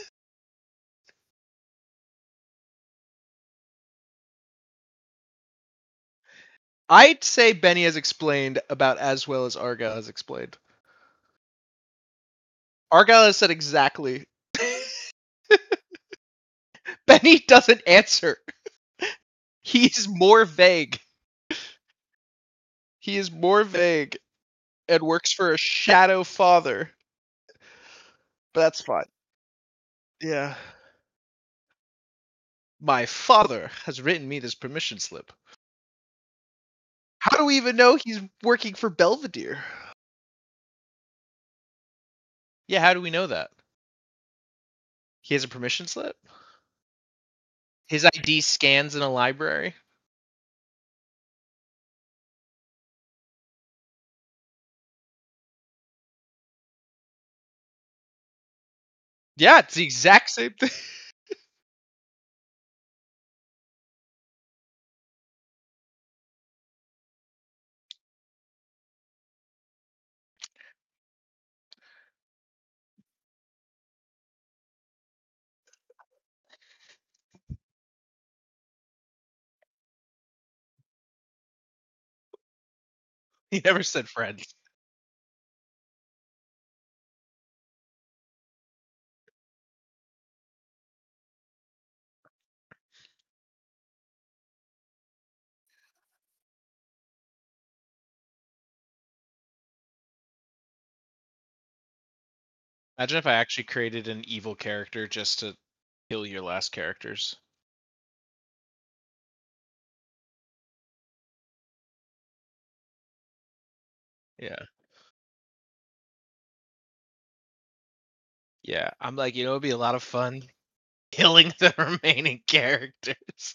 I'd say Benny has explained about as well as Argyle has explained. Argyle has said exactly. Benny doesn't answer. He's more vague. He is more vague and works for a shadow father. But that's fine. Yeah. My father has written me this permission slip. How do we even know he's working for Belvedere? Yeah, how do we know that? He has a permission slip? His I D scans in a library? Yeah, it's the exact same thing. He never said friends. Imagine if I actually created an evil character just to kill your last characters. Yeah. Yeah. I'm like, you know, it'd be a lot of fun killing the remaining characters.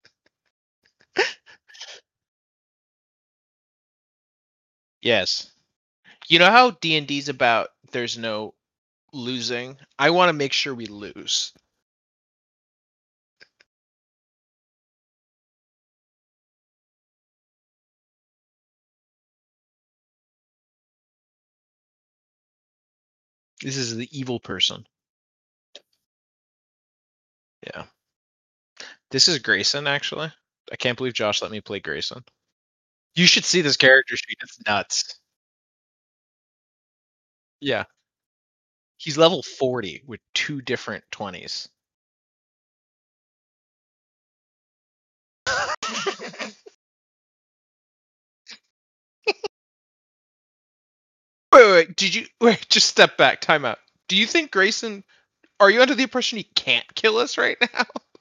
Yes. You know how D and D's about there's no losing? I want to make sure we lose. This is the evil person. Yeah. This is Grayson, actually. I can't believe Josh let me play Grayson. You should see this character sheet. It's nuts. Yeah. He's level forty with two different twenties. Wait, wait, wait. Did you wait? Just step back. Time out. Do you think Grayson? Are you under the impression he can't kill us right now?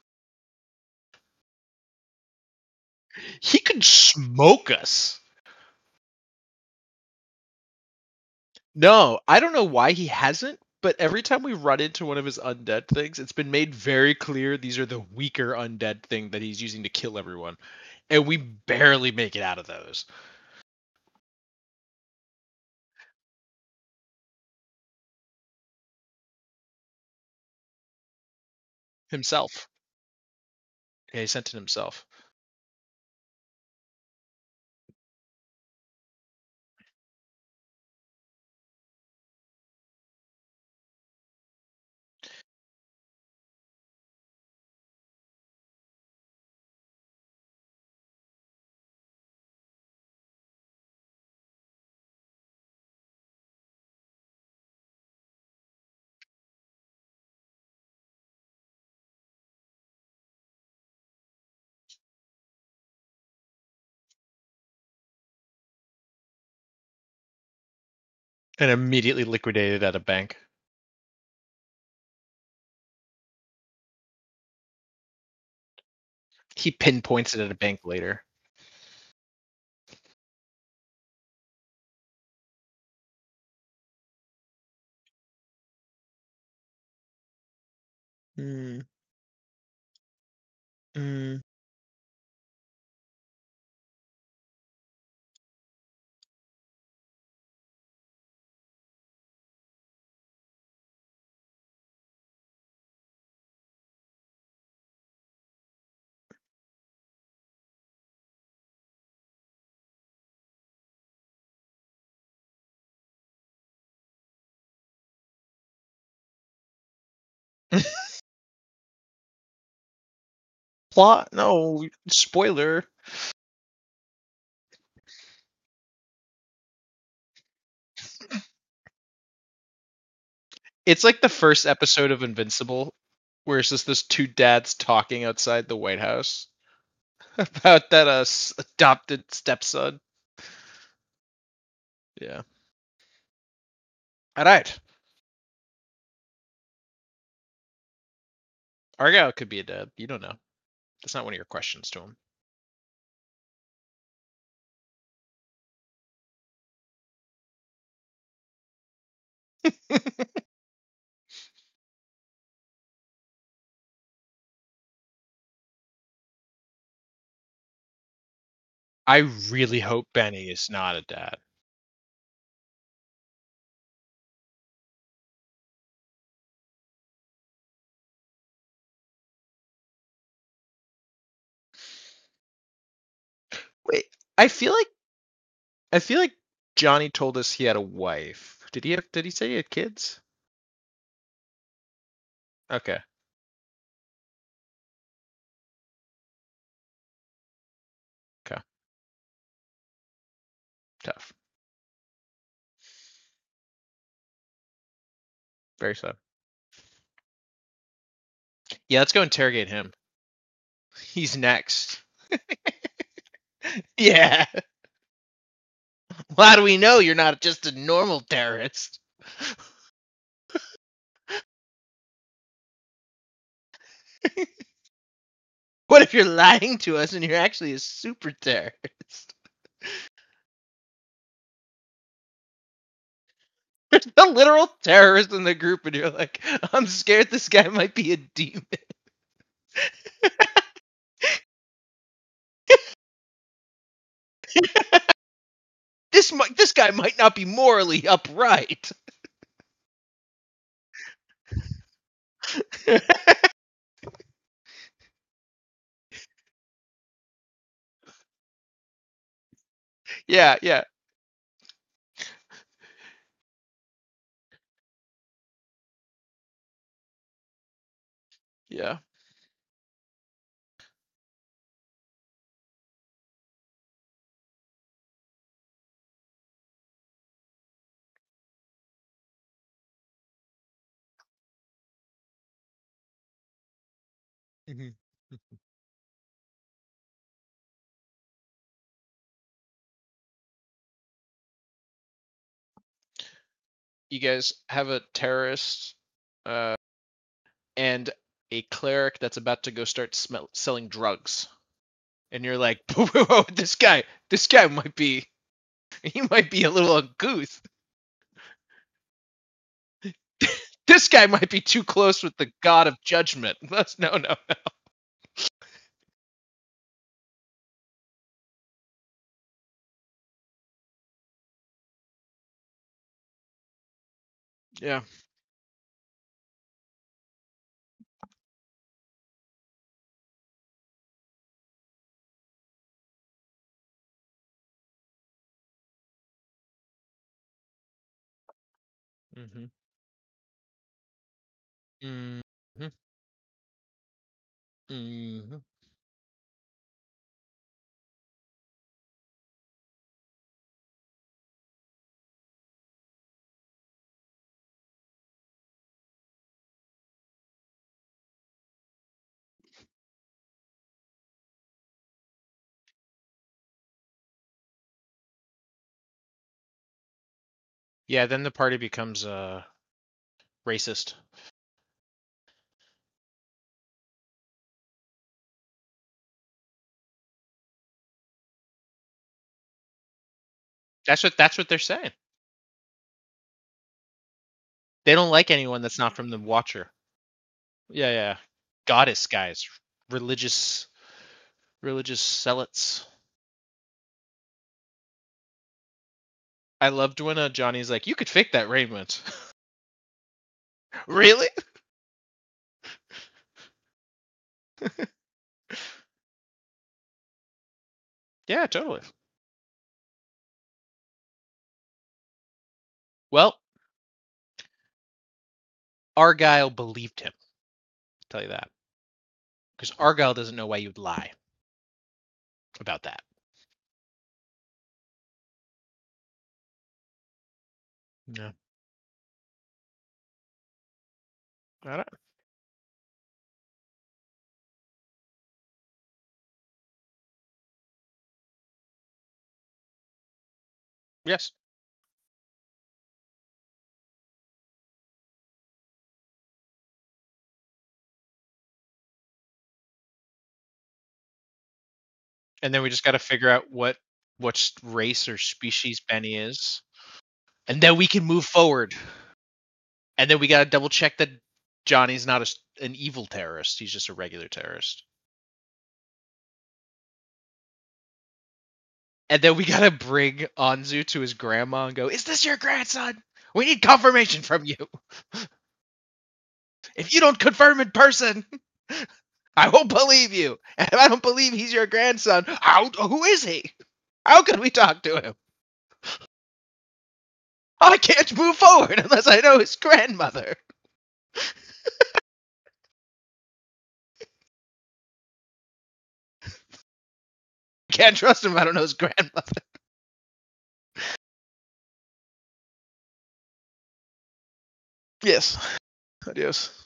He could smoke us. No, I don't know why he hasn't. But every time we run into one of his undead things, it's been made very clear these are the weaker undead thing that he's using to kill everyone, and we barely make it out of those himself. Yeah, he sent it himself. And immediately liquidated at a bank. He pinpoints it at a bank later. Mm, mm. Plot? No, spoiler. It's like the first episode of Invincible Where it's just those two dads talking outside the White House about that uh, s- adopted stepson. Yeah. All right. Argyle could be a dad. You don't know. That's not one of your questions to him. I really hope Benny is not a dad. Wait, I feel like I feel like Johnny told us he had a wife. Did he have? Did he say he had kids? Okay, okay, tough. Very sad. Yeah, let's go interrogate him. He's next. Yeah. Well, how do we know you're not just a normal terrorist? What if you're lying to us and you're actually a super terrorist? There's a literal terrorist in the group, and you're like, I'm scared this guy might be a demon. This might, this guy might not be morally upright. Yeah, yeah, yeah. Mhm. You guys have a terrorist uh, and a cleric that's about to go start smell- selling drugs, and you're like, whoa, this guy, this guy might be, he might be a little uncouth. This guy might be too close with the god of judgment. That's no, no, no. Yeah. Mm-hmm. Mm-hmm. Mm-hmm. Yeah, then the party becomes uh racist. That's what that's what they're saying. They don't like anyone that's not from the Watcher. Yeah, yeah. Goddess guys, religious, religious zealots. I loved when uh, Johnny's like, "You could fake that raiment." Really? Yeah, totally. Well, Argyle believed him. I'll tell you that, because Argyle doesn't know why you'd lie about that. Yeah. I don't, Yes. And then we just got to figure out what what race or species Benny is, and then we can move forward. And then we got to double check that Johnny's not a, an evil terrorist. He's just a regular terrorist. And then we got to bring Anzu to his grandma and go, "Is this your grandson? We need confirmation from you. If you don't confirm in person, I won't believe you. And if I don't believe he's your grandson, how, who is he? How can we talk to him? I can't move forward unless I know his grandmother." Can't trust him if I don't know his grandmother. Yes. Adios.